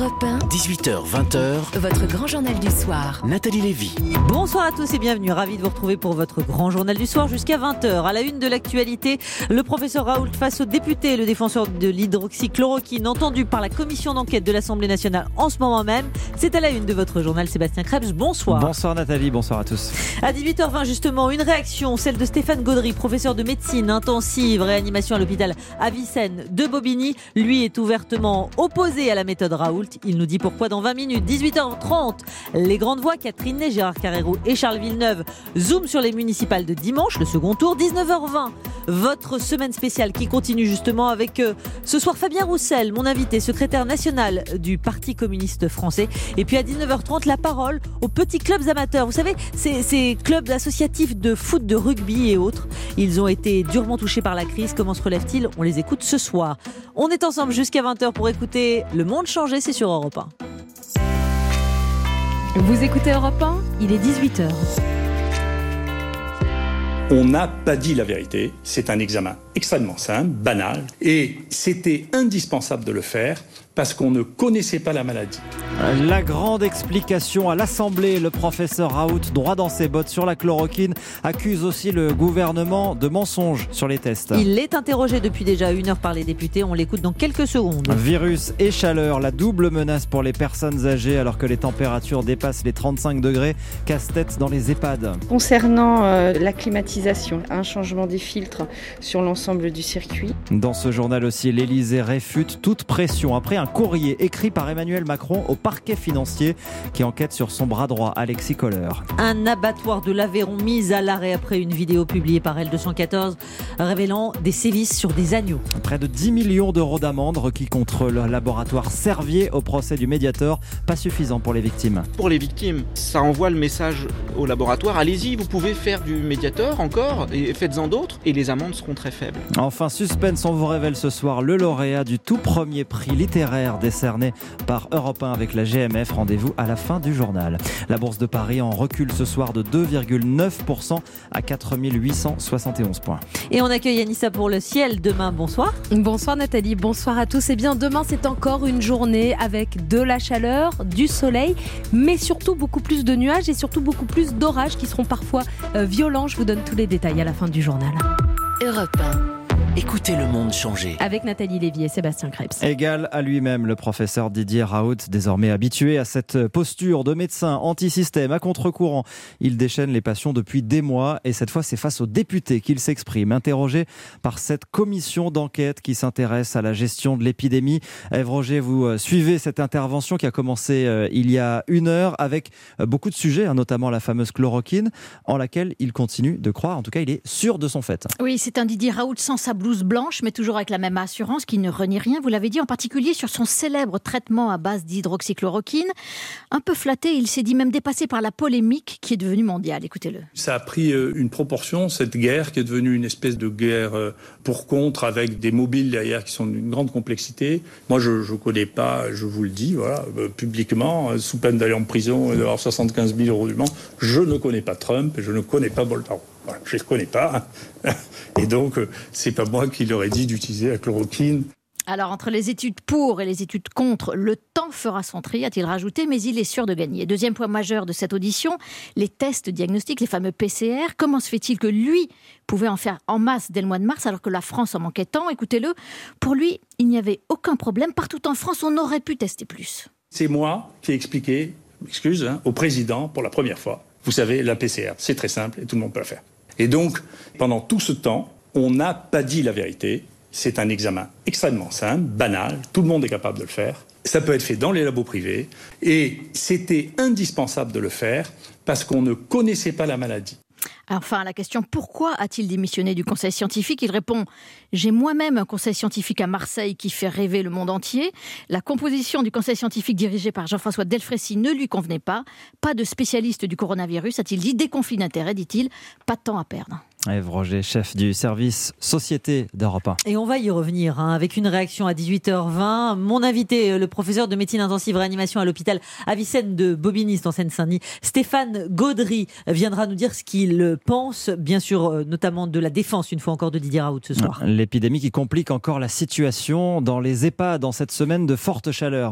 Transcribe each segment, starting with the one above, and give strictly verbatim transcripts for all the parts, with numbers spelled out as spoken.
Europe un, dix-huit heures vingt, votre grand journal du soir. Nathalie Lévy. Bonsoir à tous et bienvenue, ravi de vous retrouver pour votre grand journal du soir jusqu'à vingt heures. À la une de l'actualité, le professeur Raoult face aux députés, le défenseur de l'hydroxychloroquine entendu par la commission d'enquête de l'Assemblée nationale en ce moment même. C'est à la une de votre journal, Sébastien Krebs, bonsoir. Bonsoir Nathalie, bonsoir à tous. À dix-huit heures vingt justement, une réaction, celle de Stéphane Gaudry, professeur de médecine intensive, réanimation à l'hôpital Avicenne de Bobigny. Lui est ouvertement opposé à la méthode Raoult. Il nous dit pourquoi dans vingt minutes. Dix-huit heures trente, les grandes voix, Catherine Ney, Gérard Carrérou et Charles Villeneuve, zoom sur les municipales de dimanche, le second tour. Dix-neuf heures vingt, votre semaine spéciale qui continue justement avec euh, ce soir Fabien Roussel, mon invité, secrétaire national du Parti communiste français. Et puis à dix-neuf heures trente, la parole aux petits clubs amateurs. Vous savez, ces, ces clubs associatifs de foot, de rugby et autres, ils ont été durement touchés par la crise. Comment se relèvent-ils ? On les écoute ce soir. On est ensemble jusqu'à vingt heures pour écouter Le Monde Changé, c'est sur Europe un. Vous écoutez Europe un, il est dix-huit heures. On n'a pas dit la vérité, c'est un examen extrêmement simple, banal, et c'était indispensable de le faire parce qu'on ne connaissait pas la maladie. La grande explication à l'Assemblée, le professeur Raoult, droit dans ses bottes sur la chloroquine, accuse aussi le gouvernement de mensonges sur les tests. Il est interrogé depuis déjà une heure par les députés, on l'écoute dans quelques secondes. Virus et chaleur, la double menace pour les personnes âgées alors que les températures dépassent les trente-cinq degrés, casse-tête dans les EHPAD. Concernant euh, la climatisation, un changement des filtres sur l'ensemble du circuit. Dans ce journal aussi, l'Élysée réfute toute pression après un courrier écrit par Emmanuel Macron au parquet financier qui enquête sur son bras droit, Alexis Kohler. Un abattoir de l'Aveyron mis à l'arrêt après une vidéo publiée par L deux cent quatorze révélant des sévices sur des agneaux. Près de dix millions d'euros d'amende requis contre le laboratoire Servier au procès du Mediator, pas suffisant pour les victimes. Pour les victimes, ça envoie le message au laboratoire, allez-y, vous pouvez faire du Mediator encore, et faites-en d'autres, et les amendes seront très faibles. Enfin, suspense, on vous révèle ce soir le lauréat du tout premier prix littéraire décerné par Europe un avec la G M F. Rendez-vous à la fin du journal. La bourse de Paris en recul ce soir de deux virgule neuf pour cent à quatre mille huit cent soixante et onze points. Et on accueille Anissa pour le ciel demain. Bonsoir. Bonsoir Nathalie, bonsoir à tous. Et bien demain c'est encore une journée avec de la chaleur, du soleil, mais surtout beaucoup plus de nuages et surtout beaucoup plus d'orages qui seront parfois euh, violents. Je vous donne tous les détails à la fin du journal. Europe un. Écoutez le monde changer. Avec Nathalie Lévy et Sébastien Krebs. Égal à lui-même, le professeur Didier Raoult, désormais habitué à cette posture de médecin anti-système à contre-courant. Il déchaîne les passions depuis des mois et cette fois c'est face aux députés qu'il s'exprime. Interrogé par cette commission d'enquête qui s'intéresse à la gestion de l'épidémie. Ève Roger, vous suivez cette intervention qui a commencé euh, il y a une heure avec euh, beaucoup de sujets, hein, notamment la fameuse chloroquine, en laquelle il continue de croire, en tout cas il est sûr de son fait. Oui, c'est un Didier Raoult sans sa blouse blanche, mais toujours avec la même assurance, qui ne renie rien, vous l'avez dit, en particulier sur son célèbre traitement à base d'hydroxychloroquine. Un peu flatté, il s'est dit même dépassé par la polémique qui est devenue mondiale. Écoutez-le. Ça a pris une proportion, cette guerre qui est devenue une espèce de guerre pour contre, avec des mobiles derrière qui sont d'une grande complexité. Moi, je ne connais pas, je vous le dis, voilà, publiquement, sous peine d'aller en prison et d'avoir soixante-quinze mille euros d'amende, je ne connais pas Trump et je ne connais pas Bolsonaro. Voilà, je ne les connais pas. Et donc, c'est pas moi qui leur ai dit d'utiliser la chloroquine. Alors, entre les études pour et les études contre, le temps fera son tri, a-t-il rajouté, mais il est sûr de gagner. Deuxième point majeur de cette audition, les tests diagnostiques, les fameux P C R. Comment se fait-il que lui pouvait en faire en masse dès le mois de mars, alors que la France en manquait tant ? Écoutez-le, pour lui, il n'y avait aucun problème. Partout en France, on aurait pu tester plus. C'est moi qui ai expliqué, excuse, hein, au président pour la première fois. Vous savez, la P C R, c'est très simple et tout le monde peut la faire. Et donc, pendant tout ce temps, on n'a pas dit la vérité. C'est un examen extrêmement simple, banal, tout le monde est capable de le faire. Ça peut être fait dans les labos privés. Et c'était indispensable de le faire parce qu'on ne connaissait pas la maladie. Enfin, à la question « Pourquoi a-t-il démissionné du conseil scientifique ?» Il répond « J'ai moi-même un conseil scientifique à Marseille qui fait rêver le monde entier. La composition du conseil scientifique dirigé par Jean-François Delfrécy ne lui convenait pas. Pas de spécialiste du coronavirus, a-t-il dit. Des conflits d'intérêts, dit-il. Pas de temps à perdre. » Ève Roger, chef du service Société d'Europe un. Et on va y revenir hein, avec une réaction à dix-huit heures vingt. Mon invité, le professeur de médecine intensive réanimation à l'hôpital Avicenne de Bobigny, en Seine-Saint-Denis, Stéphane Gaudry, viendra nous dire ce qu'il pense, bien sûr, notamment de la défense, une fois encore, de Didier Raoult ce soir. L'épidémie qui complique encore la situation dans les EHPAD dans cette semaine de forte chaleur.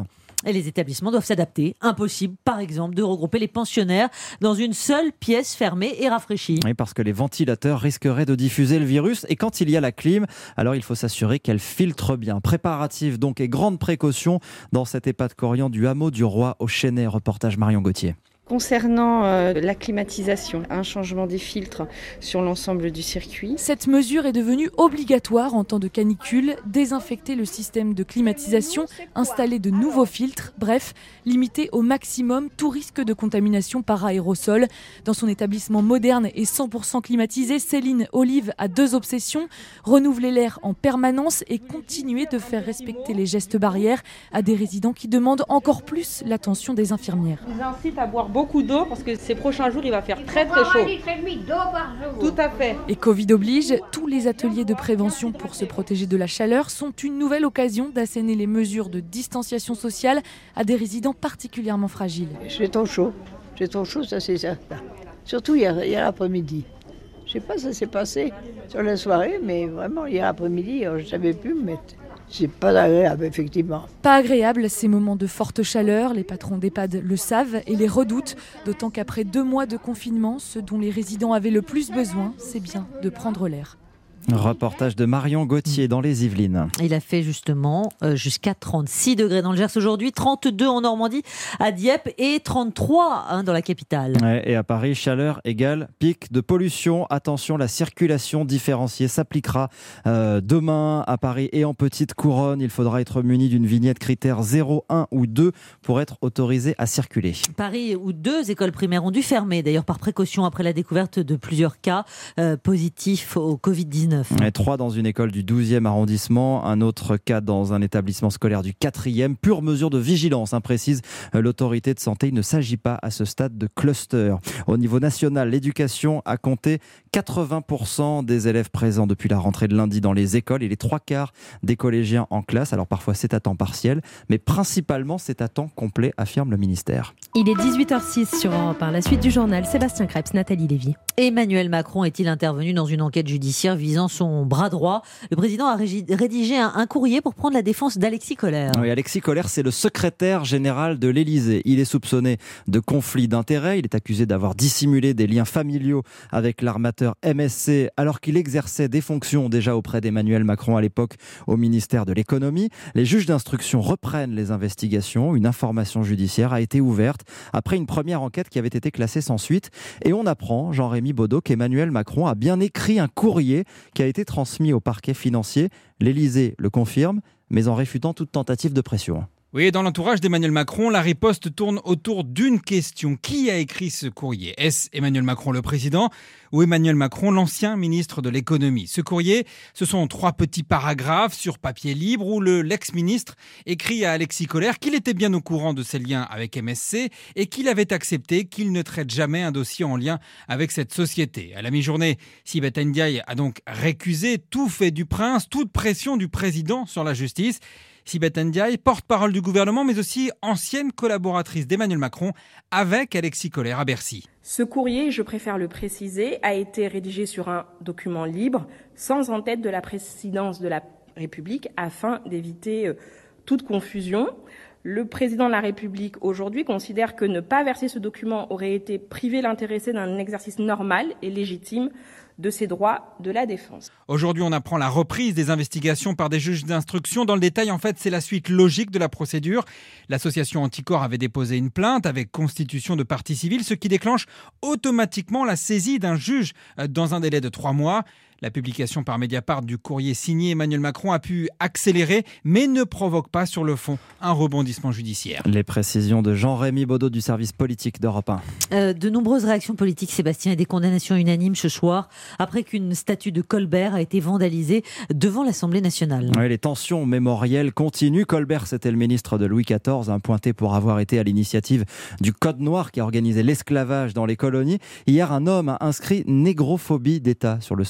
Et les établissements doivent s'adapter. Impossible, par exemple, de regrouper les pensionnaires dans une seule pièce fermée et rafraîchie. Oui, parce que les ventilateurs risqueraient de diffuser le virus. Et quand il y a la clim, alors il faut s'assurer qu'elle filtre bien. Préparatifs donc et grande précaution dans cet EHPAD Corian du hameau du Roi au Chesnay. Reportage Marion Gauthier. Concernant euh, la climatisation, un changement des filtres sur l'ensemble du circuit. Cette mesure est devenue obligatoire en temps de canicule, désinfecter le système de climatisation, installer de nouveaux filtres, bref, limiter au maximum tout risque de contamination par aérosol. Dans son établissement moderne et cent pour cent climatisé, Céline Olive a deux obsessions, renouveler l'air en permanence et continuer de faire respecter les gestes barrières à des résidents qui demandent encore plus l'attention des infirmières. Je vous incite à boire beaucoup d'eau parce que ces prochains jours, il va faire très très chaud. un litre et demi d'eau par jour. Tout à fait. Et Covid oblige, tous les ateliers de prévention pour se protéger de la chaleur sont une nouvelle occasion d'asséner les mesures de distanciation sociale à des résidents particulièrement fragiles. J'ai trop chaud, j'ai trop chaud, ça c'est certain. Surtout hier, hier après-midi. Je sais pas, ça s'est passé sur la soirée, mais vraiment hier après-midi, je savais plus me mettre. C'est pas agréable, effectivement. Pas agréable, ces moments de forte chaleur, les patrons d'EHPAD le savent et les redoutent, d'autant qu'après deux mois de confinement, ce dont les résidents avaient le plus besoin, c'est bien de prendre l'air. Reportage de Marion Gauthier dans les Yvelines. Il a fait justement euh, jusqu'à trente-six degrés dans le Gers aujourd'hui, trente-deux en Normandie, à Dieppe et trente-trois hein, dans la capitale. Ouais, et à Paris, chaleur égale pic de pollution. Attention, la circulation différenciée s'appliquera euh, demain à Paris et en petite couronne. Il faudra être muni d'une vignette critère zéro, un ou deux pour être autorisé à circuler. Paris où deux écoles primaires ont dû fermer, d'ailleurs par précaution après la découverte de plusieurs cas euh, positifs au covid dix-neuf. Et trois dans une école du douzième arrondissement, un autre cas dans un établissement scolaire du quatrième. Pure mesure de vigilance, hein, précise l'autorité de santé. Il ne s'agit pas à ce stade de cluster. Au niveau national, l'éducation a compté quatre-vingts pour cent des élèves présents depuis la rentrée de lundi dans les écoles et les trois quarts des collégiens en classe. Alors parfois c'est à temps partiel, mais principalement c'est à temps complet, affirme le ministère. Il est dix-huit heures six sur Europe un. La suite du journal, Sébastien Krebs, Nathalie Lévy. Emmanuel Macron est-il intervenu dans une enquête judiciaire visant son bras droit? Le président a rédigé un courrier pour prendre la défense d'Alexis Kohler. Oui, Alexis Kohler, c'est le secrétaire général de l'Élysée. Il est soupçonné de conflit d'intérêts. Il est accusé d'avoir dissimulé des liens familiaux avec l'armateur M S C alors qu'il exerçait des fonctions déjà auprès d'Emmanuel Macron à l'époque au ministère de l'économie. Les juges d'instruction reprennent les investigations. Une information judiciaire a été ouverte après une première enquête qui avait été classée sans suite. Et on apprend, Jean-Rémy Baudot, qu'Emmanuel Macron a bien écrit un courrier qui a été transmis au parquet financier. L'Élysée le confirme, mais en réfutant toute tentative de pression. Oui, dans l'entourage d'Emmanuel Macron, la riposte tourne autour d'une question. Qui a écrit ce courrier ? Est-ce Emmanuel Macron le président ou Emmanuel Macron l'ancien ministre de l'économie ? Ce courrier, ce sont trois petits paragraphes sur papier libre où le l'ex-ministre écrit à Alexis Kohler qu'il était bien au courant de ses liens avec M S C et qu'il avait accepté qu'il ne traite jamais un dossier en lien avec cette société. À la mi-journée, Sibeth Ndiaye a donc récusé tout fait du prince, toute pression du président sur la justice. Sibeth Ndiaye, porte-parole du gouvernement, mais aussi ancienne collaboratrice d'Emmanuel Macron avec Alexis Kohler à Bercy. Ce courrier, je préfère le préciser, a été rédigé sur un document libre, sans en-tête de la présidence de la République, afin d'éviter euh, toute confusion. Le président de la République, aujourd'hui, considère que ne pas verser ce document aurait été priver l'intéressé d'un exercice normal et légitime de ses droits de la défense. Aujourd'hui, on apprend la reprise des investigations par des juges d'instruction. Dans le détail, en fait, c'est la suite logique de la procédure. L'association Anticor avait déposé une plainte avec constitution de partie civile, ce qui déclenche automatiquement la saisie d'un juge dans un délai de trois mois. La publication par Mediapart du courrier signé Emmanuel Macron a pu accélérer, mais ne provoque pas sur le fond un rebondissement judiciaire. Les précisions de Jean-Rémy Baudot du service politique d'Europe un. Euh, de nombreuses réactions politiques, Sébastien, et des condamnations unanimes ce soir, après qu'une statue de Colbert a été vandalisée devant l'Assemblée nationale. Oui, les tensions mémorielles continuent. Colbert, c'était le ministre de Louis quatorze, hein, pointé pour avoir été à l'initiative du Code noir qui a organisé l'esclavage dans les colonies. Hier, un homme a inscrit négrophobie d'État sur le socle de la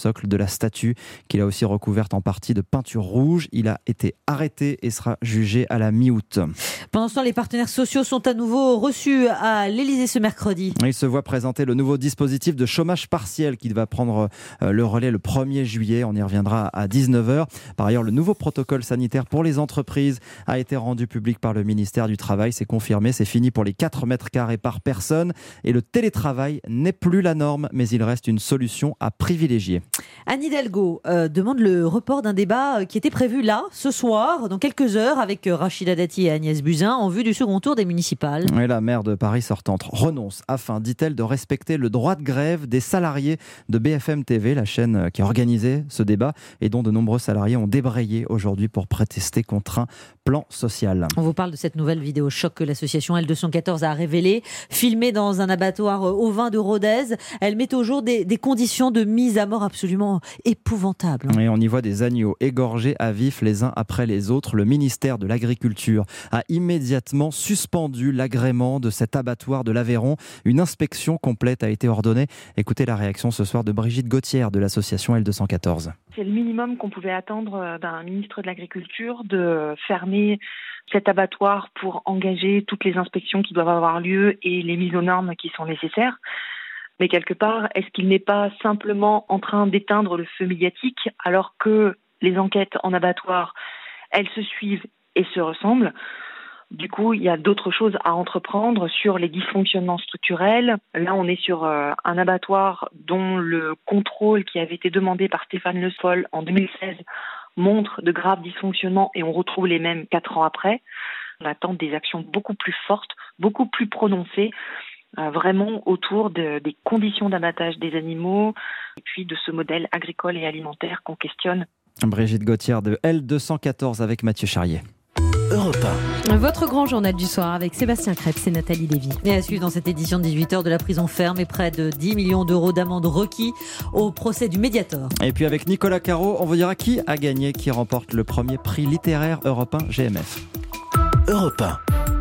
la statue qu'il a aussi recouverte en partie de peinture rouge. Il a été arrêté et sera jugé à la mi-août. Pendant ce temps, les partenaires sociaux sont à nouveau reçus à l'Élysée ce mercredi. Il se voit présenter le nouveau dispositif de chômage partiel qui va prendre le relais le premier juillet. On y reviendra à dix-neuf heures. Par ailleurs, le nouveau protocole sanitaire pour les entreprises a été rendu public par le ministère du Travail. C'est confirmé, c'est fini pour les quatre mètres carrés par personne. Et le télétravail n'est plus la norme, mais il reste une solution à privilégier. Anne Hidalgo euh, demande le report d'un débat qui était prévu là, ce soir, dans quelques heures, avec Rachida Dati et Agnès Buzyn, en vue du second tour des municipales. Et la maire de Paris sortante renonce afin, dit-elle, de respecter le droit de grève des salariés de B F M T V, la chaîne qui a organisé ce débat et dont de nombreux salariés ont débrayé aujourd'hui pour protester contre un plan social. On vous parle de cette nouvelle vidéo choc que l'association L deux cent quatorze a révélée, filmée dans un abattoir au vin de Rodez. Elle met au jour des, des conditions de mise à mort absolument épouvantables. Et on y voit des agneaux égorgés à vif les uns après les autres. Le ministère de l'Agriculture a immédiatement suspendu l'agrément de cet abattoir de l'Aveyron. Une inspection complète a été ordonnée. Écoutez la réaction ce soir de Brigitte Gauthier de l'association L deux cent quatorze. C'est le minimum qu'on pouvait attendre d'un ministre de l'Agriculture, de fermer cet abattoir pour engager toutes les inspections qui doivent avoir lieu et les mises aux normes qui sont nécessaires. Mais quelque part, est-ce qu'il n'est pas simplement en train d'éteindre le feu médiatique alors que les enquêtes en abattoir, elles se suivent et se ressemblent ? Du coup, il y a d'autres choses à entreprendre sur les dysfonctionnements structurels. Là, on est sur euh, un abattoir dont le contrôle qui avait été demandé par Stéphane Le Foll en deux mille seize montre de graves dysfonctionnements et on retrouve les mêmes quatre ans après. On attend des actions beaucoup plus fortes, beaucoup plus prononcées, euh, vraiment autour de, des conditions d'abattage des animaux et puis de ce modèle agricole et alimentaire qu'on questionne. Brigitte Gauthier de L deux cent quatorze avec Mathieu Charrier. Europe un. Votre grand journal du soir avec Sébastien Krebs et Nathalie Lévy. Et à suivre dans cette édition de dix-huit heures de la prison ferme et près de dix millions d'euros d'amende requis au procès du Mediator. Et puis avec Nicolas Caro, on vous dira qui a gagné, qui remporte le premier prix littéraire Europe un G M F. Europe un.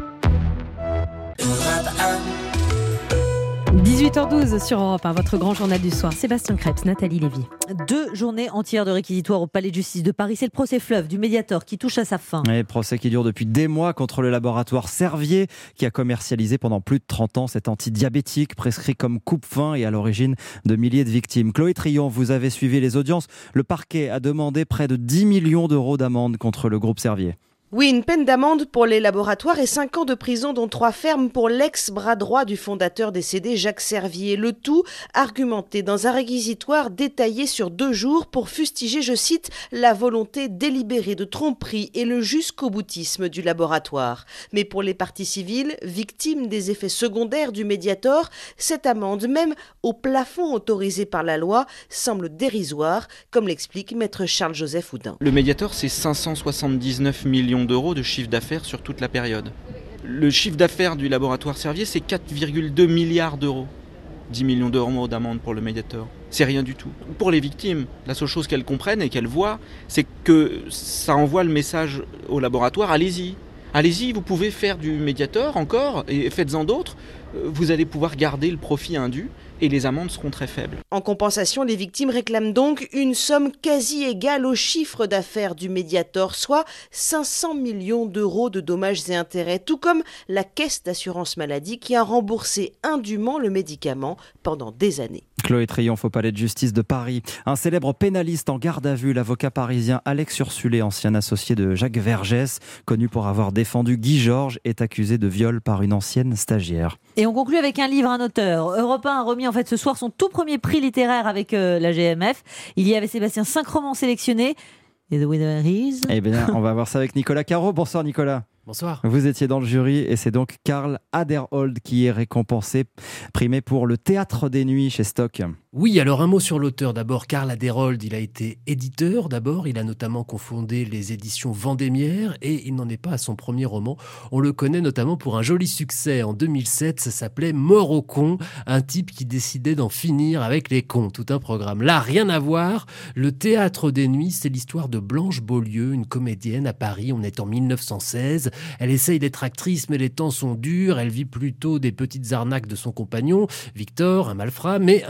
dix-huit heures douze sur Europe un, votre grand journal du soir. Sébastien Krebs, Nathalie Lévy. Deux journées entières de réquisitoire au Palais de Justice de Paris. C'est le procès fleuve du Mediator qui touche à sa fin. Et procès qui dure depuis des mois contre le laboratoire Servier qui a commercialisé pendant plus de trente ans cet antidiabétique prescrit comme coupe-faim et à l'origine de milliers de victimes. Chloé Trillon, vous avez suivi les audiences. Le parquet a demandé près de dix millions d'euros d'amende contre le groupe Servier. Oui, une peine d'amende pour les laboratoires et cinq ans de prison, dont trois fermes pour l'ex-bras droit du fondateur décédé Jacques Servier. Le tout argumenté dans un réquisitoire détaillé sur deux jours pour fustiger, je cite, la volonté délibérée de tromperie et le jusqu'au-boutisme du laboratoire. Mais pour les parties civiles, victimes des effets secondaires du Mediator, cette amende, même au plafond autorisé par la loi, semble dérisoire, comme l'explique maître Charles-Joseph Houdin. Le Mediator, c'est cinq cent soixante-dix-neuf millions d'euros de chiffre d'affaires sur toute la période. Le chiffre d'affaires du laboratoire Servier, c'est quatre virgule deux milliards d'euros. dix millions d'euros d'amende pour le Mediator. C'est rien du tout. Pour les victimes, la seule chose qu'elles comprennent et qu'elles voient, c'est que ça envoie le message au laboratoire, allez-y. Allez-y, vous pouvez faire du Mediator encore, et faites-en d'autres. Vous allez pouvoir garder le profit indu et les amendes seront très faibles. En compensation, les victimes réclament donc une somme quasi égale au chiffre d'affaires du Mediator, soit cinq cents millions d'euros de dommages et intérêts, tout comme la caisse d'assurance maladie qui a remboursé indûment le médicament pendant des années. Chloé Triomphe au Palais de Justice de Paris. Un célèbre pénaliste en garde à vue, l'avocat parisien Alex Ursulé, ancien associé de Jacques Vergès, connu pour avoir défendu Guy Georges, est accusé de viol par une ancienne stagiaire. Et on conclut avec un livre, un auteur. Europe un a remis en fait ce soir son tout premier prix littéraire avec euh, la G M F. Il y avait Sébastien cinq romans sélectionnés. Et the winner is... Eh bien, on va voir ça avec Nicolas Caro. Bonsoir Nicolas. Bonsoir. Vous étiez dans le jury et c'est donc Karl Aderhold qui est récompensé, primé pour le Théâtre des Nuits chez Stock. Oui, alors un mot sur l'auteur. D'abord, Karl Aderhold, il a été éditeur d'abord. Il a notamment cofondé les éditions Vendémiaire et il n'en est pas à son premier roman. On le connaît notamment pour un joli succès en deux mille sept. Ça s'appelait Mort aux cons. Un type qui décidait d'en finir avec les cons. Tout un programme. Là, rien à voir. Le Théâtre des Nuits, c'est l'histoire de Blanche Beaulieu, une comédienne à Paris. On est en mille neuf cent seize. Elle essaye d'être actrice, mais les temps sont durs. Elle vit plutôt des petites arnaques de son compagnon, Victor, un malfrat. Mais un jour,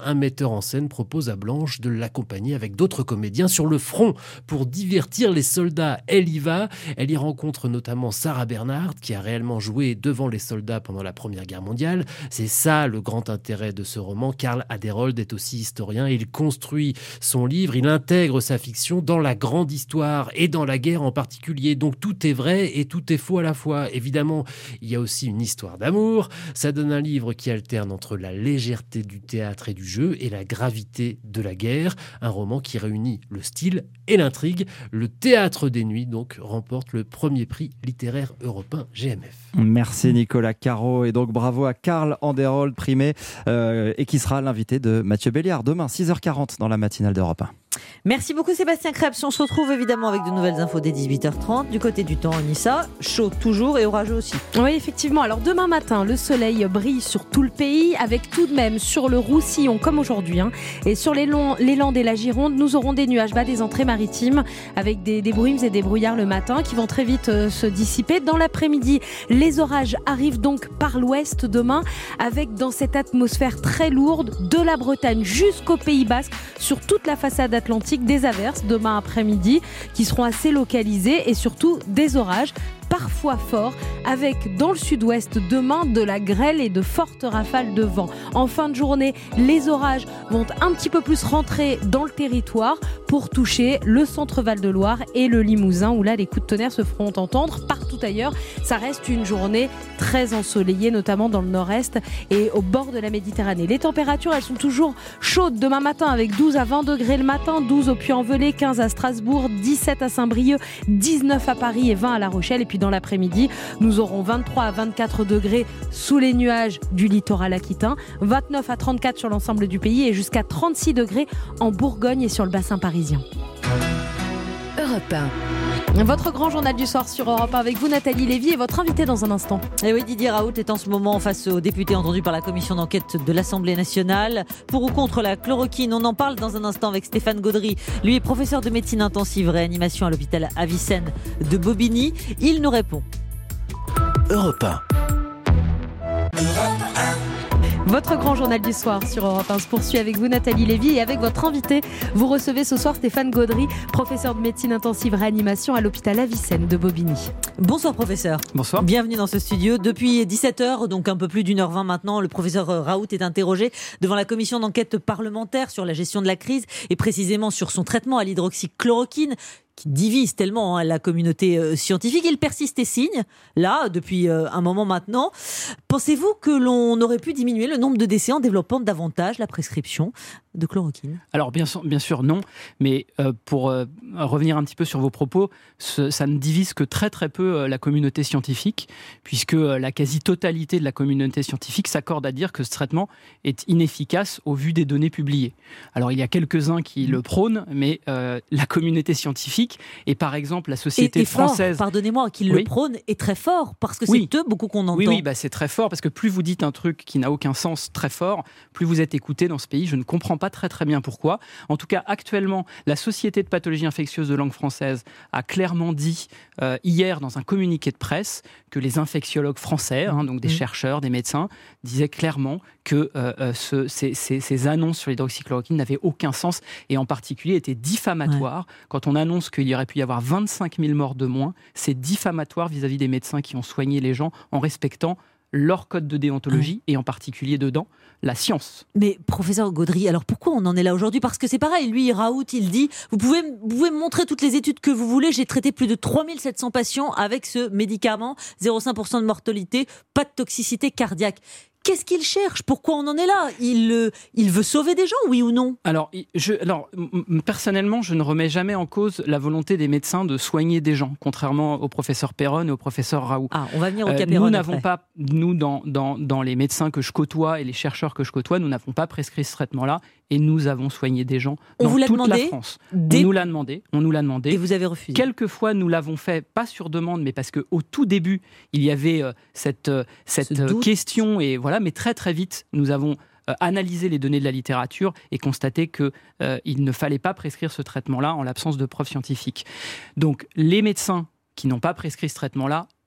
un metteur en scène propose à Blanche de l'accompagner avec d'autres comédiens sur le front pour divertir les soldats. Elle y va. Elle y rencontre notamment Sarah Bernhardt, qui a réellement joué devant les soldats pendant la Première Guerre mondiale. C'est ça le grand intérêt de ce roman. Karl Aderold est aussi historien. Il construit son livre, il intègre sa fiction dans la grande histoire et dans la guerre en particulier. Donc tout est vrai et tout est faux à la fois. Évidemment, il y a aussi une histoire d'amour. Ça donne un livre qui alterne entre la légèreté du théâtre et du jeu et la gravité de la guerre. Un roman qui réunit le style et l'intrigue. Le Théâtre des Nuits, donc, remporte le premier prix littéraire européen G M F. Merci Nicolas Caro et donc bravo à Karl Anderhold, primé euh, et qui sera l'invité de Mathieu Béliard demain six heures quarante dans la matinale d'Europe un. Merci beaucoup Sébastien Krebs. On se retrouve évidemment avec de nouvelles infos dès dix-huit heures trente. Du côté du temps, Anissa, chaud toujours et orageux aussi. Oui, effectivement. Alors demain matin, le soleil brille sur tout le pays, avec tout de même sur le Roussillon comme aujourd'hui. Hein, et sur les, longs, les Landes et la Gironde, nous aurons des nuages bas des entrées maritimes, avec des, des brumes et des brouillards le matin qui vont très vite euh, se dissiper. Dans l'après-midi, les orages arrivent donc par l'ouest demain, avec dans cette atmosphère très lourde, de la Bretagne jusqu'au Pays Basque, sur toute la façade atlantique, des averses demain après-midi qui seront assez localisées et surtout des orages parfois forts, avec dans le sud-ouest demain de la grêle et de fortes rafales de vent. En fin de journée, les orages vont un petit peu plus rentrer dans le territoire pour toucher le centre Val-de-Loire et le Limousin, où là les coups de tonnerre se feront entendre. Partout ailleurs, ça reste une journée très ensoleillée, notamment dans le nord-est et au bord de la Méditerranée. Les températures, elles sont toujours chaudes demain matin, avec douze à vingt degrés le matin, douze au Puy-en-Velay, quinze à Strasbourg, dix-sept à Saint-Brieuc, dix-neuf à Paris et vingt à La Rochelle. Et puis dans l'après-midi, nous aurons vingt-trois à vingt-quatre degrés sous les nuages du littoral aquitain, vingt-neuf à trente-quatre sur l'ensemble du pays et jusqu'à trente-six degrés en Bourgogne et sur le bassin parisien. Europe un. Votre grand journal du soir sur Europe un avec vous, Nathalie Lévy, et votre invité dans un instant. Et oui, Didier Raoult est en ce moment face aux députés entendus par la commission d'enquête de l'Assemblée nationale. Pour ou contre la chloroquine, on en parle dans un instant avec Stéphane Gaudry. Lui est professeur de médecine intensive réanimation à l'hôpital Avicenne de Bobigny. Il nous répond. Europe un. Votre grand journal du soir sur Europe un se poursuit avec vous, Nathalie Lévy, et avec votre invité. Vous recevez ce soir Stéphane Gaudry, professeur de médecine intensive réanimation à l'hôpital Avicenne de Bobigny. Bonsoir professeur. Bonsoir. Bienvenue dans ce studio. Depuis dix-sept heures, donc un peu plus d'une heure vingt maintenant, le professeur Raoult est interrogé devant la commission d'enquête parlementaire sur la gestion de la crise et précisément sur son traitement à l'hydroxychloroquine, qui divise tellement hein, la communauté euh, scientifique. Il persiste et signe, là, depuis euh, un moment maintenant. Pensez-vous que l'on aurait pu diminuer le nombre de décès en développant davantage la prescription de chloroquine ? Alors, bien sûr, bien sûr non. Mais euh, pour euh, revenir un petit peu sur vos propos, ce, ça ne divise que très très peu euh, la communauté scientifique, puisque euh, la quasi-totalité de la communauté scientifique s'accorde à dire que ce traitement est inefficace au vu des données publiées. Alors, il y a quelques-uns qui le prônent, mais euh, la communauté scientifique et par exemple la société et, et française, fort, pardonnez-moi, qui oui. le prône est très fort parce que oui. c'est eux beaucoup qu'on entend. Oui, oui, bah c'est très fort parce que plus vous dites un truc qui n'a aucun sens très fort, plus vous êtes écouté dans ce pays. Je ne comprends pas très très bien pourquoi. En tout cas, actuellement, la Société de pathologie infectieuse de langue française a clairement dit euh, hier dans un communiqué de presse que les infectiologues français, hein, donc des mmh. chercheurs, des médecins, disaient clairement que euh, ce, ces, ces, ces annonces sur l'hydroxychloroquine n'avaient aucun sens et en particulier étaient diffamatoires. Ouais. Quand on annonce qu'il y aurait pu y avoir vingt-cinq mille morts de moins, c'est diffamatoire vis-à-vis des médecins qui ont soigné les gens en respectant leur code de déontologie mmh. et en particulier dedans la science. Mais professeur Gaudry, alors pourquoi on en est là aujourd'hui ? Parce que c'est pareil, lui Raoult, il dit vous pouvez, vous pouvez me montrer toutes les études que vous voulez, j'ai traité plus de trois mille sept cents patients avec ce médicament, zéro virgule cinq pour cent de mortalité, pas de toxicité cardiaque. Qu'est-ce qu'il cherche ? Pourquoi on en est là ? il, euh, il veut sauver des gens, oui ou non ? Alors, je, alors, personnellement, je ne remets jamais en cause la volonté des médecins de soigner des gens, contrairement au professeur Perron et au professeur Raoult. Ah, on va venir au cas euh, Perron Nous n'avons après. pas, nous, dans, dans, dans les médecins que je côtoie et les chercheurs que je côtoie, nous n'avons pas prescrit ce traitement-là et nous avons soigné des gens on dans vous l'a toute demandé la France. des... On nous l'a demandé, on nous l'a demandé. Et vous avez refusé. Quelquefois, nous l'avons fait, pas sur demande, mais parce qu'au tout début, il y avait euh, cette, euh, cette euh, question, et voilà, mais très très vite, nous avons euh, analysé les données de la littérature et constaté qu'il euh, ne fallait pas prescrire ce traitement-là en l'absence de preuves scientifiques. Donc, les médecins qui n'ont pas prescrit ce traitement-là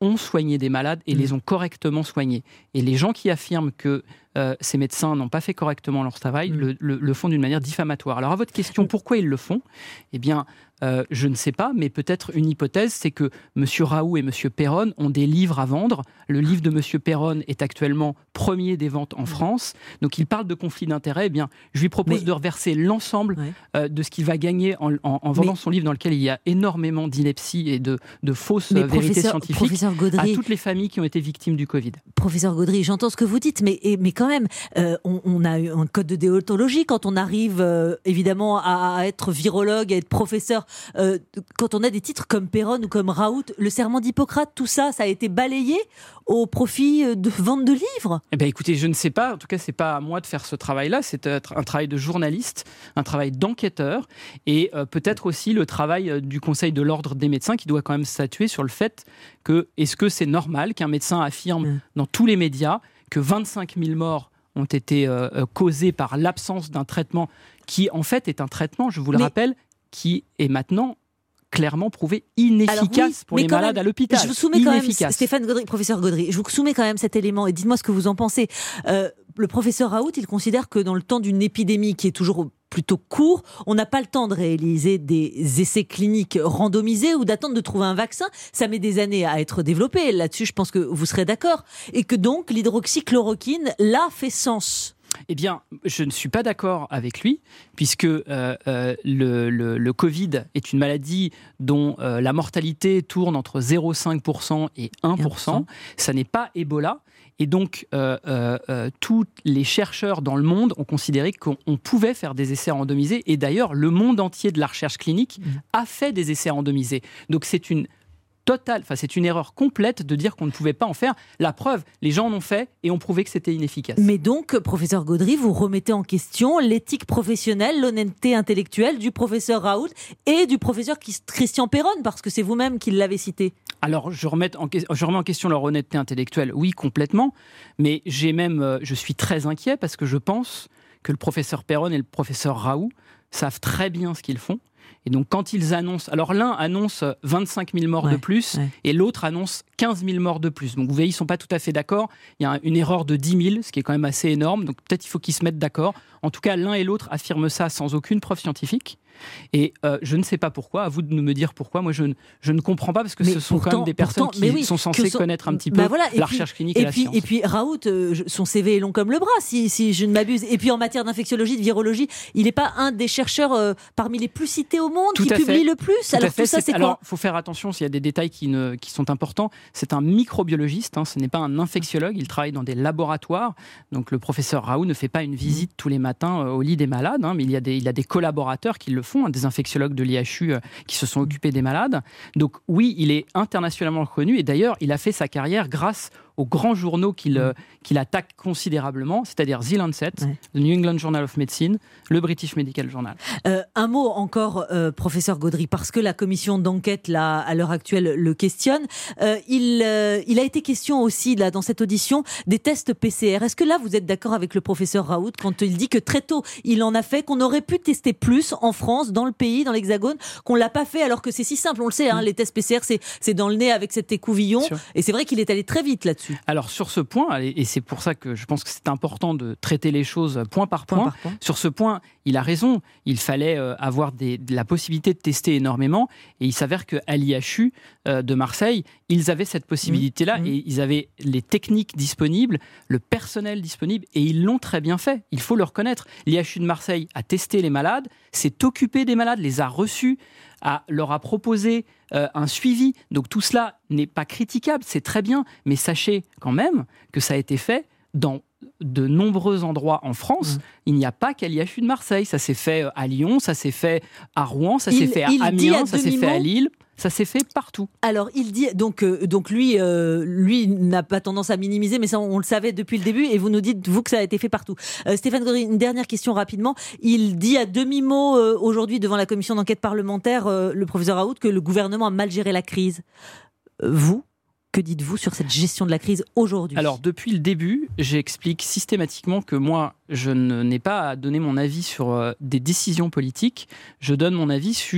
ont soigné des malades et mmh. les ont correctement soignés. Et les gens qui affirment que euh, ces médecins n'ont pas fait correctement leur travail mmh. le, le, le font d'une manière diffamatoire. Alors à votre question, pourquoi ils le font ? Eh bien, euh, je ne sais pas, mais peut-être une hypothèse, c'est que M. Raoult et M. Perron ont des livres à vendre. Le livre de M. Perron est actuellement premier des ventes en mmh. France. Donc il parle de conflit d'intérêts. Eh bien, je lui propose mais... de reverser l'ensemble ouais. euh, de ce qu'il va gagner en, en, en vendant mais... son livre dans lequel il y a énormément d'inepties et de, de fausses mais vérités scientifiques Gaudry, à toutes les familles qui ont été victimes du Covid. Professeur Gaudry, j'entends ce que vous dites, mais, mais quand même, euh, on, on a un code de déontologie quand on arrive euh, évidemment à, à être virologue, à être professeur. Euh, quand on a des titres comme Perron ou comme Raoult, le serment d'Hippocrate, tout ça, ça a été balayé au profit de vente de livres. Eh bien, écoutez, je ne sais pas. En tout cas, c'est pas à moi de faire ce travail-là. C'est un travail de journaliste, un travail d'enquêteur, et euh, peut-être aussi le travail du Conseil de l'ordre des médecins qui doit quand même statuer sur le fait que est-ce que c'est normal qu'un médecin affirme mmh. dans tous les médias que vingt-cinq mille morts ont été euh, causées par l'absence d'un traitement qui, en fait, est un traitement, je vous le mais... rappelle, qui est maintenant clairement prouvé inefficace Alors oui, pour les malades même, à l'hôpital. Je vous soumets quand même, Stéphane Gaudry, professeur Gaudry, je vous soumets quand même cet élément et dites-moi ce que vous en pensez. Euh, le professeur Raoult, il considère que dans le temps d'une épidémie qui est toujours plutôt court, on n'a pas le temps de réaliser des essais cliniques randomisés ou d'attendre de trouver un vaccin. Ça met des années à être développé. Là-dessus, je pense que vous serez d'accord. Et que donc, l'hydroxychloroquine, là, fait sens. Eh bien, je ne suis pas d'accord avec lui, puisque euh, euh, le, le, le Covid est une maladie dont euh, la mortalité tourne entre zéro virgule cinq pour cent et un pour cent. Ça n'est pas Ebola. Et donc, euh, euh, euh, tous les chercheurs dans le monde ont considéré qu'on pouvait faire des essais randomisés. Et d'ailleurs, le monde entier de la recherche clinique mmh. a fait des essais randomisés. Donc, c'est une Total, enfin c'est une erreur complète de dire qu'on ne pouvait pas en faire. La preuve, les gens en ont fait et ont prouvé que c'était inefficace. Mais donc, professeur Gaudry, vous remettez en question l'éthique professionnelle, l'honnêteté intellectuelle du professeur Raoult et du professeur Christian Perron, parce que c'est vous-même qui l'avez cité. Alors, je remets, en, je remets en question leur honnêteté intellectuelle, oui, complètement, mais j'ai même, je suis très inquiet parce que je pense que le professeur Perron et le professeur Raoult savent très bien ce qu'ils font. Et donc, quand ils annoncent... Alors, l'un annonce vingt-cinq mille morts ouais, de plus ouais. et l'autre annonce quinze mille morts de plus. Donc, vous voyez, ils ne sont pas tout à fait d'accord. Il y a une erreur de dix mille, ce qui est quand même assez énorme. Donc, peut-être il faut qu'ils se mettent d'accord. En tout cas, l'un et l'autre affirment ça sans aucune preuve scientifique. Et euh, je ne sais pas pourquoi, à vous de me dire pourquoi. Moi, je ne, je ne comprends pas, parce que mais ce sont pourtant, quand même des personnes pourtant, qui oui, sont censées sont... connaître un petit peu bah voilà, la puis, recherche clinique et, et la puis, science. Et puis Raoult, euh, son C V est long comme le bras, si, si je ne m'abuse. Et puis en matière d'infectiologie, de virologie, il n'est pas un des chercheurs euh, parmi les plus cités au monde, tout qui publie fait. le plus. Tout alors fait, tout ça, c'est, c'est alors, quoi ? Il faut faire attention, s'il y a des détails qui, ne, qui sont importants. C'est un microbiologiste, hein, ce n'est pas un infectiologue. Il travaille dans des laboratoires. Donc le professeur Raoult ne fait pas une visite tous les matins euh, au lit des malades, hein, mais il y, a des, il y a des collaborateurs qui le font, hein, des infectiologues de l'I H U euh, qui se sont occupés des malades. Donc oui, il est internationalement reconnu et d'ailleurs, il a fait sa carrière grâce aux grands journaux qu'il, euh, qu'il attaque considérablement, c'est-à-dire The Lancet, ouais. le New England Journal of Medicine, le British Medical Journal. Euh, un mot encore, euh, professeur Gaudry, parce que la commission d'enquête, là, à l'heure actuelle, le questionne. Euh, il, euh, il a été question aussi, là, dans cette audition, des tests P C R. Est-ce que là, vous êtes d'accord avec le professeur Raoult quand il dit que très tôt, il en a fait, qu'on aurait pu tester plus en France, dans le pays, dans l'Hexagone, qu'on l'a pas fait, alors que c'est si simple, on le sait, hein, mmh. les tests P C R, c'est, c'est dans le nez avec cet écouvillon, et c'est vrai qu'il est allé très vite là-dessus. Alors sur ce point, et c'est pour ça que je pense que c'est important de traiter les choses point par point, point, par point. Sur ce point, il a raison, il fallait avoir des, la possibilité de tester énormément, et il s'avère qu'à l'I H U de Marseille, ils avaient cette possibilité-là, mmh. et ils avaient les techniques disponibles, le personnel disponible, et ils l'ont très bien fait, il faut le reconnaître. L'I H U de Marseille a testé les malades, s'est occupé des malades, les a reçus, a, leur a proposé euh, un suivi. Donc tout cela n'est pas critiquable, c'est très bien, mais sachez quand même que ça a été fait dans de nombreux endroits en France. Mmh. Il n'y a pas qu'à l'I H U de Marseille, ça s'est fait à Lyon, ça s'est fait à Rouen, ça il, s'est fait à Amiens, à ça s'est fait à Lille. Ça s'est fait partout. Alors, il dit, donc, euh, donc lui, euh, lui n'a pas tendance à minimiser, mais ça, on le savait depuis le début, et vous nous dites, vous, que ça a été fait partout. Euh, Stéphane Gaudry, une dernière question rapidement. Il dit à demi-mot euh, aujourd'hui, devant la commission d'enquête parlementaire, euh, le professeur Raoult, que le gouvernement a mal géré la crise. Euh, vous, que dites-vous sur cette gestion de la crise aujourd'hui ? Alors, depuis le début, j'explique systématiquement que moi, je n'ai pas à donner mon avis sur euh, des décisions politiques. Je donne mon avis sur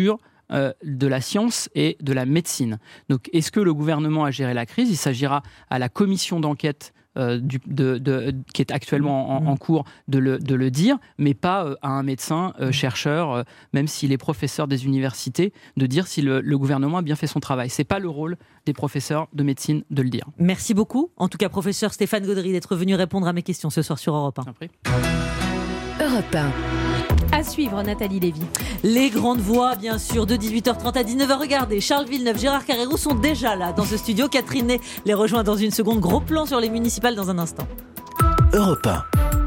euh, de la science et de la médecine. Donc, est-ce que le gouvernement a géré la crise ? Il s'agira à la commission d'enquête euh, du, de, de, qui est actuellement en, en cours de le, de le dire, mais pas euh, à un médecin, euh, chercheur, euh, même s'il est professeur des universités, de dire si le, le gouvernement a bien fait son travail. C'est pas le rôle des professeurs de médecine de le dire. Merci beaucoup, en tout cas professeur Stéphane Gaudry, d'être venu répondre à mes questions ce soir sur Europe un. Europe un. À suivre, Nathalie Lévy. Les grandes voix, bien sûr, de dix-huit heures trente à dix-neuf heures. Regardez, Charles Villeneuve, Gérard Carrérou sont déjà là dans ce studio. Catherine Ney les rejoint dans une seconde. Gros plan sur les municipales dans un instant. Europe un.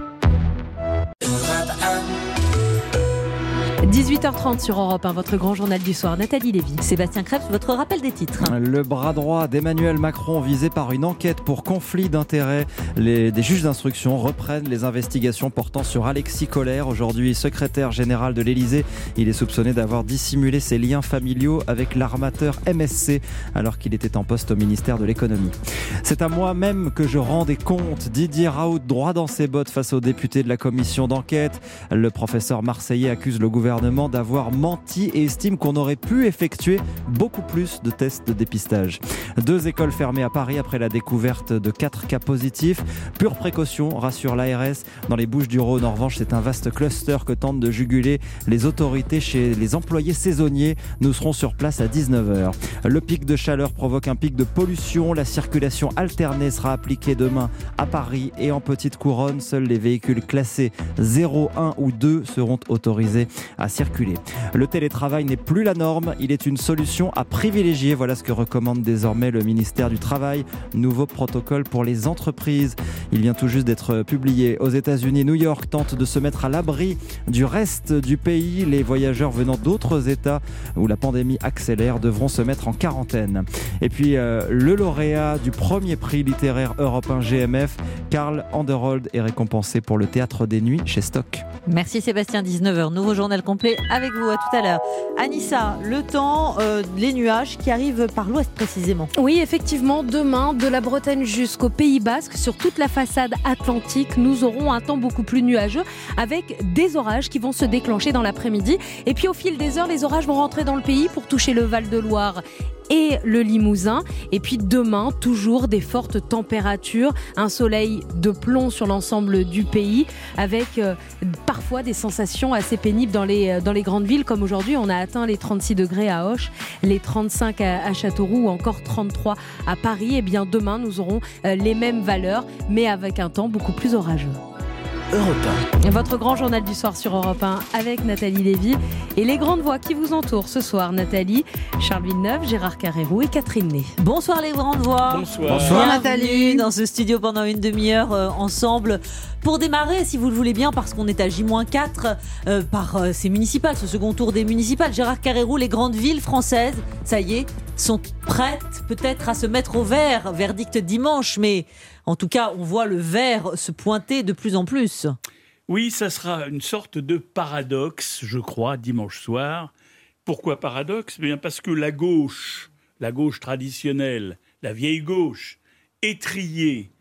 dix-huit heures trente sur Europe un, votre grand journal du soir. Nathalie Lévy. Sébastien Krebs, votre rappel des titres. Le bras droit d'Emmanuel Macron visé par une enquête pour conflit d'intérêts. Les, des juges d'instruction reprennent les investigations portant sur Alexis Kohler, aujourd'hui secrétaire général de l'Élysée. Il est soupçonné d'avoir dissimulé ses liens familiaux avec l'armateur M S C alors qu'il était en poste au ministère de l'économie. C'est à moi-même que je rends des comptes. Didier Raoult, droit dans ses bottes face aux députés de la commission d'enquête. Le professeur marseillais accuse le gouvernement d'avoir menti et estime qu'on aurait pu effectuer beaucoup plus de tests de dépistage. Deux écoles fermées à Paris après la découverte de quatre cas positifs. Pure précaution, rassure l'A R S. Dans les Bouches-du-Rhône, en revanche, c'est un vaste cluster que tentent de juguler les autorités chez les employés saisonniers. Nous serons sur place à dix-neuf heures. Le pic de chaleur provoque un pic de pollution. La circulation alternée sera appliquée demain à Paris et en petite couronne. Seuls les véhicules classés zéro, un ou deux seront autorisés à circuler. Le télétravail n'est plus la norme, il est une solution à privilégier. Voilà ce que recommande désormais le ministère du Travail. Nouveau protocole pour les entreprises. Il vient tout juste d'être publié aux États-Unis. New York tente de se mettre à l'abri du reste du pays. Les voyageurs venant d'autres États où la pandémie accélère devront se mettre en quarantaine. Et puis euh, le lauréat du premier prix littéraire Europe un G M F, Karl Anderhold, est récompensé pour le Théâtre des Nuits chez Stock. Merci Sébastien, dix-neuf heures. Nouveau journal complet avec vous. À tout à l'heure. Anissa, le temps, euh, les nuages qui arrivent par l'ouest précisément. Oui, effectivement, demain, de la Bretagne jusqu'au Pays Basque, sur toute la façade atlantique, nous aurons un temps beaucoup plus nuageux avec des orages qui vont se déclencher dans l'après-midi. Et puis au fil des heures, les orages vont rentrer dans le pays pour toucher le Val-de-Loire et le Limousin. Et puis demain, toujours des fortes températures, un soleil de plomb sur l'ensemble du pays, avec euh, parfois des sensations assez pénibles dans les, dans les grandes villes, comme aujourd'hui, on a atteint les trente-six degrés à Auch, les trente-cinq à, à Châteauroux ou encore trente-trois à Paris. Et bien demain, nous aurons euh, les mêmes valeurs, mais avec un temps beaucoup plus orageux. Europe un. Votre grand journal du soir sur Europe un avec Nathalie Lévy et les grandes voix qui vous entourent ce soir. Nathalie, Charles Villeneuve, Gérard Carrérou et Catherine Ney. Bonsoir les grandes voix. Bonsoir. Bonsoir Nathalie. Dans ce studio pendant une demi-heure euh, ensemble pour démarrer, si vous le voulez bien, parce qu'on est à J moins quatre euh, par euh, ces municipales, ce second tour des municipales. Gérard Carrérou, les grandes villes françaises, ça y est, sont prêtes peut-être à se mettre au vert. Verdict dimanche, mais en tout cas, on voit le vert se pointer de plus en plus. Oui, ça sera une sorte de paradoxe, je crois, dimanche soir. Pourquoi paradoxe ? Bien parce que la gauche, la gauche traditionnelle, la vieille gauche, étrillée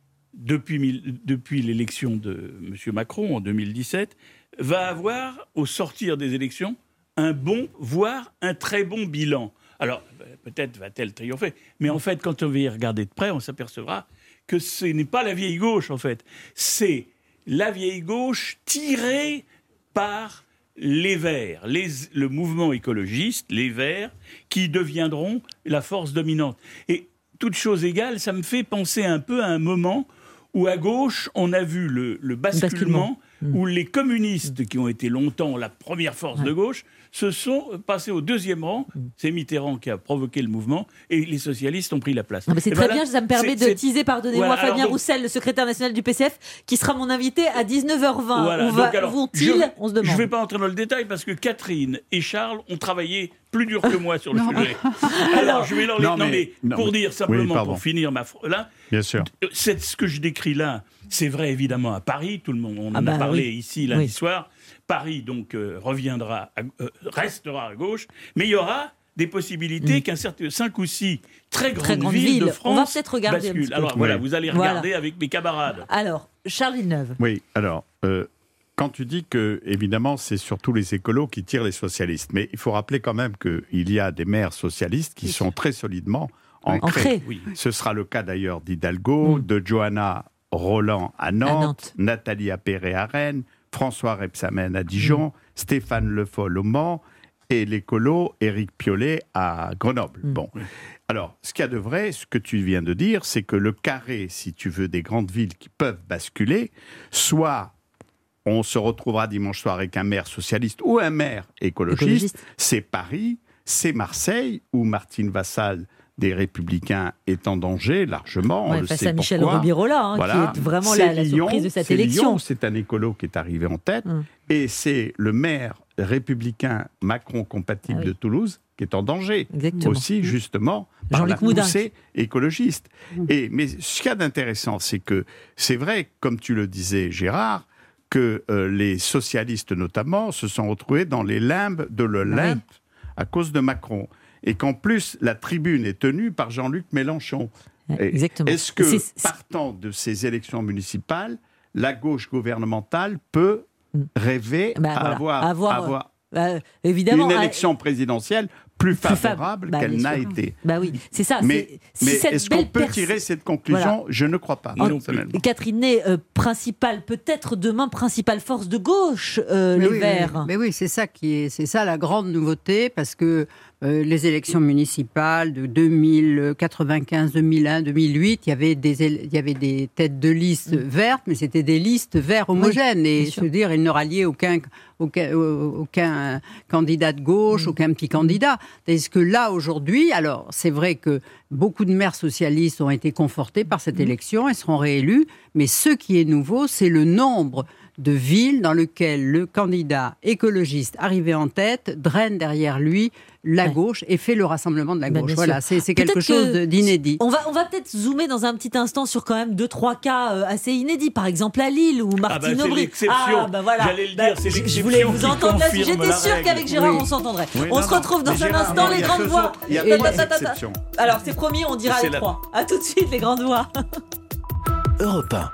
depuis, depuis l'élection de M. Macron en deux mille dix-sept, va avoir, au sortir des élections, un bon, voire un très bon bilan. Alors, peut-être va-t-elle triompher, mais en fait, quand on va y regarder de près, on s'apercevra que ce n'est pas la vieille gauche, en fait. C'est la vieille gauche tirée par les Verts, les, le mouvement écologiste, les Verts, qui deviendront la force dominante. Et toute chose égale, ça me fait penser un peu à un moment où à gauche, on a vu le, le basculement, basculement. Mmh. où les communistes, qui ont été longtemps la première force ouais. de gauche, se sont passés au deuxième rang. Mmh. C'est Mitterrand qui a provoqué le mouvement et les socialistes ont pris la place. Non, mais c'est et très ben bien, là, ça me permet c'est, de teaser, pardonnez-moi, voilà, Fabien donc, Roussel, le secrétaire national du P C F, qui sera mon invité à dix-neuf heures vingt. Voilà, Où va, alors, vont-ils je, On se demande. Je ne vais pas entrer dans le détail parce que Catherine et Charles ont travaillé plus dur que moi sur le sujet. Alors, je vais leur les... Non, mais, non, mais non, pour mais... dire simplement, oui, pour finir ma... Là, bien sûr. C'est ce que je décris là, c'est vrai évidemment à Paris, tout le monde, on en ah bah, a parlé oui. ici lundi oui. soir. Paris, donc, euh, reviendra, à, euh, restera à gauche, mais il y aura des possibilités mmh. qu'un certain cinq ou six très grandes, très grandes villes, villes de France on va peut-être regarder basculent. Alors oui. voilà, vous allez regarder voilà. avec mes camarades. Alors, Charles Villeneuve. Oui, alors, euh, quand tu dis que, évidemment, c'est surtout les écolos qui tirent les socialistes, mais il faut rappeler quand même qu'il y a des maires socialistes qui sont très solidement ancrés. Ancrés. Oui. Ce sera le cas d'ailleurs d'Hidalgo, mmh. de Johanna Roland à Nantes, à Nantes. Nathalie Appéré à Rennes, François Rebsamen à Dijon, mmh. Stéphane Le Foll au Mans, et l'écolo Éric Piolet à Grenoble. Mmh. Bon. Alors, ce qu'il y a de vrai, ce que tu viens de dire, c'est que le carré, si tu veux, des grandes villes qui peuvent basculer, soit on se retrouvera dimanche soir avec un maire socialiste ou un maire écologiste, écologiste. C'est Paris, c'est Marseille, où Martine Vassal des Républicains est en danger largement. Ouais, on le face sait à Michel pourquoi. Robirola, hein, voilà. qui est vraiment la, la surprise de cette c'est élection. Lyon, c'est un écolo qui est arrivé en tête, hum. et c'est le maire républicain Macron compatible ah oui. de Toulouse qui est en danger. Exactement. Aussi, justement, par Jean-Luc la Moudin. poussée écologiste. Hum. Et, mais ce qu'il y a d'intéressant, c'est que c'est vrai, comme tu le disais, Gérard, que euh, les socialistes notamment se sont retrouvés dans les limbes de l'Olympe oui. à cause de Macron. Et qu'en plus, la tribune est tenue par Jean-Luc Mélenchon. Exactement. Est-ce que, c'est, partant de ces élections municipales, la gauche gouvernementale peut rêver bah, à voilà. avoir, avoir, avoir euh, évidemment, une élection présidentielle plus favorable bah, qu'elle n'a été. Bah oui, c'est ça. Mais, c'est, mais si est-ce qu'on peut pers- tirer cette conclusion voilà. Je ne crois pas. En, Catherine Ney, euh, principale, peut-être demain principale force de gauche, euh, les oui, Verts. Mais, mais oui, c'est ça qui est, c'est ça la grande nouveauté, parce que euh, les élections municipales de deux mille quatre-vingt-quinze, deux mille un, deux mille huit, il y avait des, il y avait des têtes de liste mmh. vertes, mais c'était des listes verts homogènes, oui, et se dire, ils ne ralliaient aucun, aucun, aucun candidat de gauche, mmh. aucun petit candidat. Est-ce que là, aujourd'hui, alors c'est vrai que beaucoup de maires socialistes ont été confortés par cette mmh. élection et seront réélus, mais ce qui est nouveau, c'est le nombre de villes dans lesquelles le candidat écologiste arrivé en tête draine derrière lui la ouais. gauche et fait le rassemblement de la gauche. Ben, voilà, c'est, c'est quelque chose que d'inédit. On va, on va peut-être zoomer dans un petit instant sur quand même deux, trois cas assez inédits. Par exemple à Lille où Martine ah bah, Aubry. Ah bah voilà. J'allais le dire, c'est l'exception. Je voulais vous entendre là-dessus. J'étais sûre règle. qu'avec Gérard oui. on s'entendrait. Oui, on non, se retrouve non, dans un Gérard, instant, non, les grandes voix. Il y a pas d'exception. Alors c'est promis, on dira les trois. À tout de suite, les grandes voix. Europe un.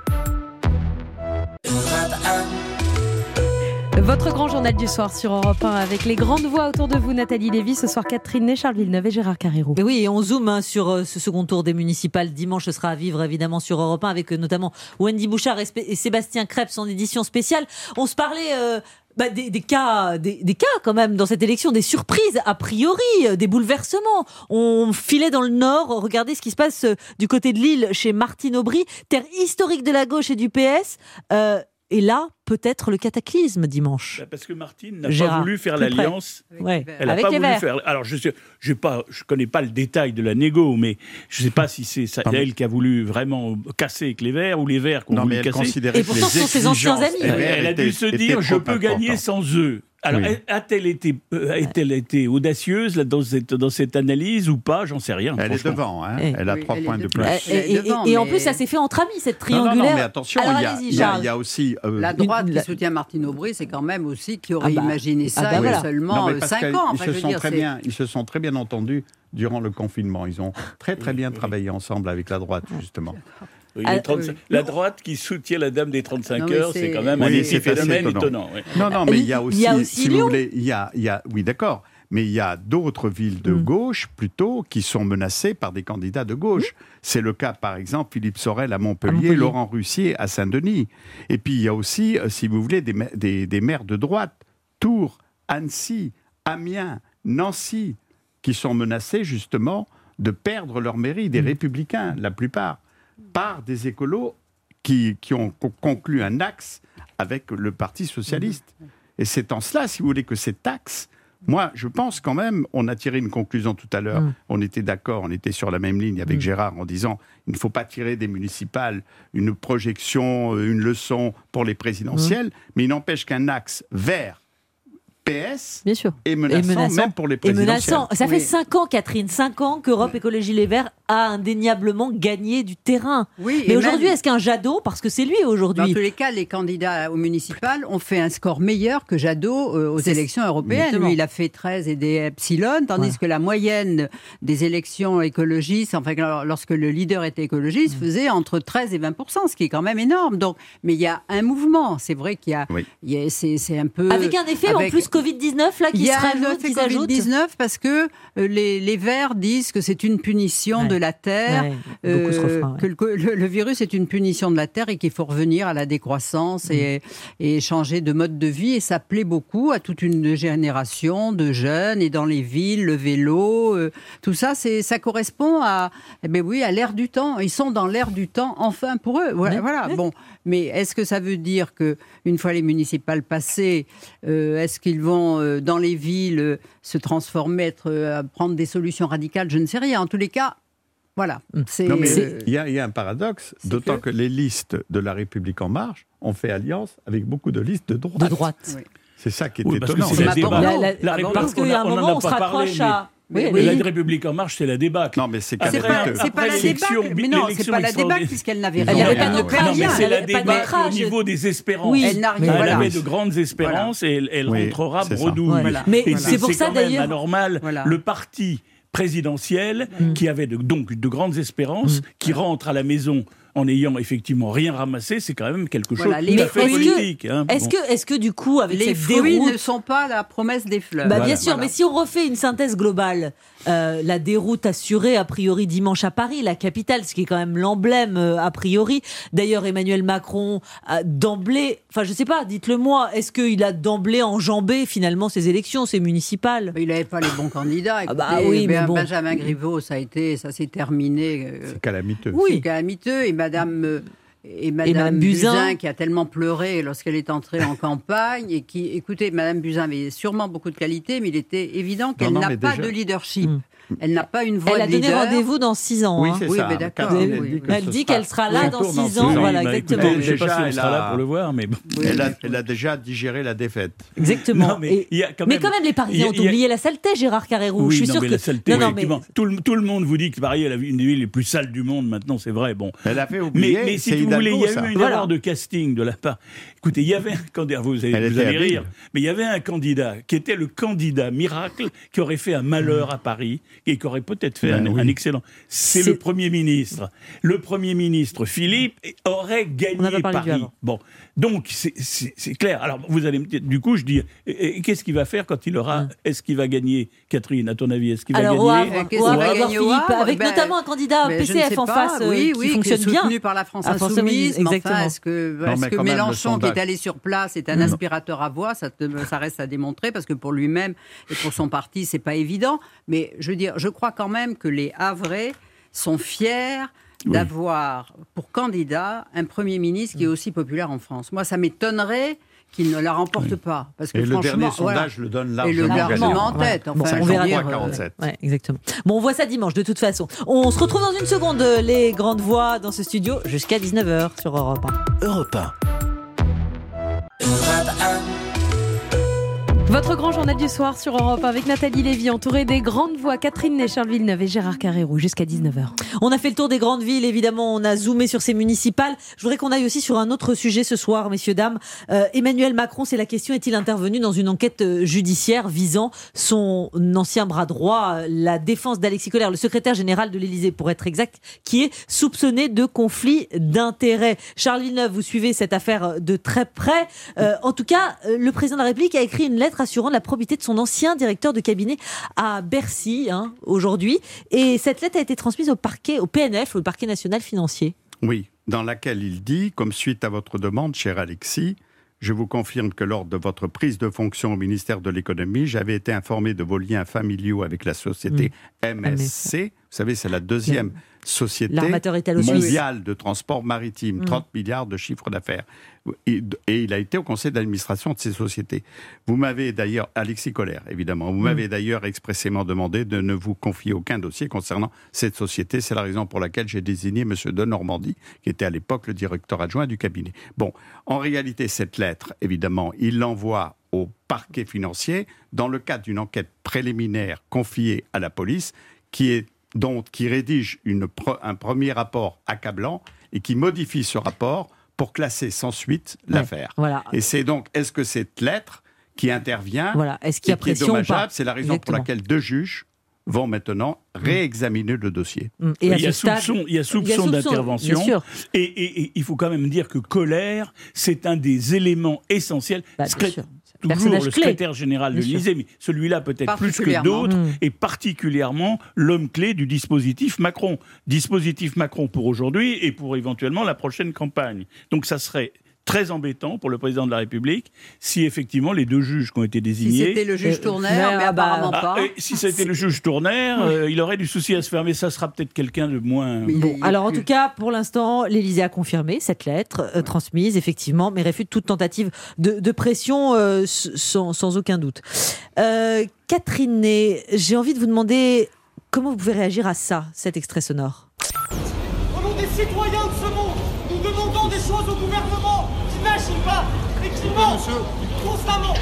Votre grand journal du soir sur Europe un avec les grandes voix autour de vous, Nathalie Lévy, ce soir Catherine Ney, Charles Villeneuve et Gérard Carrérou. Et oui, et on zoome hein, sur euh, ce second tour des municipales. Dimanche, ce sera à vivre évidemment sur Europe un avec euh, notamment Wendy Bouchard et, Sp- et Sébastien Krebs en édition spéciale. On se parlait euh, bah, des, des cas, des, des cas quand même dans cette élection, des surprises a priori, euh, des bouleversements. On filait dans le Nord, regardez ce qui se passe euh, du côté de Lille chez Martine Aubry, terre historique de la gauche et du P S. Euh, Et là, peut-être le cataclysme dimanche. Bah parce que Martine n'a Gérard, pas voulu faire l'alliance. Ouais. Elle n'a Avec pas les voulu Verts. faire. Alors, je ne je je connais pas le détail de la négo, mais je ne sais pas si c'est ça, elle qui a voulu vraiment casser avec les Verts ou les Verts qui ont non, voulu mais elle casser. considérait Et pourtant, ce sont ses anciens amis. Elle, elle a dû se dire, je peux gagner sans eux. Alors, oui. a-t-elle été, euh, a-t-elle été audacieuse là, dans, cette, dans cette analyse ou pas? J'en sais rien. Elle est devant, hein. Et, elle a oui, trois elle points de plus. Et, et, et, et en plus, ça s'est fait entre amis, cette triangulaire. Non, non, non mais attention, Alors, il y, a, il, y a, il y a aussi... Euh, la droite une, qui la... soutient Martine Aubry, c'est quand même aussi qui aurait ah bah, imaginé ça ah bah il y a voilà. seulement cinq ans. Enfin, ils, se sont dire, très bien, ils se sont très bien entendus durant le confinement. Ils ont très très bien travaillé ensemble avec la droite, justement. Oui, les trente-cinq, oui. La droite qui soutient la dame des trente-cinq non, heures, c'est... c'est quand même oui, un c'est phénomène étonnant. étonnant oui. Non, non, mais il y a aussi, il y a aussi si Lyon. vous voulez, il y a, il y a, oui, d'accord, mais il y a d'autres villes de mmh. gauche, plutôt, qui sont menacées par des candidats de gauche. Mmh. C'est le cas, par exemple, Philippe Sorel à Montpellier, à Montpellier. Laurent Russier à Saint-Denis. Et puis, il y a aussi, si vous voulez, des, des, des maires de droite, Tours, Annecy, Amiens, Nancy, qui sont menacés, justement, de perdre leur mairie, des mmh. républicains, la plupart, par des écolos qui, qui ont conclu un axe avec le Parti socialiste. Et c'est en cela, si vous voulez, que cet axe, moi, je pense quand même, on a tiré une conclusion tout à l'heure, mmh. on était d'accord, on était sur la même ligne avec mmh. Gérard en disant, il ne faut pas tirer des municipales une projection, une leçon pour les présidentielles, mmh. mais il n'empêche qu'un axe vers P S Bien sûr. Et menaçant, et menaçant même pour les présidentielles. Et menaçant. Ça fait oui. cinq ans, Catherine, cinq ans qu'Europe Écologie Les Verts a indéniablement gagné du terrain. Oui, mais et aujourd'hui, même- est-ce qu'un Jadot, parce que c'est lui aujourd'hui. Dans tous les cas, les candidats aux municipales ont fait un score meilleur que Jadot euh, aux C'est- élections européennes. Exactement. Lui, il a fait treize et des epsilon, tandis Ouais. que la moyenne des élections écologistes, enfin, lorsque le leader était écologiste, Mm. faisait entre treize et vingt pour cent, ce qui est quand même énorme. Donc, mais il y a un mouvement. C'est vrai qu'il y a, Oui. il y a- c'est, c'est un peu Avec un effet avec- en plus covid dix-neuf là, qui il y se a rajoute, un effet qui s'ajoute. covid dix-neuf parce que euh, les, les Verts disent que c'est une punition Ouais. de la Terre, Ouais, beaucoup ce euh, refrain, ouais. que le, le- le virus est une punition de la Terre et qu'il faut revenir à la décroissance Mm. et, et changer de mode de vie. Et ça plaît beaucoup à toute une génération de jeunes et dans les villes, le vélo, euh, tout ça, c'est, ça correspond à, eh ben oui, à l'ère du temps. Ils sont dans l'ère du temps, enfin pour eux. Voilà. Ouais. voilà. Ouais. Bon, mais est-ce que ça veut dire que une fois les municipales passées, euh, est-ce qu'ils vont euh, dans les villes euh, se transformer, être, euh, à prendre des solutions radicales? Je ne sais rien. En tous les cas, voilà. C'est, Non, mais euh, il y, a- il y a un paradoxe, d'autant que- que... les listes de la République En Marche ont fait alliance avec beaucoup de listes de droite. De droite. Oui. C'est ça qui est Oui, parce que étonnant. c'est la Ma débat. porno. La- la- La République- parce qu'il y a un on en a moment, on pas se parlé, raccroche mais- à. Oui, Mais oui. la République En Marche, c'est la débâcle. Non, mais c'est Après- C'est pas, que- c'est pas la l'élection- débâcle, mais non, c'est l'élection pas la extraordinaire. débâcle puisqu'elle n'avait Ils rien. ont Elle n'avait rien pas de à quoi voir. Non, mais rien, c'est elle la avait pas de débâcle métrage. au niveau des espérances. Oui. Elle n'a rien, Elle voilà. avait de grandes espérances et elle, elle Oui, rentrera c'est ça. bredouille. Voilà. Mais Et c'est pour c'est ça, quand même d'ailleurs- anormal. Voilà. Le parti présidentiel, Mm. qui avait de- donc de grandes espérances, qui rentre à la maison en n'ayant effectivement rien ramassé, c'est quand même quelque chose Voilà, de les tout à fait est-ce que- politique. hein. Est-ce Bon. que, est-ce que du coup, avec Les cette fruits déroute. ne sont pas la promesse des fleurs. Bah, Voilà. bien sûr, Voilà. mais si on refait une synthèse globale, euh, la déroute assurée a priori dimanche à Paris, la capitale, ce qui est quand même l'emblème euh, a priori. D'ailleurs, Emmanuel Macron a d'emblée, enfin je sais pas, dites-le moi, est-ce qu'il a d'emblée enjambé finalement ces élections, ces municipales? Il n'avait pas les bons candidats. Ah bah Écoutez, oui, mais Ben- bon. Benjamin Griveaux, ça a été, ça s'est terminé. euh, C'est calamiteux. Oui. C'est calamiteux. Et Madame, euh, et Madame, Madame Buzyn, Buzyn. qui a tellement pleuré lorsqu'elle est entrée en campagne, et qui, écoutez, Madame Buzyn avait sûrement beaucoup de qualités, mais il était évident qu'elle non, n'a mais pas déjà- de leadership. Mm. Elle n'a pas une voix Elle a de donné leader. rendez-vous dans six ans. Oui, hein. c'est Oui, ça. mais d'accord, Car oui, elle oui, dit oui. que Elle ce dit sera- qu'elle sera là son dans tour six ans, ans. voilà, Bah, exactement. écoutez, Elle, je ne sais pas déjà, si elle elle sera a- là pour le voir, mais bon. Elle a, elle a déjà digéré la défaite. Exactement. Non, mais Et- il y a quand mais même- quand même, les Parisiens il y a- ont il y a- oublié la saleté, Gérard Carrérou. Oui, je suis non, sûr mais que la saleté, non, non, mais effectivement. Tout, le, tout le monde vous dit que Paris est une des villes les plus sales du monde maintenant, c'est vrai. Bon. Elle a fait oublier. Mais, mais si c'est vous voulez, il y a Hidalgo, eu ça. une Voilà. erreur de casting de la part. Écoutez, il y avait un candidat, vous allez, Elle vous était allez habile. rire, mais il y avait un candidat qui était le candidat miracle qui aurait fait un malheur à Paris et qui aurait peut-être fait Ben un, oui. un excellent. C'est C'est- le Premier ministre. Le Premier ministre, Philippe, aurait On n'a gagné pas parlé de lui Paris. avant. Bon, donc c'est- c'est c'est clair. Alors vous allez me dire, du coup, je dis, et- et qu'est-ce qu'il va faire quand il aura. Est-ce qu'il va gagner, Catherine, à ton avis? Est-ce qu'il va Alors, au gagner Havre, Qu'est-ce au qu'il Havre, va Édouard gagner au Philippe, Havre avec Ben, notamment un candidat Mais je P C ne F sais en pas. face euh, oui, qui oui, fonctionne qui est bien. soutenu par la France Ah, France Insoumise. mais exactement. enfin, est-ce que, Non, est-ce mais que quand même, le Mélenchon, qui est sondage- allé sur place, est un Non. aspirateur à voix? Ça, te- ça reste à démontrer parce que pour lui-même et pour son parti, c'est pas évident. Mais je veux dire, je crois quand même que les Havrais sont fiers Oui. d'avoir pour candidat un Premier ministre qui est aussi populaire en France. Moi, ça m'étonnerait qu'il ne la remporte pas. Parce que Et le franchement, dernier voilà. sondage le donne Et largement le largement gagnant. en tête. Bon, Enfin, on je veux verra dire, bien. euh, quarante-sept. Ouais, exactement. Bon, on voit ça dimanche de toute façon. On se retrouve dans une seconde, euh, les grandes voix dans ce studio jusqu'à dix-neuf heures sur Europe un. Europe un. Votre grand journal du soir sur Europe un avec Nathalie Lévy, entourée des grandes voix Catherine Néchard-Villeneuve et Gérard Carrérou jusqu'à dix-neuf heures. On a fait le tour des grandes villes, évidemment, on a zoomé sur ces municipales. Je voudrais qu'on aille aussi sur un autre sujet ce soir, messieurs, dames. Euh, Emmanuel Macron, c'est la question, est-il intervenu dans une enquête euh, judiciaire visant son ancien bras droit, euh, la défense d'Alexis Collère, le secrétaire général de l'Élysée, pour être exact, qui est soupçonné de conflit d'intérêts. Charles Villeneuve, vous suivez cette affaire de très près. Euh, en tout cas, euh, le président de la République a écrit une lettre assurant la probité de son ancien directeur de cabinet à Bercy, hein, aujourd'hui. Et cette lettre a été transmise au parquet, au P N F, au parquet national financier. Oui, dans laquelle il dit, comme suite à votre demande, cher Alexis, je vous confirme que lors de votre prise de fonction au ministère de l'économie, j'avais été informé de vos liens familiaux avec la société Mmh. M S C. Vous savez, c'est la deuxième société L'armateur italo-suisse. mondiale de transport maritime, Mmh. trente milliards de chiffre d'affaires. Et, et il a été au conseil d'administration de ces sociétés. Vous m'avez d'ailleurs, Alexis Collère, évidemment, vous Mmh. m'avez d'ailleurs expressément demandé de ne vous confier aucun dossier concernant cette société. C'est la raison pour laquelle j'ai désigné M. de Normandie, qui était à l'époque le directeur adjoint du cabinet. Bon, en réalité, cette lettre, évidemment, il l'envoie au parquet financier dans le cadre d'une enquête préliminaire confiée à la police qui est donc, qui rédige une pre- un premier rapport accablant et qui modifie ce rapport pour classer sans suite Ouais, l'affaire. voilà. Et c'est donc, est-ce que cette lettre qui intervient, Voilà. Est-ce qu'il y a et qui est pression ou pas dommageable, c'est la raison Exactement. pour laquelle deux juges vont maintenant réexaminer le dossier. Mm. Et à il y a ce stade- soupçon, il y a il y a soupçon soupçon, d'intervention. bien sûr. Et, et- et il faut quand même dire que Colère, c'est un des éléments essentiels. Bah, bien Secré- sûr. Toujours Personnage le clé. secrétaire général de Bien sûr. l'Élysée, mais celui-là peut-être plus que Particulièrement. d'autres, Mm. et particulièrement l'homme clé du dispositif Macron. Dispositif Macron pour aujourd'hui et pour éventuellement la prochaine campagne. Donc ça serait très embêtant pour le président de la République si effectivement les deux juges qui ont été Si désignés... c'était le juge Euh, Tournaire, mais, mais ah bah, apparemment Ah, pas. et si c'était le juge Tournaire, euh, il aurait du souci à se faire, mais ça sera peut-être quelqu'un de moins... Mais il- Bon, il- alors en tout cas, pour l'instant, l'Élysée a confirmé cette lettre euh, transmise, effectivement, mais réfute toute tentative de, de pression euh, s- sans, sans aucun doute. Euh, Catherine Ney, j'ai envie de vous demander comment vous pouvez réagir à ça, cet extrait sonore. Au nom des citoyens de ce monde, nous demandons des choses au gouvernement qui n'agit pas et qui ment constamment.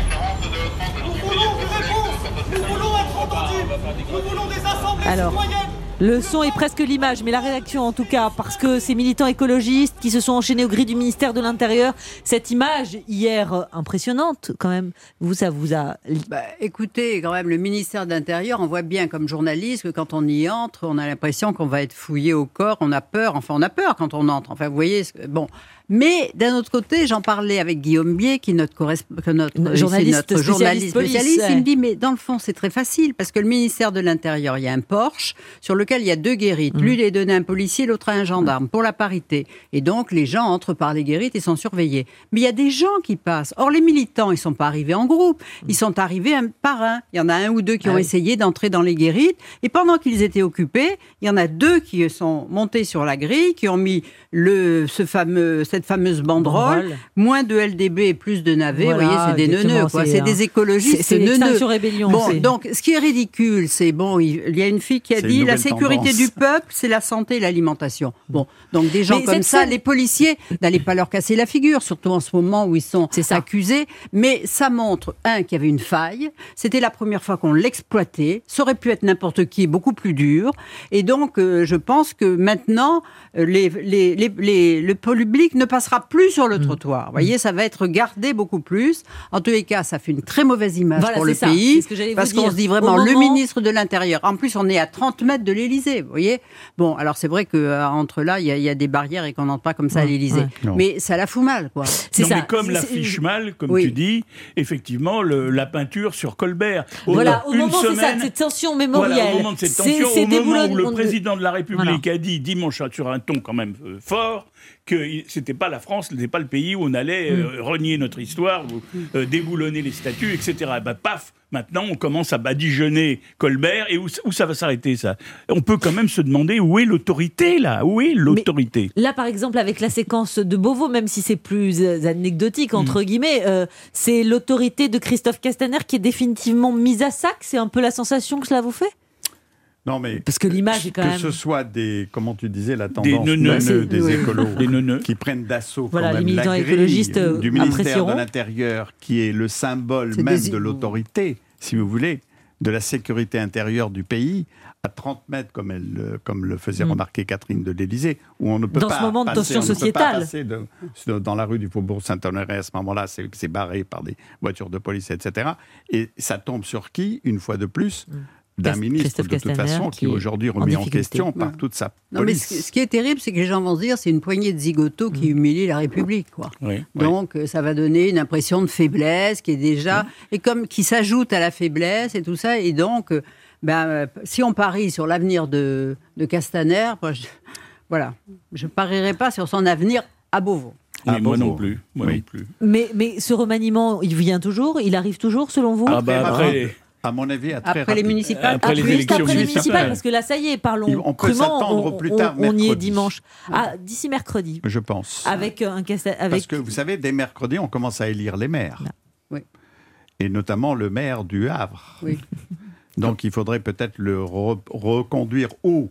Nous voulons des réponses, nous voulons être entendus, nous voulons des assemblées Alors, citoyennes. le son est presque l'image, mais la réaction en tout cas, parce que ces militants écologistes qui se sont enchaînés aux grilles du ministère de l'Intérieur, cette image hier euh, impressionnante quand même, vous, ça vous a... Bah, écoutez, quand même, le ministère de l'Intérieur, on voit bien comme journaliste que quand on y entre, on a l'impression qu'on va être fouillé au corps, on a peur, enfin on a peur quand on entre, enfin vous voyez, ce que- bon. Mais d'un autre côté, j'en parlais avec Guillaume Bier, qui est notre, corresp- que notre, Journaliste ici, notre spécialiste journaliste police, spécialiste. ouais. Il me dit, mais dans le fond, c'est très facile, parce que le ministère de l'Intérieur, il y a un Porsche sur lequel il y a deux guérites. Mmh. L'une est donnée à un policier, l'autre à un gendarme, pour la parité. Et donc, les gens entrent par les guérites et sont surveillés. Mais il y a des gens qui passent. Or, les militants, ils sont pas arrivés en groupe. Ils sont arrivés un par un. Il y en a un ou deux qui Ah ont oui. essayé d'entrer dans les guérites. Et pendant qu'ils étaient occupés, il y en a deux qui sont montés sur la grille, qui ont mis le, ce fameux, cette fameuse banderole. Banderole. Moins de L D B et plus de navets. Voilà, vous voyez, c'est des exactement, neuneux, quoi. c'est C'est un- des écologistes c'est- c'est neuneux. l'Extinction Rébellion, Bon, c'est- donc, ce qui est ridicule, c'est bon, il il y a une fille qui a C'est dit une la nouvelle sécurité tendance. du peuple, c'est la santé et l'alimentation. Bon, donc des gens Mais comme cette ça, scène- les policiers, n'allez pas leur casser la figure, surtout en ce moment où ils sont C'est ça. accusés. Mais ça montre, un, qu'il y avait une faille. C'était la première fois qu'on l'exploitait. Ça aurait pu être n'importe qui, beaucoup plus dur. Et donc, euh, je pense que maintenant, euh, les, les, les, les- le public ne passera plus sur le Mmh. trottoir. Vous voyez, ça va être gardé beaucoup plus. En tous les cas, ça fait une très mauvaise image Voilà, pour c'est le ça. pays. C'est ce que j'allais vous Parce qu'on dire. se dit Au vraiment, le moment- ministre de l'Intérieur. En plus, on est à trente mètres de l'Élysée, vous voyez. Bon, alors c'est vrai qu'entre là, il y, a- il y a des barrières et qu'on n'entre pas comme ça à Ouais, l'Élysée. ouais. Non. Mais ça la fout mal, quoi. C'est non, ça. mais comme C'est- l'affiche c'est- mal, comme Oui. tu dis, effectivement, le- la peinture sur Colbert. Au- Voilà, au une moment, c'est ça, semaine- de cette tension mémorielle. Voilà, au moment de cette C'est- tension, c'est au moment déboulonne- où le on- président de la République Voilà. a dit dimanche sur un ton quand même euh, fort que il- c'était pas la France, c'était pas le pays où on allait euh, renier notre histoire, ou euh, déboulonner les statues, et cetera. Et ben, paf, maintenant on commence à badigeonner Colbert, et où, où ça va s'arrêter ça? On peut quand même se demander où est l'autorité là? Où est l'autorité? Là, par exemple, avec la séquence de Beauvau, même si c'est plus euh, anecdotique, entre guillemets, euh, c'est l'autorité de Christophe Castaner qui est définitivement mise à sac. C'est un peu la sensation que cela vous fait? Non, mais Parce que l'image est quand que même... ce soit des, comment tu disais, la Des tendance neuneux, neuneux, des oui. écolos, Des neuneux. qui prennent d'assaut quand Voilà, les même militants la grille écologistes, euh, du ministère apprécieront. de l'Intérieur, qui est le symbole C'est même des- de l'autorité, si vous voulez, de la sécurité intérieure du pays, à trente mètres, comme, elle, euh, comme le faisait Mm. remarquer Catherine de l'Élysée, où on ne peut Dans pas ce moment de passer, tension on ne peut pas sociétale. passer de- de- dans la rue du Faubourg Saint-Honoré à ce moment-là, c'est c'est barré par des voitures de police, et cetera. Et ça tombe sur qui, une fois de plus d'un Christ- ministre, Christophe de toute Castaner, fason, qui qui est est aujourd'hui en remis en, difficulté. question par Ouais. toute sa Non, mais police. ce, ce qui est terrible, c'est que les gens vont se dire c'est une poignée de zigotos qui humilient la République, quoi. Oui. Donc, euh, ça va donner une impression de faiblesse qui est déjà. Et comme qui s'ajoute à la faiblesse et tout ça. Et donc, euh, ben, euh, si on parie sur l'avenir de, de Castaner, moi, je, voilà, je ne parierai pas sur son avenir à Beauvau. Mais Ah, moi Beauvau. non plus. Moi Oui. non plus. Mais, mais ce remaniement, il vient toujours? Il arrive toujours, selon vous? Ah bah après, À mon avis, à très Après les rapide. municipales. Après les Juste élections après les municipales. municipales, parce que là, ça y est, parlons On peut crûment, s'attendre on- plus on- tard, on y est mercredi. dimanche. Ah, d'ici mercredi. Je pense. Avec euh, un Casta- avec Parce que vous savez, dès mercredi, on commence à élire les maires. Oui. Et notamment le maire du Havre. Oui. Donc il faudrait peut-être le re- reconduire haut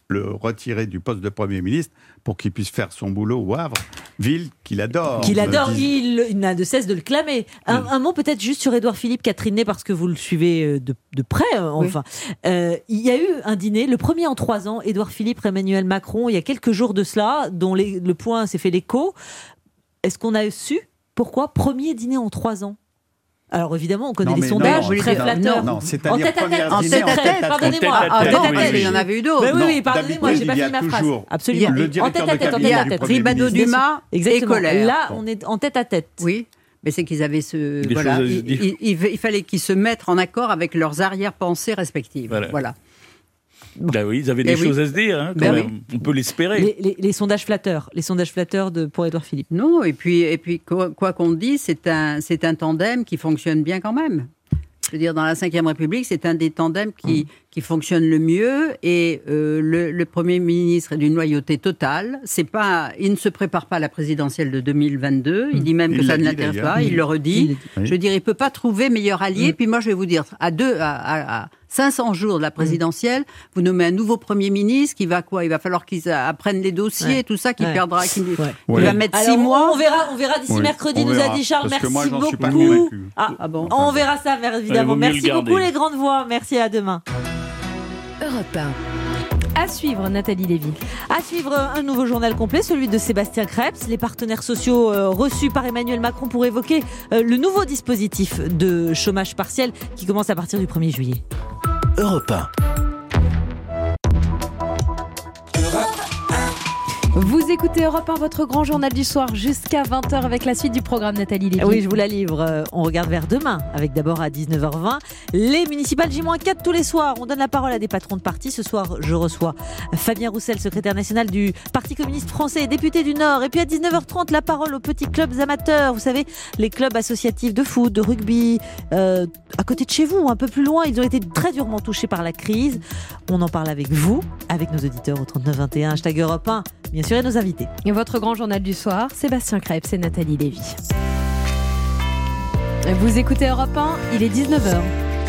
le retirer du poste de Premier ministre pour qu'il puisse faire son boulot au Havre, ville qu'il adore. Qu'il adore, Dis- il, il n'a de cesse de le clamer. Un, un mot peut-être juste sur Édouard Philippe, Catherine Ney, parce que vous le suivez de, de près, enfin. Oui. Euh, il y a eu un dîner, le premier en trois ans, Édouard Philippe, Emmanuel Macron, il y a quelques jours de cela, dont les, le point s'est fait l'écho. Est-ce qu'on a su pourquoi premier dîner en trois ans? Alors évidemment, on connaît Non, les mais sondages non, très non, flatteurs. non, c'est-à-dire en tête à tête, première en dîner, tête à en tête, tête à pardonnez-moi. tête. En tête à Oui, tête. oui, il y en avait eu d'autres. Mais oui, oui, Non, pardonnez-moi, j'ai d'habitude, pas il y a fini ma phrase. toujours Absolument. le En directeur tête à de tête, en cabinet tête à du tête. Premier Ribado ministre. Dumas et Exactement. Colère. Là, on est en tête à tête. Oui. Mais c'est qu'ils avaient ce. Des Voilà, choses à se il, dire. il- il- il fallait qu'ils se mettent en accord avec leurs arrière-pensées respectives. Voilà. Voilà. Ben oui, ils avaient des Eh oui. choses à se dire, hein, quand Ben même. oui. On peut l'espérer. Les, les- les sondages flatteurs, les sondages flatteurs de, pour Édouard Philippe. Non, et puis, et puis quoi, quoi qu'on dise, c'est un, c'est un tandem qui fonctionne bien quand même. Je veux dire, dans la cinquième République, c'est un des tandems qui, mmh. qui fonctionne le mieux. Et euh, le, le Premier ministre est d'une loyauté totale. C'est pas, il ne se prépare pas à la présidentielle de deux mille vingt-deux. Il dit même il que ça ne dit, l'intéresse d'ailleurs. pas. Il le redit. Oui. Je veux dire, il ne peut pas trouver meilleur allié. Mmh. Puis moi, je vais vous dire, à, deux, à, à, à cinq cents jours de la présidentielle, mmh. vous nommez un nouveau Premier ministre qui va quoi? Il va falloir qu'ils apprennent les dossiers, ouais. tout ça, qui ouais. perdra, qui ouais. il ouais. va mettre Alors, six mois. On verra, on verra d'ici Oui, mercredi, on nous verra. a dit Charles. Parce que Merci moi, j'en beaucoup. suis pas convaincu. Ah, Ah bon. on verra ça, évidemment. Ouais, vaut mieux Merci le garder. beaucoup les grandes voix. Merci, à demain. Europe un. À suivre, Nathalie Lévy. À suivre un nouveau journal complet, celui de Sébastien Krebs, les partenaires sociaux euh, reçus par Emmanuel Macron pour évoquer euh, le nouveau dispositif de chômage partiel qui commence à partir du premier juillet. Europe un. Vous écoutez Europe un, votre grand journal du soir jusqu'à vingt heures avec la suite du programme, Nathalie Lévy. Oui, je vous la livre. Euh, On regarde vers demain, avec d'abord à dix-neuf heures vingt, les municipales J moins quatre tous les soirs. On donne la parole à des patrons de parti. Ce soir, je reçois Fabien Roussel, secrétaire national du Parti communiste français, député du Nord. Et puis à dix-neuf heures trente, la parole aux petits clubs amateurs. Vous savez, les clubs associatifs de foot, de rugby, euh, à côté de chez vous, un peu plus loin. Ils ont été très durement touchés par la crise. On en parle avec vous, avec nos auditeurs au trente-neuf vingt et un, hashtag Europe un, bien sûr, et nos invités. Et votre grand journal du soir, Sébastien Krebs et Nathalie Lévy. Vous écoutez Europe un, il est dix-neuf heures.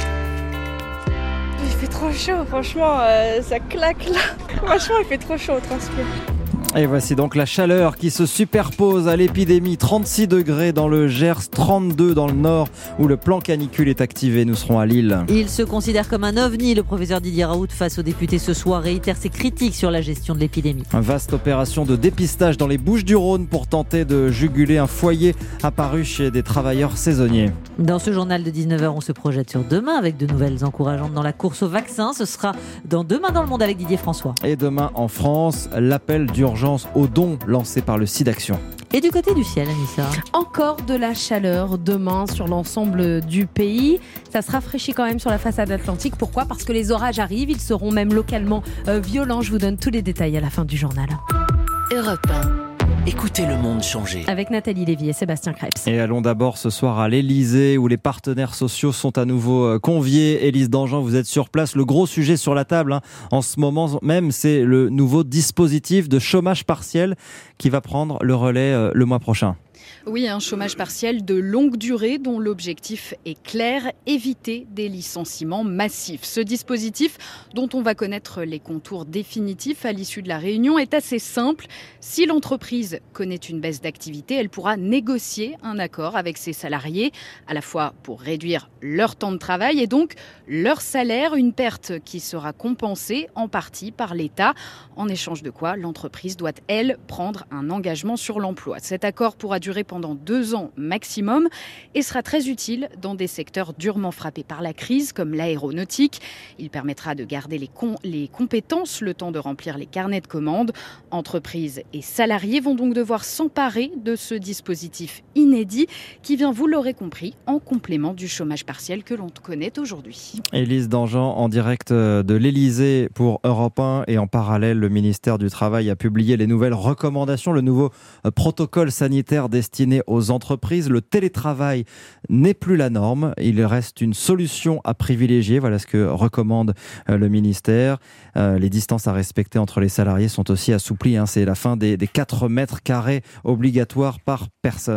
Il fait trop chaud, franchement, euh, ça claque là. Franchement, il fait trop chaud au transpire. Et voici donc la chaleur qui se superpose à l'épidémie. trente-six degrés dans le Gers, trente-deux dans le Nord où le plan canicule est activé. Nous serons à Lille. Il se considère comme un ovni. Le professeur Didier Raoult, face aux députés ce soir, réitère ses critiques sur la gestion de l'épidémie. Une vaste opération de dépistage dans les Bouches-du-Rhône pour tenter de juguler un foyer apparu chez des travailleurs saisonniers. Dans ce journal de dix-neuf heures, on se projette sur demain avec de nouvelles encourageantes dans la course au vaccin. Ce sera dans Demain dans le monde avec Didier François. Et demain en France, l'appel d'urgence aux dons lancé par le SIDAction. Et du côté du ciel, Anissa? Encore de la chaleur demain sur l'ensemble du pays. Ça se rafraîchit quand même sur la façade atlantique. Pourquoi? Parce que les orages arrivent. Ils seront même localement euh, violents. Je vous donne tous les détails à la fin du journal. Europe un. Écoutez le monde changer. Avec Nathalie Lévy et Sébastien Krebs. Et allons d'abord ce soir à l'Elysée où les partenaires sociaux sont à nouveau conviés. Élise Dangean, vous êtes sur place. Le gros sujet sur la table hein, en ce moment même, c'est le nouveau dispositif de chômage partiel qui va prendre le relais euh, le mois prochain. Oui, un chômage partiel de longue durée dont l'objectif est clair, éviter des licenciements massifs. Ce dispositif, dont on va connaître les contours définitifs à l'issue de la réunion, est assez simple. Si l'entreprise connaît une baisse d'activité, elle pourra négocier un accord avec ses salariés, à la fois pour réduire leur temps de travail et donc leur salaire, une perte qui sera compensée en partie par l'État, en échange de quoi l'entreprise doit, elle, prendre un engagement sur l'emploi. Cet accord pourra durer pendant deux ans maximum et sera très utile dans des secteurs durement frappés par la crise comme l'aéronautique. Il permettra de garder les, com- les compétences le temps de remplir les carnets de commandes. Entreprises et salariés vont donc devoir s'emparer de ce dispositif inédit qui vient, vous l'aurez compris, en complément du chômage partiel que l'on connaît aujourd'hui. Élise Dangean en direct de l'Elysée pour Europe un et en parallèle le ministère du Travail a publié les nouvelles recommandations, le nouveau protocole sanitaire destiné aux entreprises. Le télétravail n'est plus la norme, il reste une solution à privilégier, voilà ce que recommande le ministère. Euh, les distances à respecter entre les salariés sont aussi assouplies, hein. C'est la fin des, des quatre mètres carrés obligatoires par personne.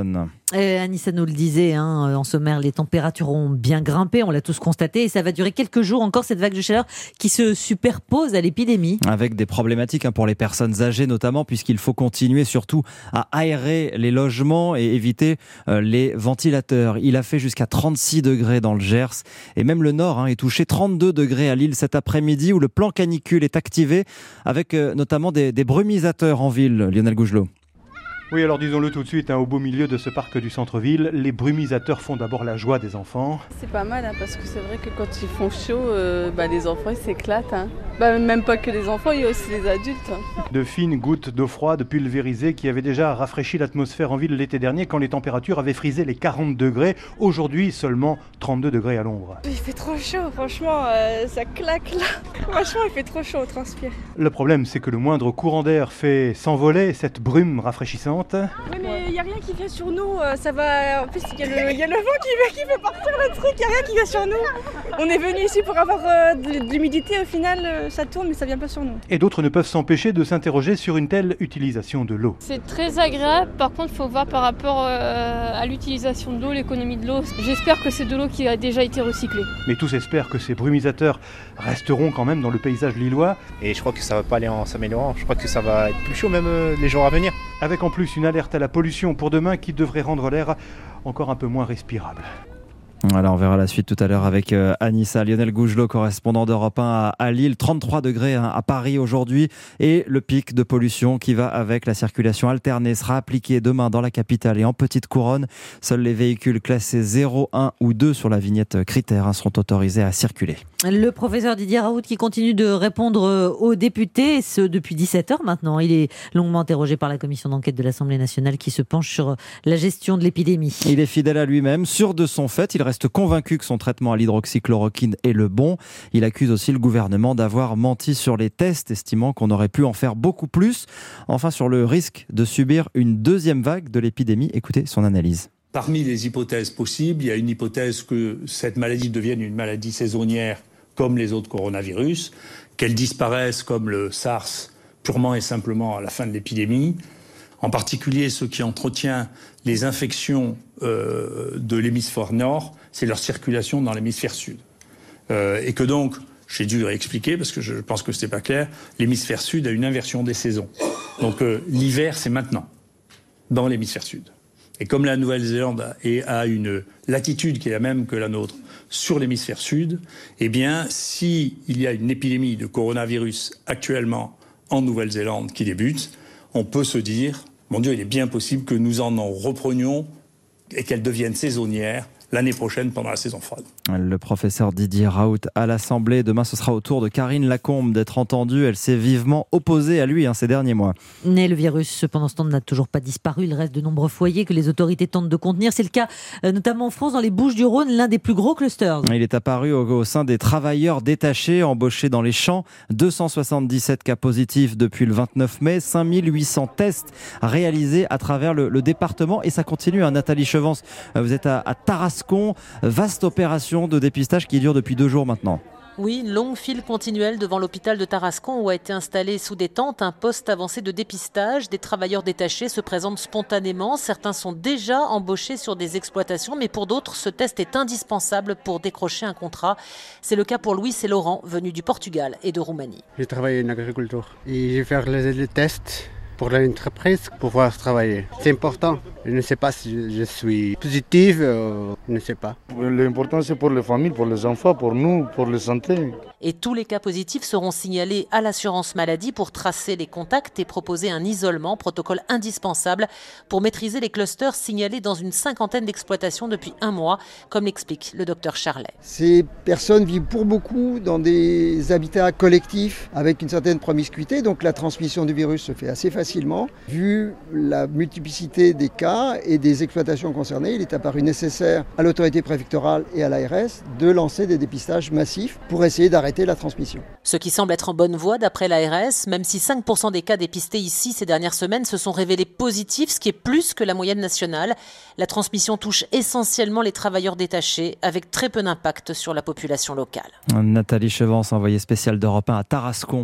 Et Anissa nous le disait, hein, en sommaire, les températures ont bien grimpé, on l'a tous constaté, et ça va durer quelques jours encore, cette vague de chaleur qui se superpose à l'épidémie. Avec des problématiques hein, pour les personnes âgées notamment, puisqu'il faut continuer surtout à aérer les logements et éviter euh, les ventilateurs. Il a fait jusqu'à trente-six degrés dans le Gers, et même le Nord hein, est touché, trente-deux degrés à Lille cet après-midi, où le plan canicule est activé, avec euh, notamment des, des brumisateurs en ville. Lionel Gougelot. Oui, alors disons-le tout de suite, hein, au beau milieu de ce parc du centre-ville, les brumisateurs font d'abord la joie des enfants. C'est pas mal, hein, parce que c'est vrai que quand ils font chaud, euh, bah, les enfants ils s'éclatent. Hein. Bah, même pas que les enfants, il y a aussi les adultes. Hein. De fines gouttes d'eau froide pulvérisées qui avaient déjà rafraîchi l'atmosphère en ville l'été dernier quand les températures avaient frisé les quarante degrés. Aujourd'hui, seulement trente-deux degrés à l'ombre. Il fait trop chaud, franchement, euh, ça claque là. Franchement, il fait trop chaud, on transpire. Le problème, c'est que le moindre courant d'air fait s'envoler cette brume rafraîchissante. Oui, mais il n'y a rien qui vient sur nous, ça va. En plus, il y, y a le vent qui, qui fait partir le truc, il n'y a rien qui vient sur nous. On est venu ici pour avoir euh, de, de l'humidité, au final, euh, ça tourne, mais ça vient pas sur nous. Et d'autres ne peuvent s'empêcher de s'interroger sur une telle utilisation de l'eau. C'est très agréable, par contre, il faut voir par rapport euh, à l'utilisation de l'eau, l'économie de l'eau. J'espère que c'est de l'eau qui a déjà été recyclée. Mais tous espèrent que ces brumisateurs resteront quand même dans le paysage lillois. Et je crois que ça va pas aller en s'améliorant, je crois que ça va être plus chaud même euh, les jours à venir. Avec en plus une alerte à la pollution pour demain qui devrait rendre l'air encore un peu moins respirable. Voilà, on verra la suite tout à l'heure avec euh, Anissa. Lionel Gougelot, correspondant d'Europe un à, à Lille. trente-trois degrés hein, à Paris aujourd'hui. Et le pic de pollution qui va avec la circulation alternée sera appliqué demain dans la capitale et en petite couronne. Seuls les véhicules classés zéro, un ou deux sur la vignette critère hein, seront autorisés à circuler. Le professeur Didier Raoult qui continue de répondre aux députés, ce depuis dix-sept heures maintenant. Il est longuement interrogé par la commission d'enquête de l'Assemblée nationale qui se penche sur la gestion de l'épidémie. Il est fidèle à lui-même, sûr de son fait. Il reste convaincu que son traitement à l'hydroxychloroquine est le bon. Il accuse aussi le gouvernement d'avoir menti sur les tests, estimant qu'on aurait pu en faire beaucoup plus. Enfin, sur le risque de subir une deuxième vague de l'épidémie, écoutez son analyse. Parmi les hypothèses possibles, il y a une hypothèse que cette maladie devienne une maladie saisonnière comme les autres coronavirus, qu'elle disparaisse comme le SARS purement et simplement à la fin de l'épidémie, en particulier ce qui entretient les infections euh, de l'hémisphère nord, c'est leur circulation dans l'hémisphère sud. Euh, et que donc, j'ai dû expliquer, parce que je pense que ce n'est pas clair, l'hémisphère sud a une inversion des saisons. Donc euh, l'hiver, c'est maintenant, dans l'hémisphère sud. Et comme la Nouvelle-Zélande a une latitude qui est la même que la nôtre sur l'hémisphère sud, eh bien, s'il y a une épidémie de coronavirus actuellement en Nouvelle-Zélande qui débute, on peut se dire, mon Dieu, il est bien possible que nous en en reprenions et qu'elle devienne saisonnière l'année prochaine pendant la saison froide. Le professeur Didier Raoult à l'Assemblée. Demain, ce sera au tour de Karine Lacombe d'être entendue. Elle s'est vivement opposée à lui hein, ces derniers mois. Mais le virus, pendant ce temps, n'a toujours pas disparu. Il reste de nombreux foyers que les autorités tentent de contenir. C'est le cas euh, notamment en France, dans les Bouches-du-Rhône, l'un des plus gros clusters. Il est apparu au, au sein des travailleurs détachés, embauchés dans les champs. deux cent soixante-dix-sept cas positifs depuis le vingt-neuf mai. cinq mille huit cents tests réalisés à travers le, le département. Et ça continue. Hein, Nathalie Chevance, vous êtes à, à Tarascon. Vaste opération de dépistage qui dure depuis deux jours maintenant. Oui, une longue file continuelle devant l'hôpital de Tarascon où a été installé sous des tentes un poste avancé de dépistage. Des travailleurs détachés se présentent spontanément. Certains sont déjà embauchés sur des exploitations, mais pour d'autres, ce test est indispensable pour décrocher un contrat. C'est le cas pour Louis et Laurent, venus du Portugal et de Roumanie. J'ai travaillé en agriculture et j'ai fait les, les tests pour l'entreprise pour pouvoir travailler. C'est important. Je ne sais pas si je suis positive, euh, je ne sais pas. L'important c'est pour les familles, pour les enfants, pour nous, pour la santé. Et tous les cas positifs seront signalés à l'assurance maladie pour tracer les contacts et proposer un isolement, protocole indispensable pour maîtriser les clusters signalés dans une cinquantaine d'exploitations depuis un mois, comme l'explique le docteur Charlet. Ces personnes vivent pour beaucoup dans des habitats collectifs avec une certaine promiscuité, donc la transmission du virus se fait assez facilement. Vu la multiplicité des cas et des exploitations concernées, il est apparu nécessaire à l'autorité préfectorale et à l'A R S de lancer des dépistages massifs pour essayer d'arrêter la transmission. Ce qui semble être en bonne voie d'après l'A R S, même si cinq pour cent des cas dépistés ici ces dernières semaines se sont révélés positifs, ce qui est plus que la moyenne nationale. La transmission touche essentiellement les travailleurs détachés, avec très peu d'impact sur la population locale. Nathalie Chevance, envoyée spéciale d'Europe un à Tarascon.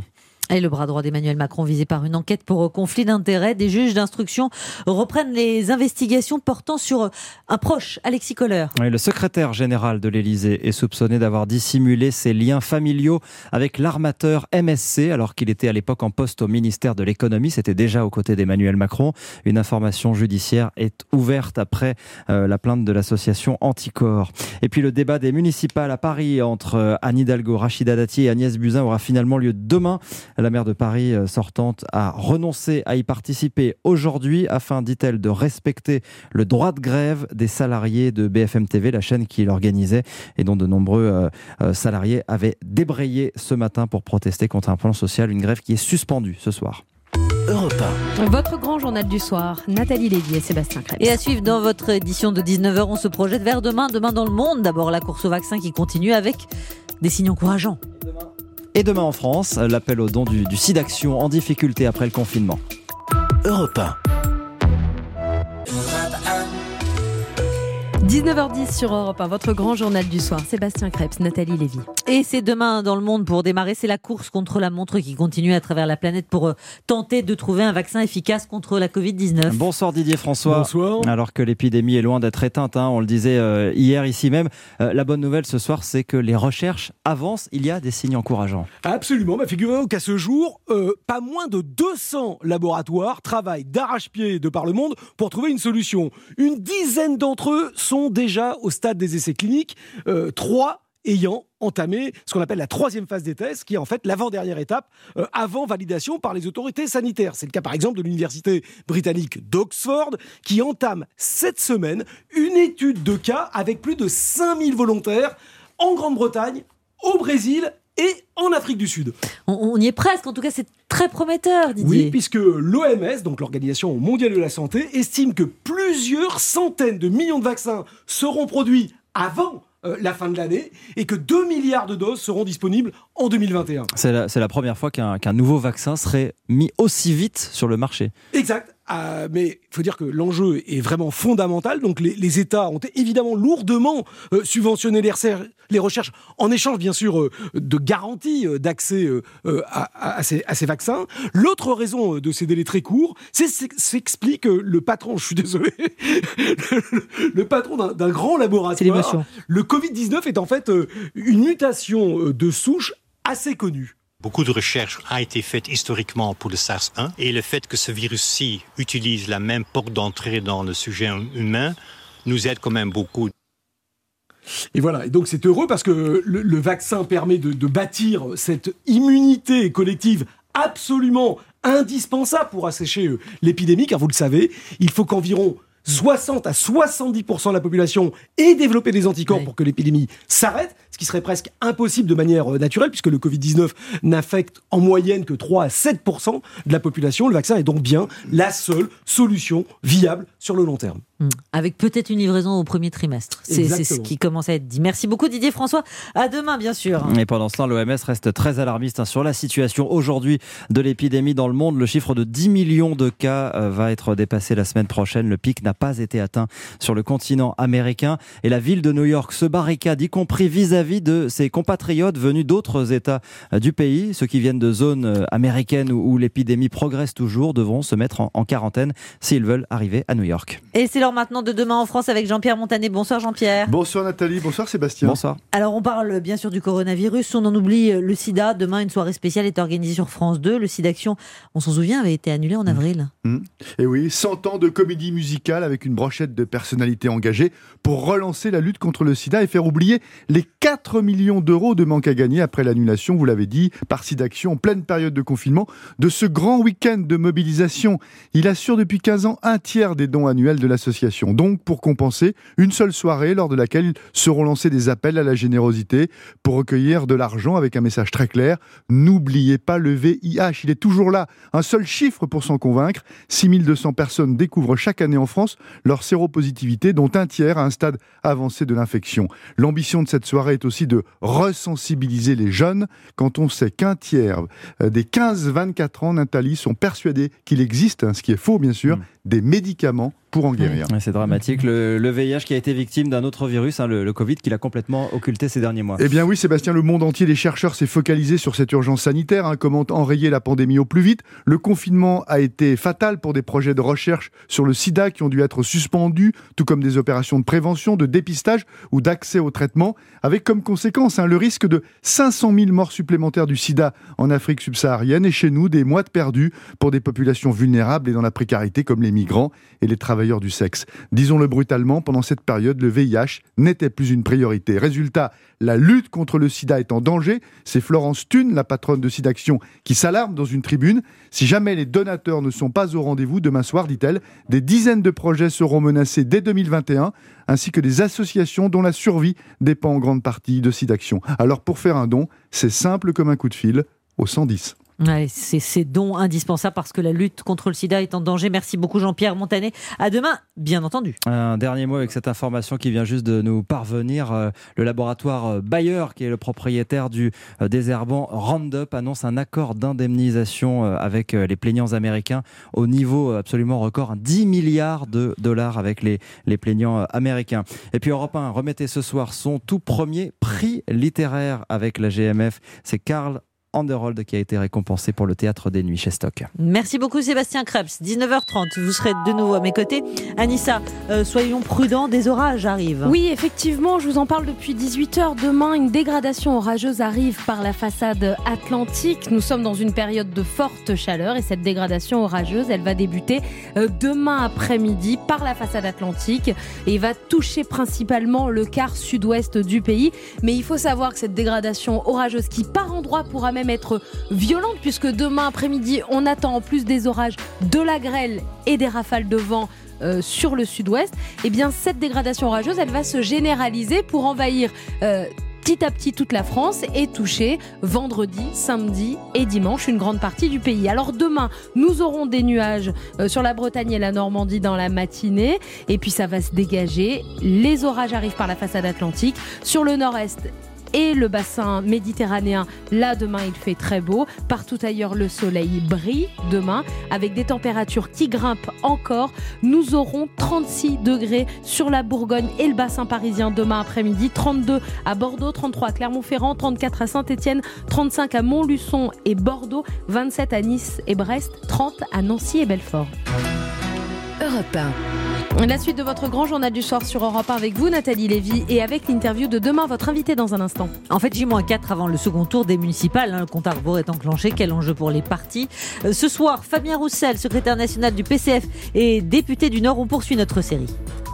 Et le bras droit d'Emmanuel Macron visé par une enquête pour conflit d'intérêts. Des juges d'instruction reprennent les investigations portant sur un proche, Alexis Kohler. Oui, le secrétaire général de l'Élysée est soupçonné d'avoir dissimulé ses liens familiaux avec l'armateur M S C alors qu'il était à l'époque en poste au ministère de l'économie. C'était déjà aux côtés d'Emmanuel Macron. Une information judiciaire est ouverte après euh, la plainte de l'association Anticor. Et puis le débat des municipales à Paris entre Anne Hidalgo, Rachida Dati et Agnès Buzyn aura finalement lieu demain. La maire de Paris sortante a renoncé à y participer aujourd'hui afin, dit-elle, de respecter le droit de grève des salariés de B F M T V, la chaîne qui l'organisait et dont de nombreux euh, salariés avaient débrayé ce matin pour protester contre un plan social, une grève qui est suspendue ce soir. Europe un. Votre grand journal du soir, Nathalie Lévy et Sébastien Krebs. Et à suivre dans votre édition de dix-neuf heures, on se projette vers demain, demain dans le monde. D'abord la course au vaccin qui continue avec des signes encourageants. Et demain en France, l'appel au don du, du SIDAction en difficulté après le confinement. Europe un. dix-neuf heures dix sur Europe un, votre grand journal du soir. Sébastien Krebs, Nathalie Lévy. Et c'est demain dans le monde pour démarrer. C'est la course contre la montre qui continue à travers la planète pour tenter de trouver un vaccin efficace contre la covid dix-neuf. Bonsoir Didier François. Bonsoir. Alors que l'épidémie est loin d'être éteinte, hein, on le disait euh, hier ici même, euh, la bonne nouvelle ce soir, c'est que les recherches avancent. Il y a des signes encourageants. Absolument. Bah, figurez-vous qu'à ce jour, euh, pas moins de deux cents laboratoires travaillent d'arrache-pied de par le monde pour trouver une solution. Une dizaine d'entre eux sont déjà au stade des essais cliniques, euh, trois ayant entamé ce qu'on appelle la troisième phase des tests, qui est en fait l'avant-dernière étape euh, avant validation par les autorités sanitaires. C'est le cas par exemple de l'université britannique d'Oxford, qui entame cette semaine une étude de cas avec plus de cinq mille volontaires en Grande-Bretagne, au Brésil et en Afrique du Sud. On, on y est presque, en tout cas c'est très prometteur, Didier. Oui, puisque l'O M S, donc l'Organisation mondiale de la santé, estime que plusieurs centaines de millions de vaccins seront produits avant euh, la fin de l'année et que deux milliards de doses seront disponibles en deux mille vingt et un. C'est la, c'est la première fois qu'un, qu'un nouveau vaccin serait mis aussi vite sur le marché. Exact. Euh, mais il faut dire que l'enjeu est vraiment fondamental. Donc les, les États ont évidemment lourdement euh, subventionné les, recher- les recherches en échange, bien sûr, euh, de garanties euh, d'accès euh, à, à, ces, à ces vaccins. L'autre raison de ces délais très courts, c'est s'explique que le patron, je suis désolé, le, le patron d'un, d'un grand laboratoire, le covid dix-neuf est en fait euh, une mutation euh, de souche assez connue. Beaucoup de recherches ont été faites historiquement pour le SARS un et le fait que ce virus-ci utilise la même porte d'entrée dans le sujet humain nous aide quand même beaucoup. Et voilà, et donc c'est heureux parce que le, le vaccin permet de, de bâtir cette immunité collective absolument indispensable pour assécher l'épidémie, car vous le savez, il faut qu'environ soixante à soixante-dix pour cent de la population ait développé des anticorps oui. pour que l'épidémie s'arrête, ce qui serait presque impossible de manière naturelle, puisque le covid dix-neuf n'affecte en moyenne que trois à sept pour cent de la population. Le vaccin est donc bien la seule solution viable sur le long terme. Mmh. Avec peut-être une livraison au premier trimestre. C'est, c'est ce qui commence à être dit. Merci beaucoup Didier François. À demain, bien sûr. Et pendant ce temps, l'O M S reste très alarmiste hein, sur la situation aujourd'hui de l'épidémie dans le monde. Le chiffre de dix millions de cas euh, va être dépassé la semaine prochaine. Le pic n'a pas été atteint sur le continent américain. Et la ville de New York se barricade, y compris vis-à-vis de ses compatriotes venus d'autres États euh, du pays. Ceux qui viennent de zones euh, américaines où, où l'épidémie progresse toujours devront se mettre en, en quarantaine s'ils veulent arriver à New York. Et c'est l'heure maintenant de Demain en France avec Jean-Pierre Montanet. Bonsoir Jean-Pierre. Bonsoir Nathalie, bonsoir Sébastien. Bonsoir. Alors on parle bien sûr du coronavirus, on en oublie le sida. Demain une soirée spéciale est organisée sur France deux. Le SIDAction, on s'en souvient, avait été annulé en avril. Mmh. Et oui, cent ans de comédie musicale avec une brochette de personnalités engagées pour relancer la lutte contre le sida et faire oublier les quatre millions d'euros de manque à gagner après l'annulation, vous l'avez dit, par SIDAction en pleine période de confinement de ce grand week-end de mobilisation. Il assure depuis quinze ans un tiers des dons annuels de l'association. Donc, pour compenser, une seule soirée lors de laquelle seront lancés des appels à la générosité pour recueillir de l'argent avec un message très clair. N'oubliez pas le V I H, il est toujours là. Un seul chiffre pour s'en convaincre. six mille deux cents personnes découvrent chaque année en France leur séropositivité, dont un tiers à un stade avancé de l'infection. L'ambition de cette soirée est aussi de resensibiliser les jeunes quand on sait qu'un tiers des quinze vingt-quatre ans, Nathalie, sont persuadés qu'il existe, hein, ce qui est faux bien sûr, mmh. des médicaments pour en guérir. Ouais, c'est dramatique. Le, le V I H qui a été victime d'un autre virus, hein, le, le Covid, qui l'a complètement occulté ces derniers mois. Eh bien oui, Sébastien, le monde entier des chercheurs s'est focalisé sur cette urgence sanitaire. Hein, comment enrayer la pandémie au plus vite. Le confinement a été fatal pour des projets de recherche sur le sida qui ont dû être suspendus, tout comme des opérations de prévention, de dépistage ou d'accès au traitement, avec comme conséquence hein, le risque de cinq cent mille morts supplémentaires du sida en Afrique subsaharienne et chez nous, des mois de perdus pour des populations vulnérables et dans la précarité comme les migrants et les travailleurs du sexe. Disons-le brutalement, pendant cette période, le V I H n'était plus une priorité. Résultat, la lutte contre le sida est en danger. C'est Florence Thune, la patronne de SIDAction, qui s'alarme dans une tribune. Si jamais les donateurs ne sont pas au rendez-vous demain soir, dit-elle, des dizaines de projets seront menacés dès deux mille vingt et un, ainsi que des associations dont la survie dépend en grande partie de SIDAction. Alors pour faire un don, c'est simple comme un coup de fil au cent dix. Ouais, c'est ces dons indispensables parce que la lutte contre le sida est en danger. Merci beaucoup Jean-Pierre Montanet. À demain, bien entendu. Un dernier mot avec cette information qui vient juste de nous parvenir. Le laboratoire Bayer, qui est le propriétaire du désherbant Roundup, annonce un accord d'indemnisation avec les plaignants américains au niveau absolument record, dix milliards de dollars avec les, les plaignants américains. Et puis Europe un remettait ce soir son tout premier prix littéraire avec la G M F. C'est Karl Anderhold qui a été récompensé pour le Théâtre des Nuits chez Stock. Merci beaucoup Sébastien Krebs. dix-neuf heures trente, vous serez de nouveau à mes côtés. Anissa, euh, soyons prudents, des orages arrivent. Oui, effectivement, je vous en parle depuis dix-huit heures. Demain, une dégradation orageuse arrive par la façade atlantique. Nous sommes dans une période de forte chaleur et cette dégradation orageuse, elle va débuter euh, demain après-midi par la façade atlantique et va toucher principalement le quart sud-ouest du pays. Mais il faut savoir que cette dégradation orageuse qui par endroits pourra même être violente puisque demain après-midi on attend en plus des orages, de la grêle et des rafales de vent euh, sur le sud-ouest. Et bien cette dégradation orageuse elle va se généraliser pour envahir euh, petit à petit toute la France et toucher vendredi, samedi et dimanche une grande partie du pays. Alors demain, nous aurons des nuages euh, sur la Bretagne et la Normandie dans la matinée et puis ça va se dégager. Les orages arrivent par la façade atlantique. Sur le nord-est et le bassin méditerranéen, là demain il fait très beau. Partout ailleurs le soleil brille demain avec des températures qui grimpent encore. Nous aurons trente-six degrés sur la Bourgogne et le bassin parisien demain après-midi, trente-deux à Bordeaux, trente-trois à Clermont-Ferrand, trente-quatre à Saint-Étienne, trente-cinq à Montluçon et Bordeaux, vingt-sept à Nice et Brest, trente à Nancy et Belfort. Europe un. La suite de votre grand journal du soir sur Europe un avec vous, Nathalie Lévy, et avec l'interview de demain, votre invité dans un instant. En fait, J moins quatre avant le second tour des municipales. Hein, le compte à rebours est enclenché. Quel enjeu pour les partis. Euh, ce soir, Fabien Roussel, secrétaire national du P C F et député du Nord, on poursuit notre série.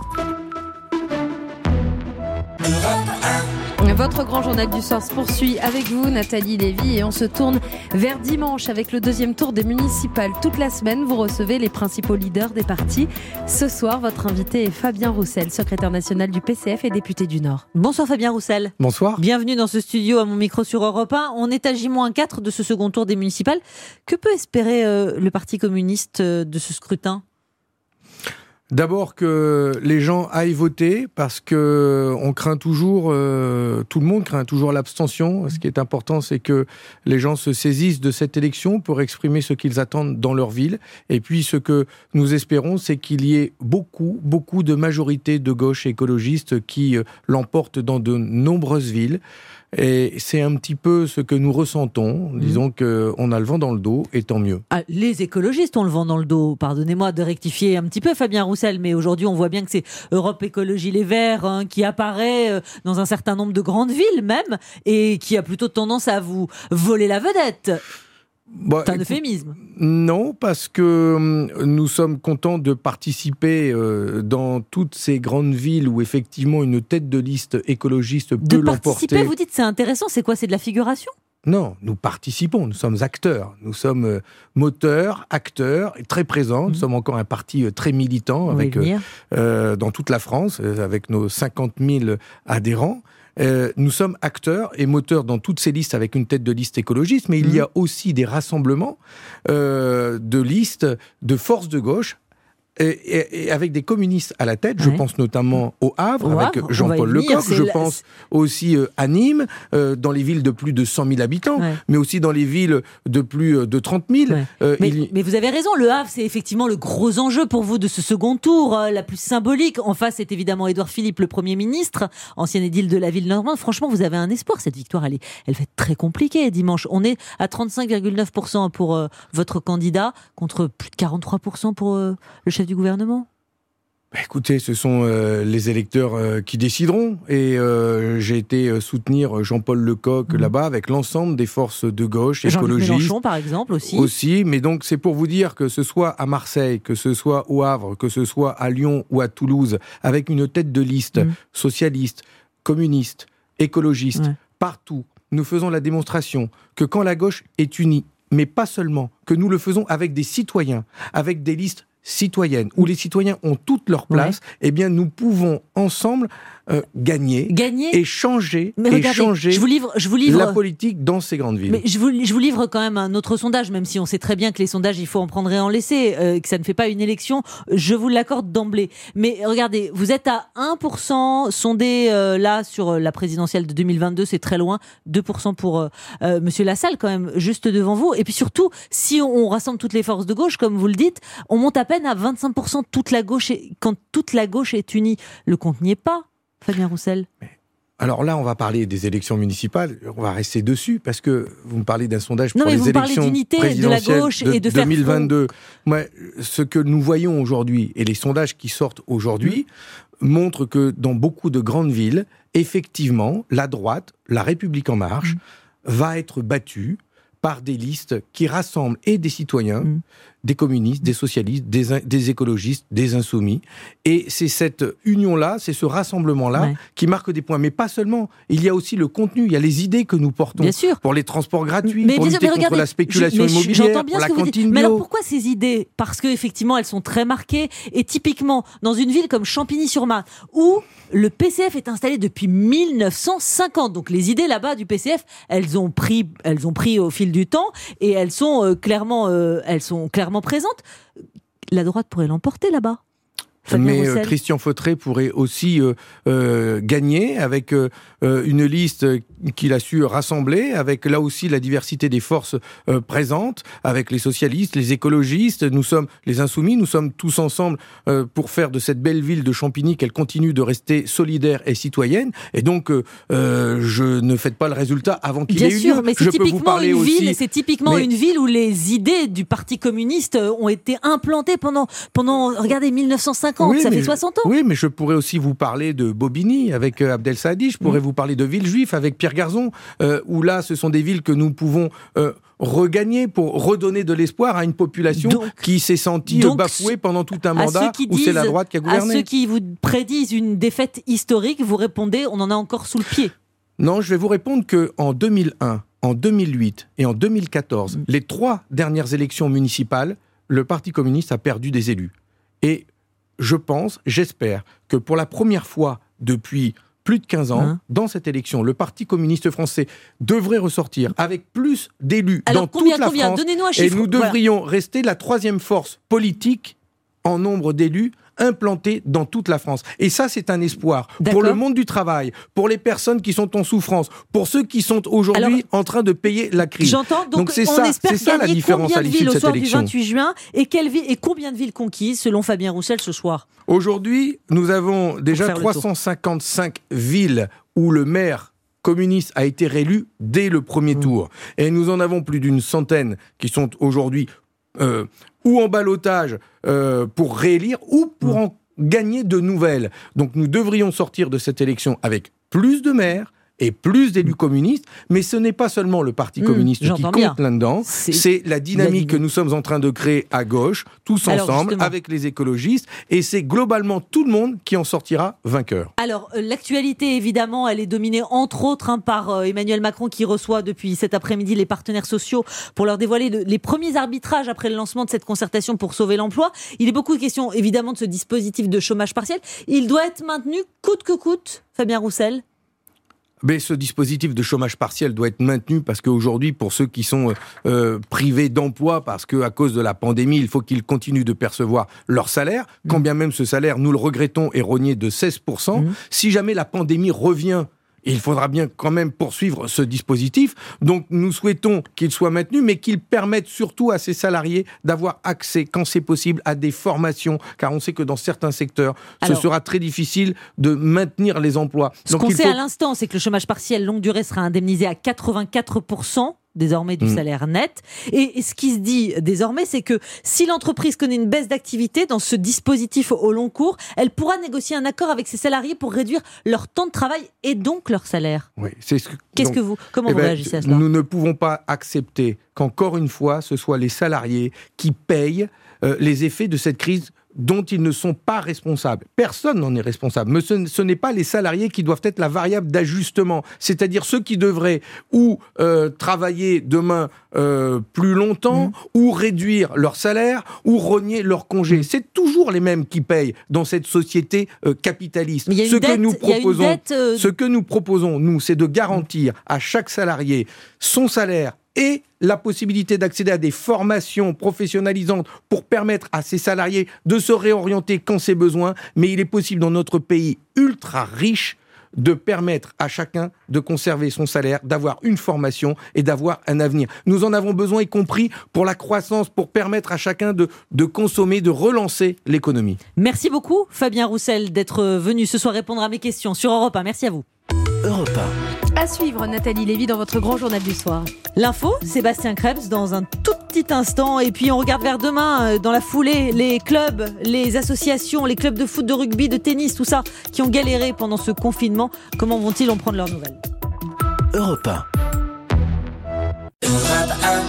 Votre grand journal du soir se poursuit avec vous, Nathalie Lévy, et on se tourne vers dimanche avec le deuxième tour des municipales. Toute la semaine, vous recevez les principaux leaders des partis. Ce soir, votre invité est Fabien Roussel, secrétaire national du P C F et député du Nord. Bonsoir Fabien Roussel. Bonsoir. Bienvenue dans ce studio à mon micro sur Europe un. On est à J moins quatre de ce second tour des municipales. Que peut espérer euh, le Parti communiste euh, de ce scrutin ? D'abord que les gens aillent voter parce que on craint toujours, euh, tout le monde craint toujours l'abstention. Ce qui est important, c'est que les gens se saisissent de cette élection pour exprimer ce qu'ils attendent dans leur ville. Et puis ce que nous espérons, c'est qu'il y ait beaucoup, beaucoup de majorités de gauche écologistes qui euh, l'emportent dans de nombreuses villes. Et c'est un petit peu ce que nous ressentons. Mmh. Disons qu'on a le vent dans le dos, et tant mieux. Ah, les écologistes ont le vent dans le dos. Pardonnez-moi de rectifier un petit peu, Fabien Roussel, mais aujourd'hui, on voit bien que c'est Europe Écologie Les Verts hein, qui apparaît dans un certain nombre de grandes villes même, et qui a plutôt tendance à vous voler la vedette. Bah, c'est un euphémisme. Non, parce que nous sommes contents de participer euh, dans toutes ces grandes villes où effectivement une tête de liste écologiste peut l'emporter. De participer, vous dites, c'est intéressant, c'est quoi, c'est de la figuration ? Non, nous participons, nous sommes acteurs, nous sommes euh, moteurs, acteurs, et très présents. Mmh. Nous sommes encore un parti euh, très militant avec, euh, euh, dans toute la France, euh, avec nos cinquante mille adhérents. Euh, nous sommes acteurs et moteurs dans toutes ces listes avec une tête de liste écologiste, mais mmh. il y a aussi des rassemblements euh, de listes de forces de gauche Et, et, et avec des communistes à la tête, ouais. je pense notamment au Havre, au avec Havre, Jean-Paul Lecoq, je la... pense aussi euh, à Nîmes, euh, dans les villes de plus de cent mille habitants, ouais. mais aussi dans les villes de plus de trente mille. Ouais. Euh, mais, il... mais vous avez raison, le Havre, c'est effectivement le gros enjeu pour vous de ce second tour, euh, la plus symbolique. En face, c'est évidemment Édouard Philippe, le Premier ministre, ancien édile de la ville normande. Franchement, vous avez un espoir, cette victoire, elle, est, elle va être très compliquée dimanche. On est à trente-cinq virgule neuf pour cent pour euh, votre candidat, contre plus de quarante-trois pour cent pour euh, le chef du gouvernement. Écoutez, ce sont euh, les électeurs euh, qui décideront et euh, j'ai été euh, soutenir Jean-Paul Lecoq mmh. là-bas avec l'ensemble des forces de gauche, écologistes. Jean-Luc Mélenchon, par exemple, aussi. Aussi, mais donc c'est pour vous dire que ce soit à Marseille, que ce soit au Havre, que ce soit à Lyon ou à Toulouse, avec une tête de liste mmh. socialiste, communiste, écologiste, ouais. partout, nous faisons la démonstration que quand la gauche est unie, mais pas seulement, que nous le faisons avec des citoyens, avec des listes citoyennes, où les citoyens ont toute leur place, ouais. eh bien nous pouvons ensemble euh, gagner, gagner et changer, mais et regardez, changer je vous livre, je vous livre... la politique dans ces grandes villes. Mais je vous, je vous livre quand même un autre sondage, même si on sait très bien que les sondages, il faut en prendre et en laisser, euh, que ça ne fait pas une élection, je vous l'accorde d'emblée. Mais regardez, vous êtes à un pour cent sondé euh, là sur la présidentielle de deux mille vingt-deux, c'est très loin, deux pour cent pour euh, euh, Monsieur Lassalle quand même, juste devant vous. Et puis surtout, si on, on rassemble toutes les forces de gauche, comme vous le dites, on monte à peine à vingt-cinq pour cent toute la gauche est, quand toute la gauche est unie. Le compte n'y est pas, Fabien Roussel. Alors là, on va parler des élections municipales. On va rester dessus parce que vous me parlez d'un sondage non, pour mais les vous élections d'unité, présidentielles de la gauche de, et de deux mille vingt-deux. Faire Moi, ce que nous voyons aujourd'hui et les sondages qui sortent aujourd'hui mmh. montrent que dans beaucoup de grandes villes, effectivement, la droite, la République en marche, mmh. va être battue par des listes qui rassemblent et des citoyens, mmh. des communistes, des socialistes, des, des écologistes, des insoumis. Et c'est cette union-là, c'est ce rassemblement-là ouais. qui marque des points. Mais pas seulement. Il y a aussi le contenu, il y a les idées que nous portons. Bien sûr. Pour les transports gratuits, mais pour lutter contre regardez, la spéculation je, immobilière, j'entends bien pour ce la que vous cantine dites. bio. Mais alors pourquoi ces idées ? Parce qu'effectivement, elles sont très marquées. Et typiquement, dans une ville comme Champigny-sur-Marne, où le P C F est installé depuis mille neuf cent cinquante. Donc les idées là-bas du P C F, elles ont pris, elles ont pris au fil du temps et elles sont euh, clairement, euh, elles sont clairement présentes. La droite pourrait l'emporter là-bas. Fabien Mais Roussel. Christian Fautré pourrait aussi euh, euh, gagner avec euh, une liste qu'il a su rassembler, avec là aussi la diversité des forces euh, présentes, avec les socialistes, les écologistes, nous sommes les insoumis, nous sommes tous ensemble euh, pour faire de cette belle ville de Champigny qu'elle continue de rester solidaire et citoyenne. Et donc, euh, je ne fête pas le résultat avant qu'il Bien ait eu sûr, lieu. mais c'est je typiquement, peux vous parler une, aussi, ville, c'est typiquement mais... une ville où les idées du Parti communiste ont été implantées pendant, pendant regardez, mille neuf cent cinquante. Oui, ça fait soixante ans. Oui, mais je pourrais aussi vous parler de Bobigny avec euh, Abdel Saadi, je pourrais mmh. vous parler de Villejuif avec Pierre Garzon, euh, où là, ce sont des villes que nous pouvons euh, regagner pour redonner de l'espoir à une population donc, qui s'est sentie donc, bafouée pendant tout un mandat où c'est la droite qui a gouverné. À ceux qui vous prédisent une défaite historique, vous répondez, on en a encore sous le pied. Non, je vais vous répondre qu'en deux mille un, en deux mille huit et en deux mille quatorze, mmh. les trois dernières élections municipales, le Parti communiste a perdu des élus. Et je pense, j'espère, que pour la première fois depuis plus de quinze ans, hein dans cette élection, le Parti communiste français devrait ressortir avec plus d'élus Alors, dans combien, toute la combien France. Donnez-nous un et chiffre. nous devrions voilà. rester la troisième force politique en nombre d'élus implantés dans toute la France. Et ça, c'est un espoir D'accord. pour le monde du travail, pour les personnes qui sont en souffrance, pour ceux qui sont aujourd'hui Alors, en train de payer la crise. J'entends, donc, donc c'est on ça, espère c'est ça la différence à l'issue de cette élection. Combien de villes au soir du vingt-huit juin et, quelle ville, et combien de villes conquises selon Fabien Roussel ce soir ? Aujourd'hui, nous avons déjà trois cent cinquante-cinq villes où le maire communiste a été réélu dès le premier mmh. tour. Et nous en avons plus d'une centaine qui sont aujourd'hui euh, ou en ballottage euh, pour réélire ou pour mmh. en gagner de nouvelles. Donc nous devrions sortir de cette élection avec plus de maires et plus d'élus communistes, mais ce n'est pas seulement le Parti communiste mmh, qui compte bien. là-dedans, c'est, c'est la dynamique que nous sommes en train de créer à gauche, tous Alors, ensemble, justement. avec les écologistes, et c'est globalement tout le monde qui en sortira vainqueur. Alors, euh, l'actualité, évidemment, elle est dominée, entre autres, hein, par euh, Emmanuel Macron, qui reçoit depuis cet après-midi les partenaires sociaux pour leur dévoiler le, les premiers arbitrages après le lancement de cette concertation pour sauver l'emploi. Il est beaucoup de questions, évidemment, de ce dispositif de chômage partiel. Il doit être maintenu coûte que coûte, Fabien Roussel ? Mais ce dispositif de chômage partiel doit être maintenu parce qu'aujourd'hui, pour ceux qui sont euh, privés d'emploi parce qu'à cause de la pandémie, il faut qu'ils continuent de percevoir leur salaire, mmh. quand bien même ce salaire, nous le regrettons, est rogné de seize pour cent. Mmh. Si jamais la pandémie revient, il faudra bien quand même poursuivre ce dispositif. Donc nous souhaitons qu'il soit maintenu, mais qu'il permette surtout à ces salariés d'avoir accès, quand c'est possible, à des formations, car on sait que dans certains secteurs, Alors, ce sera très difficile de maintenir les emplois. Ce Donc, qu'on sait faut... à l'instant, c'est que le chômage partiel longue durée sera indemnisé à quatre-vingt-quatre pour cent désormais du mmh. salaire net. Et, et ce qui se dit désormais, c'est que si l'entreprise connaît une baisse d'activité dans ce dispositif au long cours, elle pourra négocier un accord avec ses salariés pour réduire leur temps de travail et donc leur salaire. Oui, c'est ce que, Qu'est-ce donc, que vous, comment eh vous ben, réagissez à cela ? Nous ne pouvons pas accepter qu'encore une fois, ce soit les salariés qui payent euh, les effets de cette crise dont ils ne sont pas responsables. Personne n'en est responsable. Mais ce, ce n'est pas les salariés qui doivent être la variable d'ajustement. C'est-à-dire ceux qui devraient ou euh, travailler demain euh, plus longtemps, mmh. ou réduire leur salaire, ou rogner leur congé. Mmh. C'est toujours les mêmes qui payent dans cette société euh, capitaliste. Mais il y a une ce, dette, que nous proposons, il y a une dette, euh... ce que nous proposons, nous, c'est de garantir à chaque salarié son salaire et la possibilité d'accéder à des formations professionnalisantes pour permettre à ces salariés de se réorienter quand c'est besoin. Mais il est possible dans notre pays ultra riche de permettre à chacun de conserver son salaire, d'avoir une formation et d'avoir un avenir. Nous en avons besoin, y compris pour la croissance, pour permettre à chacun de, de consommer, de relancer l'économie. Merci beaucoup Fabien Roussel d'être venu ce soir répondre à mes questions sur Europe un. Merci à vous. Europe un. À suivre, Nathalie Lévy dans votre grand journal du soir. L'info, Sébastien Krebs dans un tout petit instant. Et puis on regarde vers demain, dans la foulée, les clubs, les associations, les clubs de foot, de rugby, de tennis, tout ça, qui ont galéré pendant ce confinement. Comment vont-ils en prendre leurs nouvelles ? Europe un. Europe un.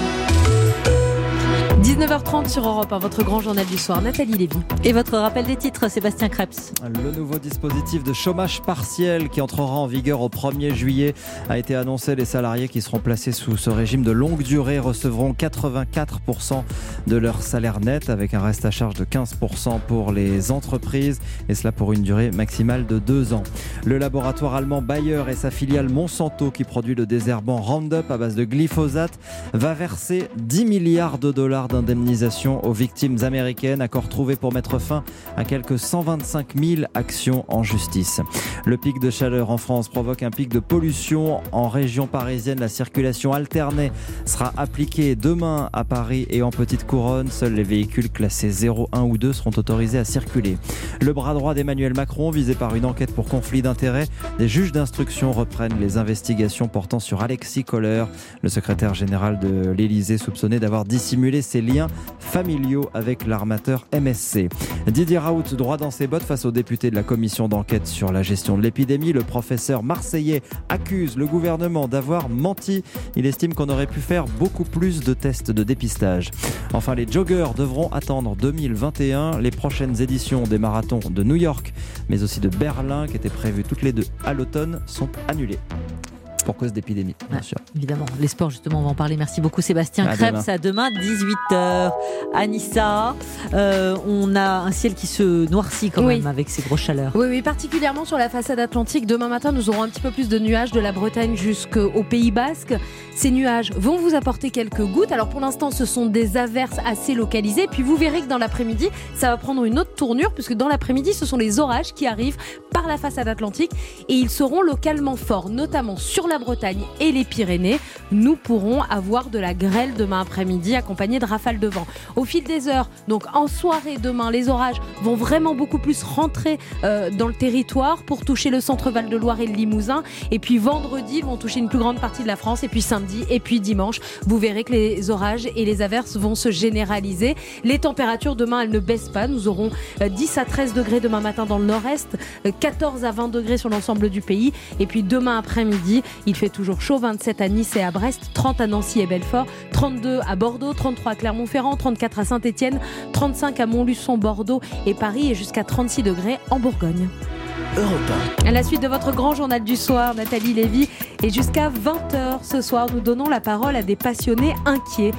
dix-neuf heures trente sur Europe un, votre grand journal du soir. Nathalie Lévy. Et votre rappel des titres, Sébastien Krebs. Le nouveau dispositif de chômage partiel qui entrera en vigueur au premier juillet a été annoncé. Les salariés qui seront placés sous ce régime de longue durée recevront quatre-vingt-quatre pour cent de leur salaire net, avec un reste à charge de quinze pour cent pour les entreprises, et cela pour une durée maximale de deux ans. Le laboratoire allemand Bayer et sa filiale Monsanto, qui produit le désherbant Roundup à base de glyphosate, va verser dix milliards de dollars d'indemnisation aux victimes américaines, accord trouvé pour mettre fin à quelques cent vingt-cinq mille actions en justice. Le pic de chaleur en France provoque un pic de pollution en région parisienne. La circulation alternée sera appliquée demain à Paris et en Petite Couronne. Seuls les véhicules classés zéro, un ou deux seront autorisés à circuler. Le bras droit d'Emmanuel Macron, visé par une enquête pour conflit d'intérêts, des juges d'instruction reprennent les investigations portant sur Alexis Kohler, le secrétaire général de l'Élysée, soupçonné d'avoir dissimulé ses liens familiaux avec l'armateur M S C. Didier Raoult, droit dans ses bottes face aux députés de la commission d'enquête sur la gestion de l'épidémie. Le professeur marseillais accuse le gouvernement d'avoir menti. Il estime qu'on aurait pu faire beaucoup plus de tests de dépistage. Enfin, les joggeurs devront attendre deux mille vingt et un. Les prochaines éditions des marathons de New York, mais aussi de Berlin, qui étaient prévues toutes les deux à l'automne, sont annulées. Pour cause d'épidémie, bien ouais, sûr. Évidemment, les sports, justement, on va en parler. Merci beaucoup Sébastien à Krebs. Demain. À demain, dix-huit heures. Anissa, euh, on a un ciel qui se noircit quand oui. même avec ces grosses chaleurs. Oui, oui, particulièrement sur la façade atlantique. Demain matin, nous aurons un petit peu plus de nuages de la Bretagne jusqu'au Pays Basque. Ces nuages vont vous apporter quelques gouttes. Alors pour l'instant, ce sont des averses assez localisées. Puis vous verrez que dans l'après-midi, ça va prendre une autre tournure, puisque dans l'après-midi, ce sont les orages qui arrivent par la façade atlantique et ils seront localement forts, notamment sur la Bretagne et les Pyrénées. Nous pourrons avoir de la grêle demain après-midi accompagnée de rafales de vent. Au fil des heures, donc en soirée demain, les orages vont vraiment beaucoup plus rentrer euh, dans le territoire pour toucher le centre Val-de-Loire et le Limousin. Et puis vendredi, ils vont toucher une plus grande partie de la France. Et puis samedi et puis dimanche, vous verrez que les orages et les averses vont se généraliser. Les températures demain, elles ne baissent pas. Nous aurons euh, dix à treize degrés demain matin dans le nord-est, euh, quatorze à vingt degrés sur l'ensemble du pays. Et puis demain après-midi, il fait toujours chaud, vingt-sept à Nice et à Brest, trente à Nancy et Belfort, trente-deux à Bordeaux, trente-trois à Clermont-Ferrand, trente-quatre à Saint-Étienne, trente-cinq à Montluçon, Bordeaux et Paris et jusqu'à trente-six degrés en Bourgogne. Europe un. À la suite de votre grand journal du soir, Nathalie Lévy, et jusqu'à vingt heures ce soir, nous donnons la parole à des passionnés inquiets.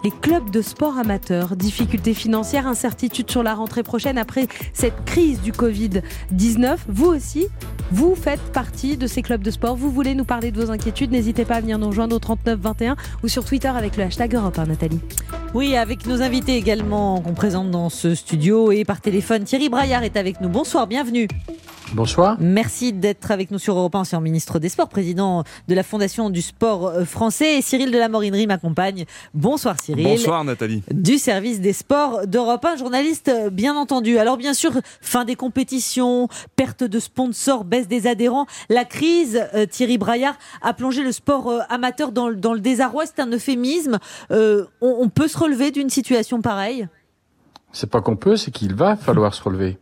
les clubs de sport amateurs. Difficultés financières, incertitudes sur la rentrée prochaine après cette crise du covid dix-neuf. Vous aussi, vous faites partie de ces clubs de sport. Vous voulez nous parler de vos inquiétudes, n'hésitez pas à venir nous rejoindre au trente-neuf vingt et un ou sur Twitter avec le hashtag Europe un, Nathalie. Oui, avec nos invités également qu'on présente dans ce studio et par téléphone. Thierry Braillard est avec nous. Bonsoir, bienvenue. Bonsoir. Merci d'être avec nous sur Europe un, ancien ministre des Sports, président de la Fondation du sport français. Et Cyril de la Morinerie m'accompagne. Bonsoir Cyril. Bonsoir Nathalie. Du service des sports d'Europe un, journaliste bien entendu. Alors bien sûr, fin des compétitions, perte de sponsors, baisse des adhérents. La crise, euh, Thierry Braillard, a plongé le sport euh, amateur dans, dans le désarroi. C'est un euphémisme. Euh, on, on peut se relever d'une situation pareille ? C'est pas qu'on peut, c'est qu'il va falloir se relever.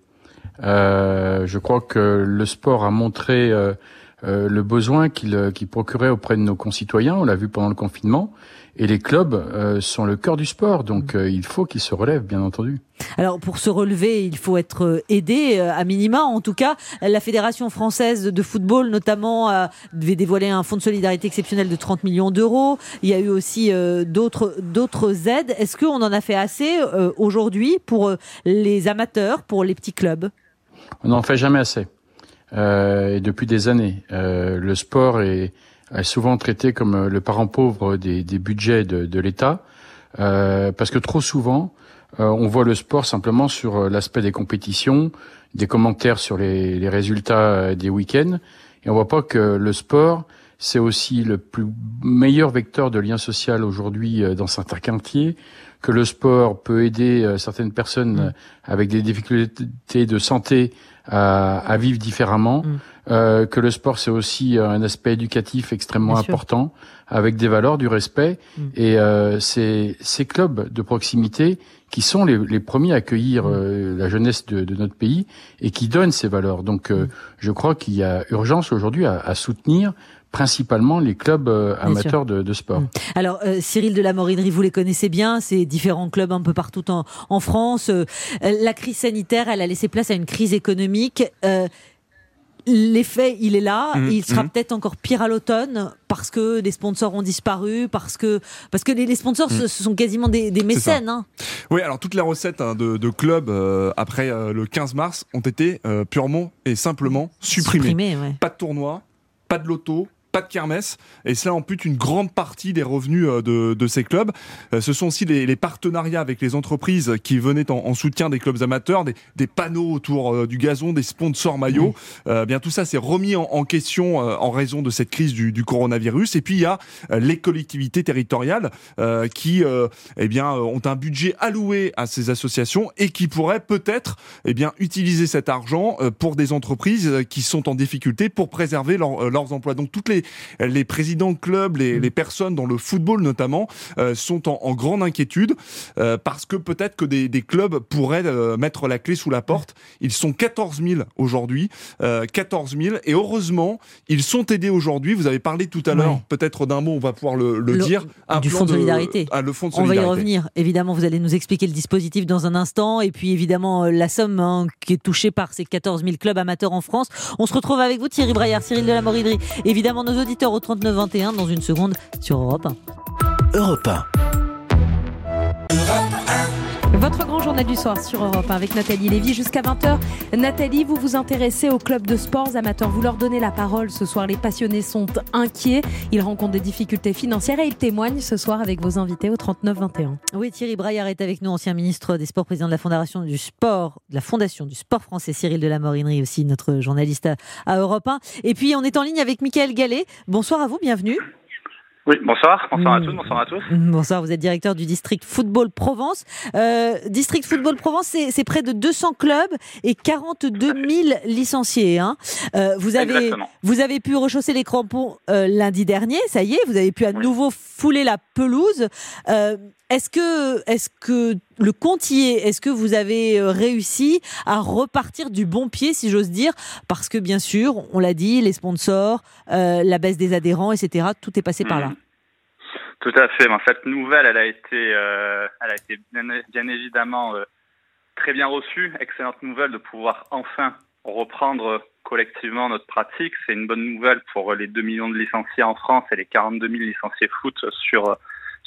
Euh, je crois que le sport a montré euh, euh, le besoin qu'il, qu'il procurait auprès de nos concitoyens. On l'a vu pendant le confinement. Et les clubs euh, sont le cœur du sport, donc euh, il faut qu'ils se relèvent, bien entendu. Alors pour se relever, il faut être aidé à minima. En tout cas, la Fédération française de football notamment euh, devait dévoiler un fonds de solidarité exceptionnel de trente millions d'euros. Il y a eu aussi euh, d'autres, d'autres aides. Est-ce qu'on en a fait assez euh, aujourd'hui pour euh, les amateurs, pour les petits clubs ? On n'en fait jamais assez. Euh, et depuis des années, euh, le sport est, est souvent traité comme le parent pauvre des, des budgets de, de l'État, euh, parce que trop souvent, euh, on voit le sport simplement sur l'aspect des compétitions, des commentaires sur les, les résultats des week-ends, et on voit pas que le sport, c'est aussi le plus meilleur vecteur de lien social aujourd'hui dans certains quartiers, que le sport peut aider certaines personnes mmh. avec des difficultés de santé à, à vivre différemment, mmh. euh, que le sport c'est aussi un aspect éducatif extrêmement Bien important, sûr. Avec des valeurs, du respect, mmh. et euh, c'est ces clubs de proximité qui sont les, les premiers à accueillir euh, la jeunesse de, de notre pays et qui donnent ces valeurs. Donc euh, je crois qu'il y a urgence aujourd'hui à, à soutenir principalement les clubs euh, amateurs de, de sport. Alors euh, Cyril de la Morinerie, vous les connaissez bien, ces différents clubs un peu partout en, en France. Euh, la crise sanitaire, elle a laissé place à une crise économique. Euh, L'effet, il est là. Mmh, il sera mmh. peut-être encore pire à l'automne parce que les sponsors ont disparu, parce que parce que les, les sponsors, mmh. ce, ce sont quasiment des, des mécènes. Hein. Oui, alors toutes les recettes hein, de, de clubs euh, après euh, le quinze mars ont été euh, purement et simplement supprimées. Supprimé, ouais. Pas de tournoi, pas de loto, pas de kermesse, et cela ampute une grande partie des revenus de, de ces clubs. Ce sont aussi les, les partenariats avec les entreprises qui venaient en, en soutien des clubs amateurs, des, des panneaux autour du gazon, des sponsors maillots. Mmh. Euh, bien tout ça s'est remis en, en question euh, en raison de cette crise du, du coronavirus. Et puis il y a euh, les collectivités territoriales euh, qui euh, eh bien ont un budget alloué à ces associations et qui pourraient peut-être eh bien utiliser cet argent euh, pour des entreprises qui sont en difficulté pour préserver leur, euh, leurs emplois. Donc toutes les Les présidents de clubs, les, les personnes dans le football notamment, euh, sont en, en grande inquiétude euh, parce que peut-être que des, des clubs pourraient euh, mettre la clé sous la porte. Ils sont quatorze mille aujourd'hui, euh, quatorze mille, et heureusement, ils sont aidés aujourd'hui. Vous avez parlé tout à l'heure, oui. peut-être d'un mot, on va pouvoir le, le, le dire. Un du fonds de solidarité. De, ah, le fonds de on solidarité. va y revenir. Évidemment, vous allez nous expliquer le dispositif dans un instant, et puis évidemment la somme hein, qui est touchée par ces quatorze mille clubs amateurs en France. On se retrouve avec vous, Thierry Braillard, Cyril de la Morinerie. Évidemment, nos auditeurs au trente-neuf vingt et un dans une seconde sur Europe un. Europe un. Votre grand journal du soir sur Europe un avec Nathalie Lévy jusqu'à vingt heures. Nathalie, vous vous intéressez aux clubs de sports amateurs. Vous leur donnez la parole ce soir. Les passionnés sont inquiets. Ils rencontrent des difficultés financières et ils témoignent ce soir avec vos invités au trente-neuf vingt et un. Oui, Thierry Braillard est avec nous, ancien ministre des Sports, président de la Fondation du Sport, de la Fondation du Sport français. Cyril de la Morinerie aussi, notre journaliste à, à Europe un. Et puis on est en ligne avec Mickaël Gallet. Bonsoir à vous, bienvenue. Oui, bonsoir, bonsoir à tous, bonsoir à tous. Bonsoir, vous êtes directeur du District Football Provence. Euh, District Football Provence, c'est, c'est près de deux cents clubs et quarante-deux mille licenciés. Hein. Euh, vous avez, vous avez pu rechausser les crampons euh, lundi dernier, ça y est, vous avez pu à oui. nouveau fouler la pelouse. Euh, est-ce que, est-ce que le compte y est ? Est-ce que vous avez réussi à repartir du bon pied, si j'ose dire ? Parce que bien sûr, on l'a dit, les sponsors, euh, la baisse des adhérents, et cetera, tout est passé mmh. par là. Tout à fait. Cette nouvelle, elle a été, euh, elle a été bien, bien évidemment euh, très bien reçue. Excellente nouvelle de pouvoir enfin reprendre collectivement notre pratique. C'est une bonne nouvelle pour les deux millions de licenciés en France et les quarante-deux mille licenciés foot sur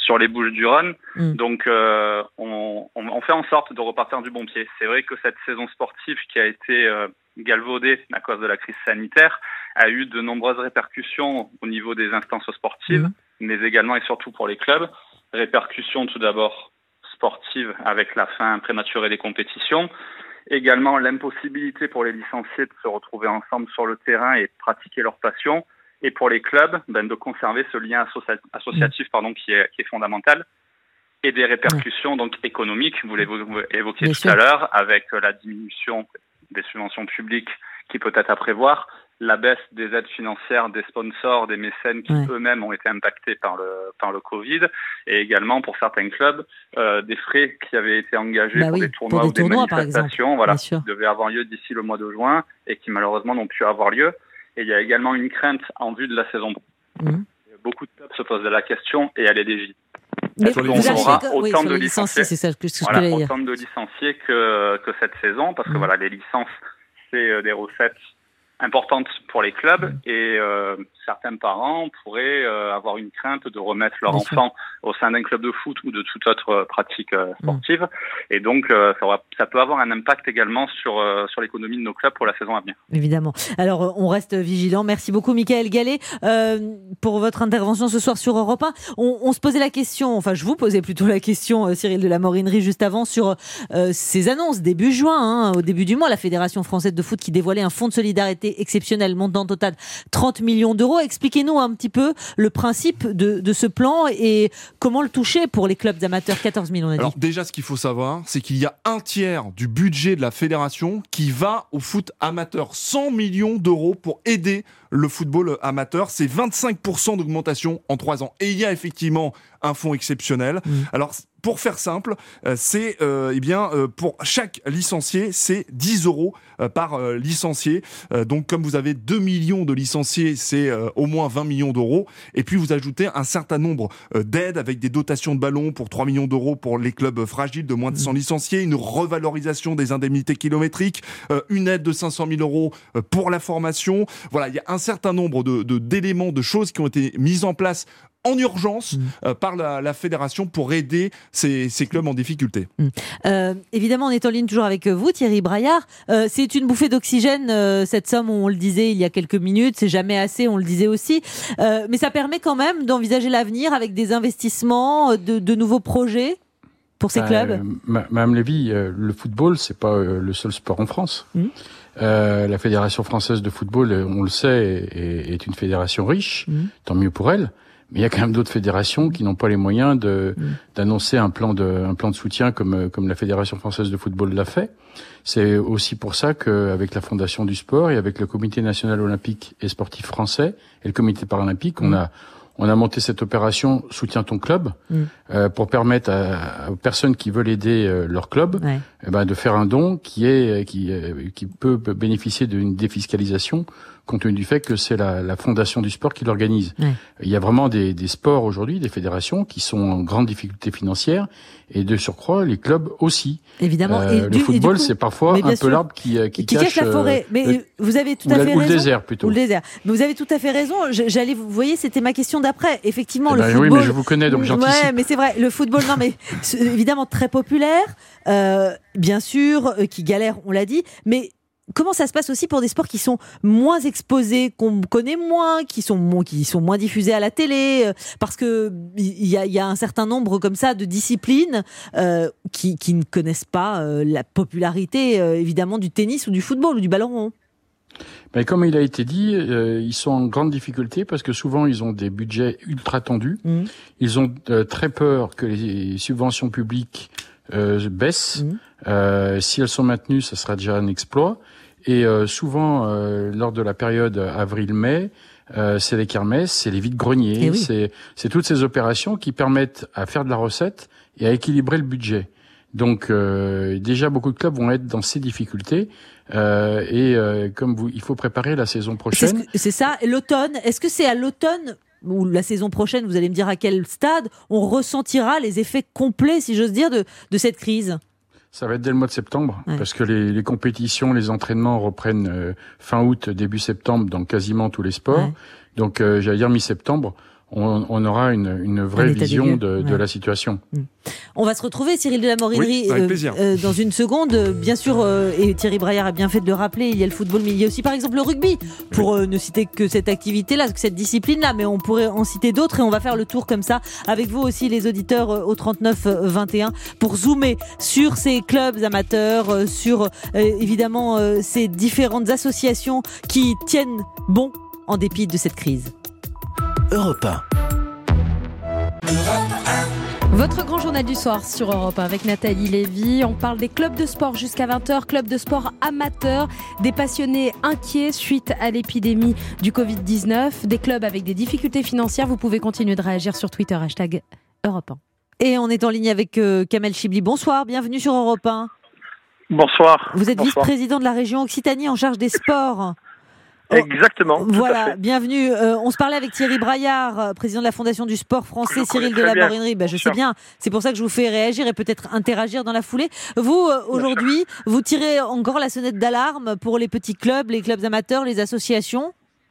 sur les Bouches-du-Rhône. Mm. Donc, euh, on, on, on fait en sorte de repartir du bon pied. C'est vrai que cette saison sportive qui a été euh, galvaudée à cause de la crise sanitaire a eu de nombreuses répercussions au niveau des instances sportives, mm. mais également et surtout pour les clubs. Répercussions tout d'abord sportives avec la fin prématurée des compétitions. Également l'impossibilité pour les licenciés de se retrouver ensemble sur le terrain et de pratiquer leur passion. Et pour les clubs, ben, de conserver ce lien associa- associatif pardon, qui est, qui est fondamental. Et des répercussions donc économiques, vous l'évoquiez tout sûr. à l'heure, avec la diminution des subventions publiques qui peut être à prévoir, la baisse des aides financières des sponsors, des mécènes qui ouais. eux-mêmes ont été impactés par le par le Covid, et également pour certains clubs euh, des frais qui avaient été engagés bah pour, oui, des tournois pour des ou tournois, des manifestations, voilà, qui devaient avoir lieu d'ici le mois de juin et qui malheureusement n'ont pu avoir lieu. Et il y a également une crainte en vue de la saison. Mmh. Beaucoup de clubs se posent la question et à l'E D J. Est-ce qu'on aura que, autant oui, de licenciés, c'est ça que, ce que voilà, je autant de licenciés que que cette saison, parce que mmh. voilà, les licences c'est des recettes importante pour les clubs mmh. et euh, certains parents pourraient euh, avoir une crainte de remettre leur Bien enfant sûr. au sein d'un club de foot ou de toute autre euh, pratique euh, sportive mmh. et donc euh, ça, va, ça peut avoir un impact également sur, euh, sur l'économie de nos clubs pour la saison à venir. Évidemment. Alors on reste vigilant. Merci beaucoup Michael Gallet euh, pour votre intervention ce soir sur Europe un. On, on se posait la question, enfin je vous posais plutôt la question euh, Cyril de la Morinerie juste avant sur euh, ces annonces début juin, hein, au début du mois, la Fédération française de foot qui dévoilait un fonds de solidarité exceptionnel, montant total trente millions d'euros. Expliquez-nous un petit peu le principe de, de ce plan et comment le toucher pour les clubs amateurs. quatorze millions, on a dit. Alors déjà, ce qu'il faut savoir, c'est qu'il y a un tiers du budget de la fédération qui va au foot amateur. cent millions d'euros pour aider le football amateur. C'est vingt-cinq pour cent d'augmentation en trois ans. Et il y a effectivement un fonds exceptionnel. Mmh. Alors, pour faire simple, c'est euh, eh bien euh, pour chaque licencié, c'est dix euros euh, par euh, licencié. Euh, donc, comme vous avez deux millions de licenciés, c'est euh, au moins vingt millions d'euros. Et puis, vous ajoutez un certain nombre euh, d'aides avec des dotations de ballons pour trois millions d'euros pour les clubs fragiles de moins de cent licenciés, une revalorisation des indemnités kilométriques, euh, une aide de cinq cent mille euros euh, pour la formation. Voilà, il y a un certain nombre de, de, d'éléments, de choses qui ont été mises en place en urgence mmh. euh, par la, la fédération pour aider ces, ces clubs en difficulté. Mmh. Euh, évidemment, on est en ligne toujours avec vous, Thierry Braillard. Euh, c'est une bouffée d'oxygène, euh, cette somme, on le disait il y a quelques minutes, c'est jamais assez, on le disait aussi. Euh, mais ça permet quand même d'envisager l'avenir avec des investissements, de, de nouveaux projets pour ces euh, clubs. Madame Lévy, euh, le football, c'est pas euh, le seul sport en France. Mmh. Euh, la Fédération française de football, on le sait, est, est une fédération riche, mmh. tant mieux pour elle. Mais il y a quand même d'autres fédérations qui n'ont pas les moyens de, mmh. d'annoncer un plan de, un plan de soutien comme, comme la Fédération française de football l'a fait. C'est aussi pour ça qu'avec la Fondation du sport et avec le Comité national olympique et sportif français et le Comité paralympique, mmh. on a, on a monté cette opération Soutiens ton club, mmh. euh, pour permettre à, aux personnes qui veulent aider euh, leur club, ouais. eh ben, de faire un don qui est, qui, euh, qui peut bénéficier d'une défiscalisation compte tenu du fait que c'est la, la Fondation du sport qui l'organise. Ouais. Il y a vraiment des, des sports aujourd'hui, des fédérations qui sont en grande difficulté financière et de surcroît, les clubs aussi. Évidemment. Euh, et le du, football, et coup, c'est parfois un peu sûr, l'arbre qui, qui, qui cache, cache la forêt. Mais euh, vous avez tout à la, fait ou raison. Ou le désert plutôt. Ou le désert. Mais vous avez tout à fait raison. J'allais, vous voyez, c'était ma question d'après. Effectivement, eh le ben, football. Oui, mais je vous connais, donc j'anticipe. Ouais, mais c'est vrai. Le football, non, mais évidemment très populaire, euh, bien sûr, euh, qui galère, on l'a dit, mais. Comment ça se passe aussi pour des sports qui sont moins exposés, qu'on connaît moins, qui sont moins, qui sont moins diffusés à la télé, parce que il y a, y a un certain nombre comme ça de disciplines euh, qui, qui ne connaissent pas euh, la popularité euh, évidemment du tennis ou du football ou du ballon rond. Mais comme il a été dit, euh, ils sont en grande difficulté parce que souvent ils ont des budgets ultra tendus. Mmh. Ils ont euh, très peur que les subventions publiques euh, baissent. Mmh. Euh, si elles sont maintenues, ça sera déjà un exploit. Et euh, souvent, euh, lors de la période avril-mai, euh, c'est les kermesses, c'est les vides-greniers, oui. c'est, c'est toutes ces opérations qui permettent à faire de la recette et à équilibrer le budget. Donc, euh, déjà, beaucoup de clubs vont être dans ces difficultés. Euh, et euh, comme vous, il faut préparer la saison prochaine. C'est, que, c'est ça, l'automne. Est-ce que c'est à l'automne ou la saison prochaine, vous allez me dire à quel stade, on ressentira les effets complets, si j'ose dire, de, de cette crise ? Ça va être dès le mois de septembre, ouais. parce que les, les compétitions, les entraînements reprennent euh, fin août, début septembre dans quasiment tous les sports. Ouais. Donc, euh, j'allais dire mi-septembre, on, on aura une, une vraie vision de, de ouais. la situation. Mmh. On va se retrouver, Cyril de la Morinerie, oui, euh, euh, dans une seconde. Bien sûr, euh, et Thierry Braillard a bien fait de le rappeler, il y a le football, mais il y a aussi par exemple le rugby, pour euh, ne citer que cette activité-là, que cette discipline-là, mais on pourrait en citer d'autres et on va faire le tour comme ça, avec vous aussi les auditeurs euh, au trente-neuf vingt et un, pour zoomer sur ces clubs amateurs, euh, sur euh, évidemment euh, ces différentes associations qui tiennent bon en dépit de cette crise. Europe un. Votre grand journal du soir sur Europe un avec Nathalie Lévy. On parle des clubs de sport jusqu'à vingt heures, clubs de sport amateurs, des passionnés inquiets suite à l'épidémie du covid dix-neuf, des clubs avec des difficultés financières. Vous pouvez continuer de réagir sur Twitter, hashtag Europe un. Et on est en ligne avec euh, Kamel Chibli. Bonsoir, bienvenue sur Europe un. Bonsoir. Vous êtes Bonsoir. vice-président de la région Occitanie en charge des sports. Exactement. Oh, voilà, bienvenue. Euh, on se parlait avec Thierry Braillard, président de la Fondation du sport français, je Cyril de la Morinerie. Ben, je sais bien, c'est pour ça que je vous fais réagir et peut-être interagir dans la foulée. Vous, euh, aujourd'hui, vous tirez encore la sonnette d'alarme pour les petits clubs, les clubs amateurs, les associations ?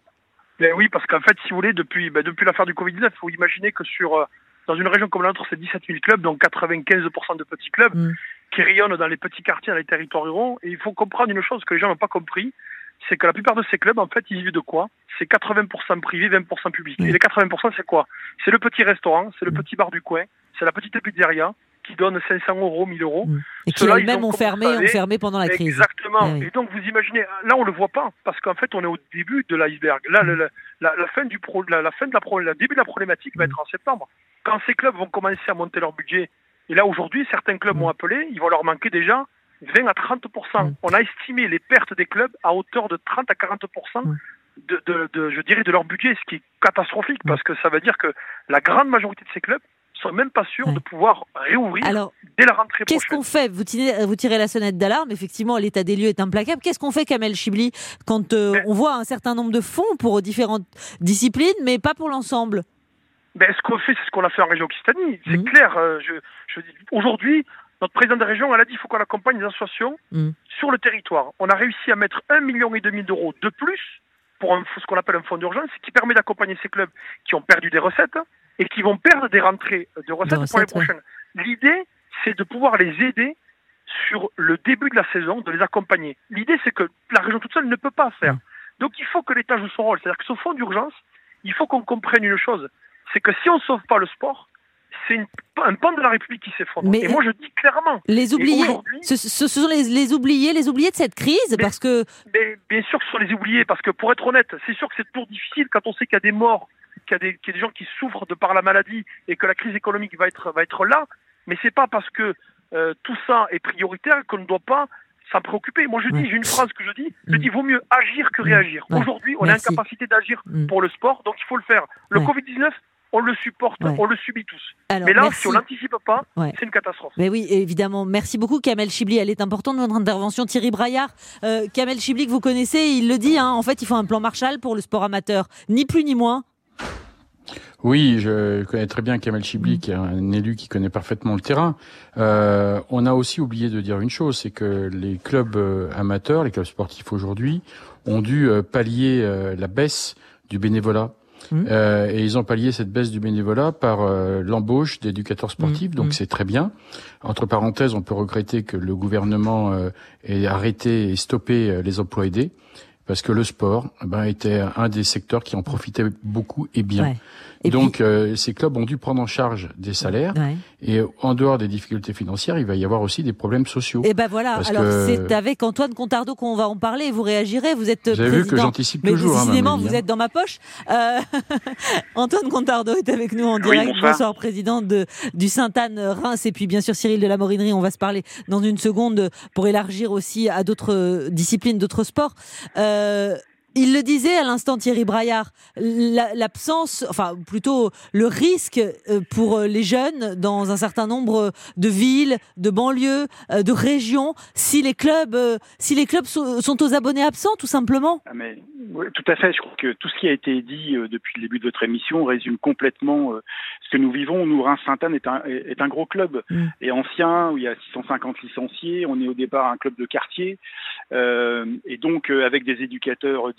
Ben oui, parce qu'en fait, si vous voulez, depuis, ben, depuis l'affaire du covid dix-neuf, il faut imaginer que sur, euh, dans une région comme la nôtre, c'est dix-sept mille clubs, donc quatre-vingt-quinze pour cent de petits clubs mmh. qui rayonnent dans les petits quartiers, dans les territoires ruraux. Et il faut comprendre une chose que les gens n'ont pas compris. C'est que la plupart de ces clubs, en fait, ils vivent de quoi ? C'est quatre-vingts pour cent privé, vingt pour cent public. Mmh. Et les quatre-vingts pour cent, c'est quoi ? C'est le petit restaurant, c'est le mmh. petit bar du coin, c'est la petite pizzeria qui donne cinq cents euros, mille euros. Mmh. Et qui eux-mêmes ont fermé, ont fermé pendant la crise. Exactement. Eh oui. Et donc, vous imaginez, là, on le voit pas, parce qu'en fait, on est au début de l'iceberg. Là, mmh. la, la, la fin du pro, la, la fin de la pro, le début de la problématique va être en septembre. Quand ces clubs vont commencer à monter leur budget, et là, aujourd'hui, certains clubs mmh. m'ont appelé, il va leur manquer déjà vingt à trente pour cent. Mmh. On a estimé les pertes des clubs à hauteur de trente à quarante pour cent mmh. de, de, de, je dirais, de leur budget, ce qui est catastrophique, mmh. parce que ça veut dire que la grande majorité de ces clubs sont même pas sûrs mmh. de pouvoir réouvrir Alors, dès la rentrée qu'est-ce prochaine. Qu'est-ce qu'on fait ? Vous tirez, vous tirez la sonnette d'alarme, effectivement, l'état des lieux est implacable. Qu'est-ce qu'on fait, Kamel Chibli, quand euh, on voit un certain nombre de fonds pour différentes disciplines, mais pas pour l'ensemble ? Ben, ce qu'on fait, c'est ce qu'on a fait en région Occitanie. C'est mmh. clair. Euh, je, je dis, aujourd'hui, notre président de région, elle a dit qu'il faut qu'on accompagne les associations mmh. sur le territoire. On a réussi à mettre un million et demi d'euros de plus pour un, ce qu'on appelle un fonds d'urgence, qui permet d'accompagner ces clubs qui ont perdu des recettes et qui vont perdre des rentrées de recettes, de recettes pour les prochaines. Ouais. L'idée, c'est de pouvoir les aider sur le début de la saison, de les accompagner. L'idée, c'est que la région toute seule ne peut pas faire. Mmh. Donc, il faut que l'État joue son rôle. C'est-à-dire que ce fonds d'urgence, il faut qu'on comprenne une chose, c'est que si on ne sauve pas le sport, c'est une, un pan de la République qui s'effondre. Mais et moi, je dis clairement... Les oubliés, ce, ce sont les, les oubliés, les oubliés de cette crise, mais, parce que... Mais, bien sûr que ce sont les oubliés, parce que pour être honnête, c'est sûr que c'est toujours difficile quand on sait qu'il y a des morts, qu'il y a des, qu'il y a des gens qui souffrent de par la maladie et que la crise économique va être, va être là, mais c'est pas parce que euh, tout ça est prioritaire qu'on ne doit pas s'en préoccuper. Moi, je dis, j'ai une phrase que je dis, je dis, vaut mieux agir que réagir. Ouais. Aujourd'hui, on Merci. a incapacité d'agir mmh. pour le sport, donc il faut le faire. Le ouais. covid dix-neuf, on le supporte, ouais. on le subit tous. Alors, mais là, merci. Si on l'anticipe pas, ouais. c'est une catastrophe. Mais oui, évidemment. Merci beaucoup, Kamel Chibli. Elle est importante, notre intervention. Thierry Braillard, euh, Kamel Chibli, que vous connaissez, il le dit, hein, en fait, il faut un plan Marshall pour le sport amateur. Ni plus ni moins. Oui, je connais très bien Kamel Chibli, mmh. qui est un élu qui connaît parfaitement le terrain. Euh, on a aussi oublié de dire une chose, c'est que les clubs euh, amateurs, les clubs sportifs aujourd'hui, ont dû euh, pallier euh, la baisse du bénévolat. Mmh. Euh, et ils ont pallié cette baisse du bénévolat par euh, l'embauche d'éducateurs sportifs, mmh. donc mmh. c'est très bien. Entre parenthèses, on peut regretter que le gouvernement euh, ait arrêté et stoppé euh, les emplois aidés, parce que le sport eh ben, était un des secteurs qui en profitait beaucoup et bien. Ouais. Et donc, puis... euh, ces clubs ont dû prendre en charge des salaires. Ouais. Et en dehors des difficultés financières, il va y avoir aussi des problèmes sociaux. Et ben voilà. Alors, que... c'est avec Antoine Contardeau qu'on va en parler. Vous réagirez. Vous êtes Vous avez président. vu que j'anticipe mais toujours. Décidément, hein, vous êtes dans ma poche. Euh... Antoine Contardeau est avec nous en direct. Oui, bonsoir. bonsoir, président de, du Sainte-Anne-Reims. Et puis, bien sûr, Cyril de la Morinerie. On va se parler dans une seconde pour élargir aussi à d'autres disciplines, d'autres sports. Euh... Il le disait à l'instant, Thierry Braillard, l'absence, enfin plutôt le risque pour les jeunes dans un certain nombre de villes, de banlieues, de régions, si les clubs, si les clubs sont aux abonnés absents, tout simplement. Ah mais, oui, tout à fait. Je crois que tout ce qui a été dit depuis le début de votre émission résume complètement ce que nous vivons. Nous, Reims-Sainte-Anne est un, est un gros club mmh. et ancien, où il y a six cent cinquante licenciés. On est au départ un club de quartier. Euh, et donc, avec des éducateurs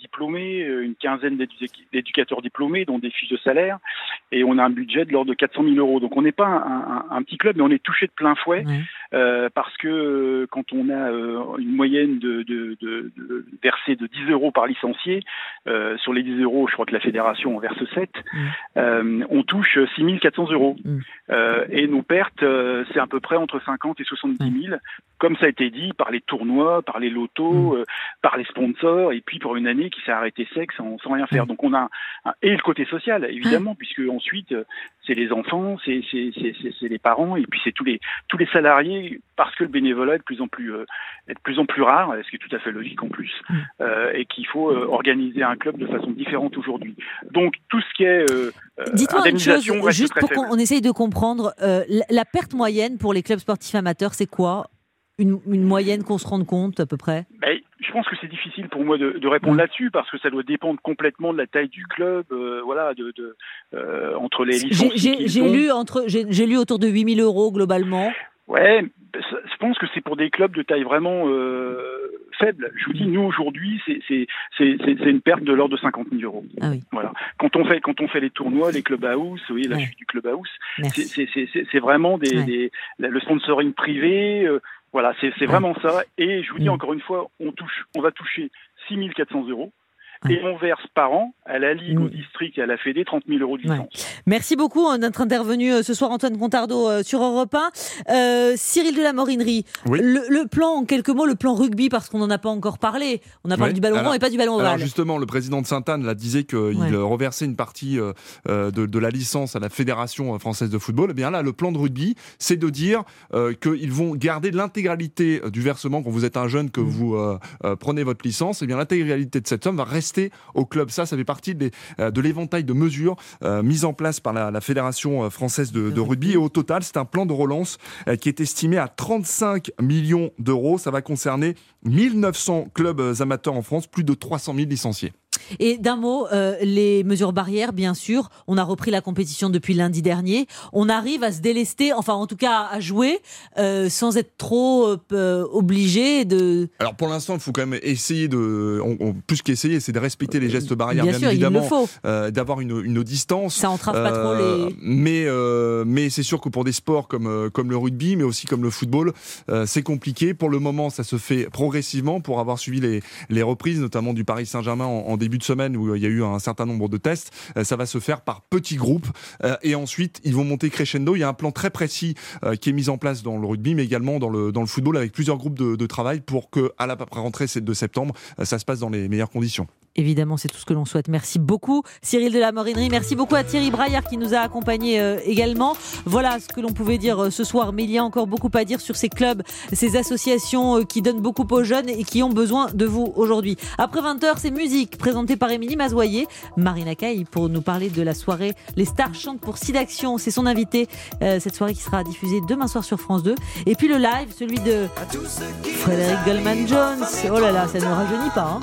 diplômés, une quinzaine d'édu- d'éducateurs diplômés, dont des fiches de salaire, et on a un budget de l'ordre de quatre cent mille euros. Donc on n'est pas un, un, un petit club, mais on est touché de plein fouet, mmh. euh, parce que euh, quand on a euh, une moyenne de, de, de, de versée de dix euros par licencié, euh, sur les dix euros, je crois que la fédération en verse sept, mmh. euh, on touche six mille quatre cents euros. Mmh. Euh, et nos pertes, euh, c'est à peu près entre cinquante et soixante-dix mille, comme ça a été dit, par les tournois, par les lotos, mmh. euh, par les sponsors, et puis pour une année qui s'est arrêtée sec sans, sans rien faire. Mmh. Donc on a un, un, et le côté social, évidemment, mmh. puisque ensuite c'est les enfants, c'est, c'est, c'est, c'est, c'est les parents, et puis c'est tous les tous les salariés, parce que le bénévolat est de plus en plus euh, est de plus en plus rare, ce qui est tout à fait logique en plus, mmh. euh, et qu'il faut euh, organiser un club de façon différente aujourd'hui. Donc tout ce qui est euh, Dites-moi une chose, juste pour faible. qu'on essaye de comprendre, euh, la, la perte moyenne pour les clubs sportifs amateurs, c'est quoi ? Une, une moyenne qu'on se rende compte à peu près? Ben, je pense que c'est difficile pour moi de, de répondre mmh. là-dessus, parce que ça doit dépendre complètement de la taille du club, euh, voilà, de, de euh, entre les licences. J'ai, j'ai, j'ai lu entre, j'ai, j'ai lu autour de huit mille euros globalement. Ouais, je pense que c'est pour des clubs de taille vraiment euh, faible. Je vous dis, nous aujourd'hui, c'est c'est c'est c'est, c'est une perte de l'ordre de cinquante mille euros. Ah oui. Voilà. Quand on fait quand on fait les tournois, les clubhouse, vous voyez, là, ouais. je suis du clubhouse. C'est c'est c'est c'est, c'est vraiment des, ouais. des le sponsoring privé. Euh, Voilà, c'est, c'est vraiment ouais. ça. Et je vous dis mmh. encore une fois, on touche, on va toucher six mille quatre cents euros. Et on verse par an à la Ligue, mmh. au district et à la Fédé trente mille euros de licence. Ouais. Merci beaucoup, notre intervenu ce soir, Antoine Contardeau, sur Europe un. Euh, Cyril de la Morinerie, oui. le, le plan, en quelques mots, le plan rugby, parce qu'on n'en a pas encore parlé. On a parlé oui. du ballon rond et pas du ballon ovale. Alors justement, le président de Sainte-Anne là, disait qu'il ouais. reversait une partie euh, de, de la licence à la Fédération française de football. Et bien là, le plan de rugby, c'est de dire euh, qu'ils vont garder l'intégralité du versement. Quand vous êtes un jeune, que mmh. vous euh, euh, prenez votre licence, et bien l'intégralité de cette somme va rester au club. Ça, ça fait partie des, de l'éventail de mesures euh, mises en place par la, la Fédération française de, de rugby. Et au total, c'est un plan de relance euh, qui est estimé à trente-cinq millions d'euros. Ça va concerner mille neuf cents clubs amateurs en France, plus de trois cent mille licenciés. Et d'un mot, euh, les mesures barrières, bien sûr. On a repris la compétition depuis lundi dernier. On arrive à se délester, enfin en tout cas à jouer, euh, sans être trop euh, obligé de... Alors pour l'instant, il faut quand même essayer de... On, on, plus qu'essayer, c'est de respecter les gestes barrières, bien, bien sûr, évidemment. Il le faut. Euh, d'avoir une, une distance. Ça entrave pas trop euh, les... Mais, euh, mais c'est sûr que pour des sports comme, comme le rugby, mais aussi comme le football, euh, c'est compliqué. Pour le moment, ça se fait progressivement, pour avoir suivi les, les reprises, notamment du Paris Saint-Germain en, en début de semaine où il y a eu un certain nombre de tests. Ça va se faire par petits groupes et ensuite ils vont monter crescendo. Il y a un plan très précis qui est mis en place dans le rugby, mais également dans le, dans le football, avec plusieurs groupes de, de travail pour que à la rentrée de septembre, ça se passe dans les meilleures conditions. Évidemment, c'est tout ce que l'on souhaite. Merci beaucoup Cyril de la Morinerie. Merci beaucoup à Thierry Braillard qui nous a accompagnés euh, également. Voilà ce que l'on pouvait dire euh, ce soir, mais il y a encore beaucoup à dire sur ces clubs, ces associations euh, qui donnent beaucoup aux jeunes et qui ont besoin de vous aujourd'hui. Après vingt heures, c'est musique présentée par Émilie Mazoyer. Marina Kaye pour nous parler de la soirée Les Stars chantent pour SIDAction. C'est son invité. Euh, cette soirée qui sera diffusée demain soir sur France deux. Et puis le live, celui de Frédéric Goldman-Jones. Oh là là, ça ne rajeunit pas, hein.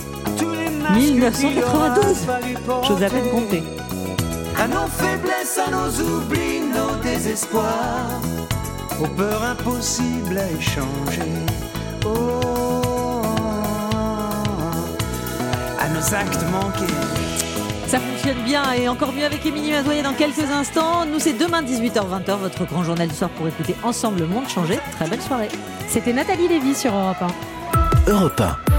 mille neuf cent quatre-vingt-douze, chose à peine compter. À nos faiblesses, à nos oublis, nos désespoirs, aux peurs impossibles à échanger, oh, à nos actes manqués. Ça fonctionne bien et encore mieux avec Émilie Mazoyer dans quelques instants. Nous, c'est demain dix-huit heures vingt, votre grand journal du soir pour écouter Ensemble le monde changer. Très belle soirée. C'était Nathalie Lévy sur Europe un. Europe un.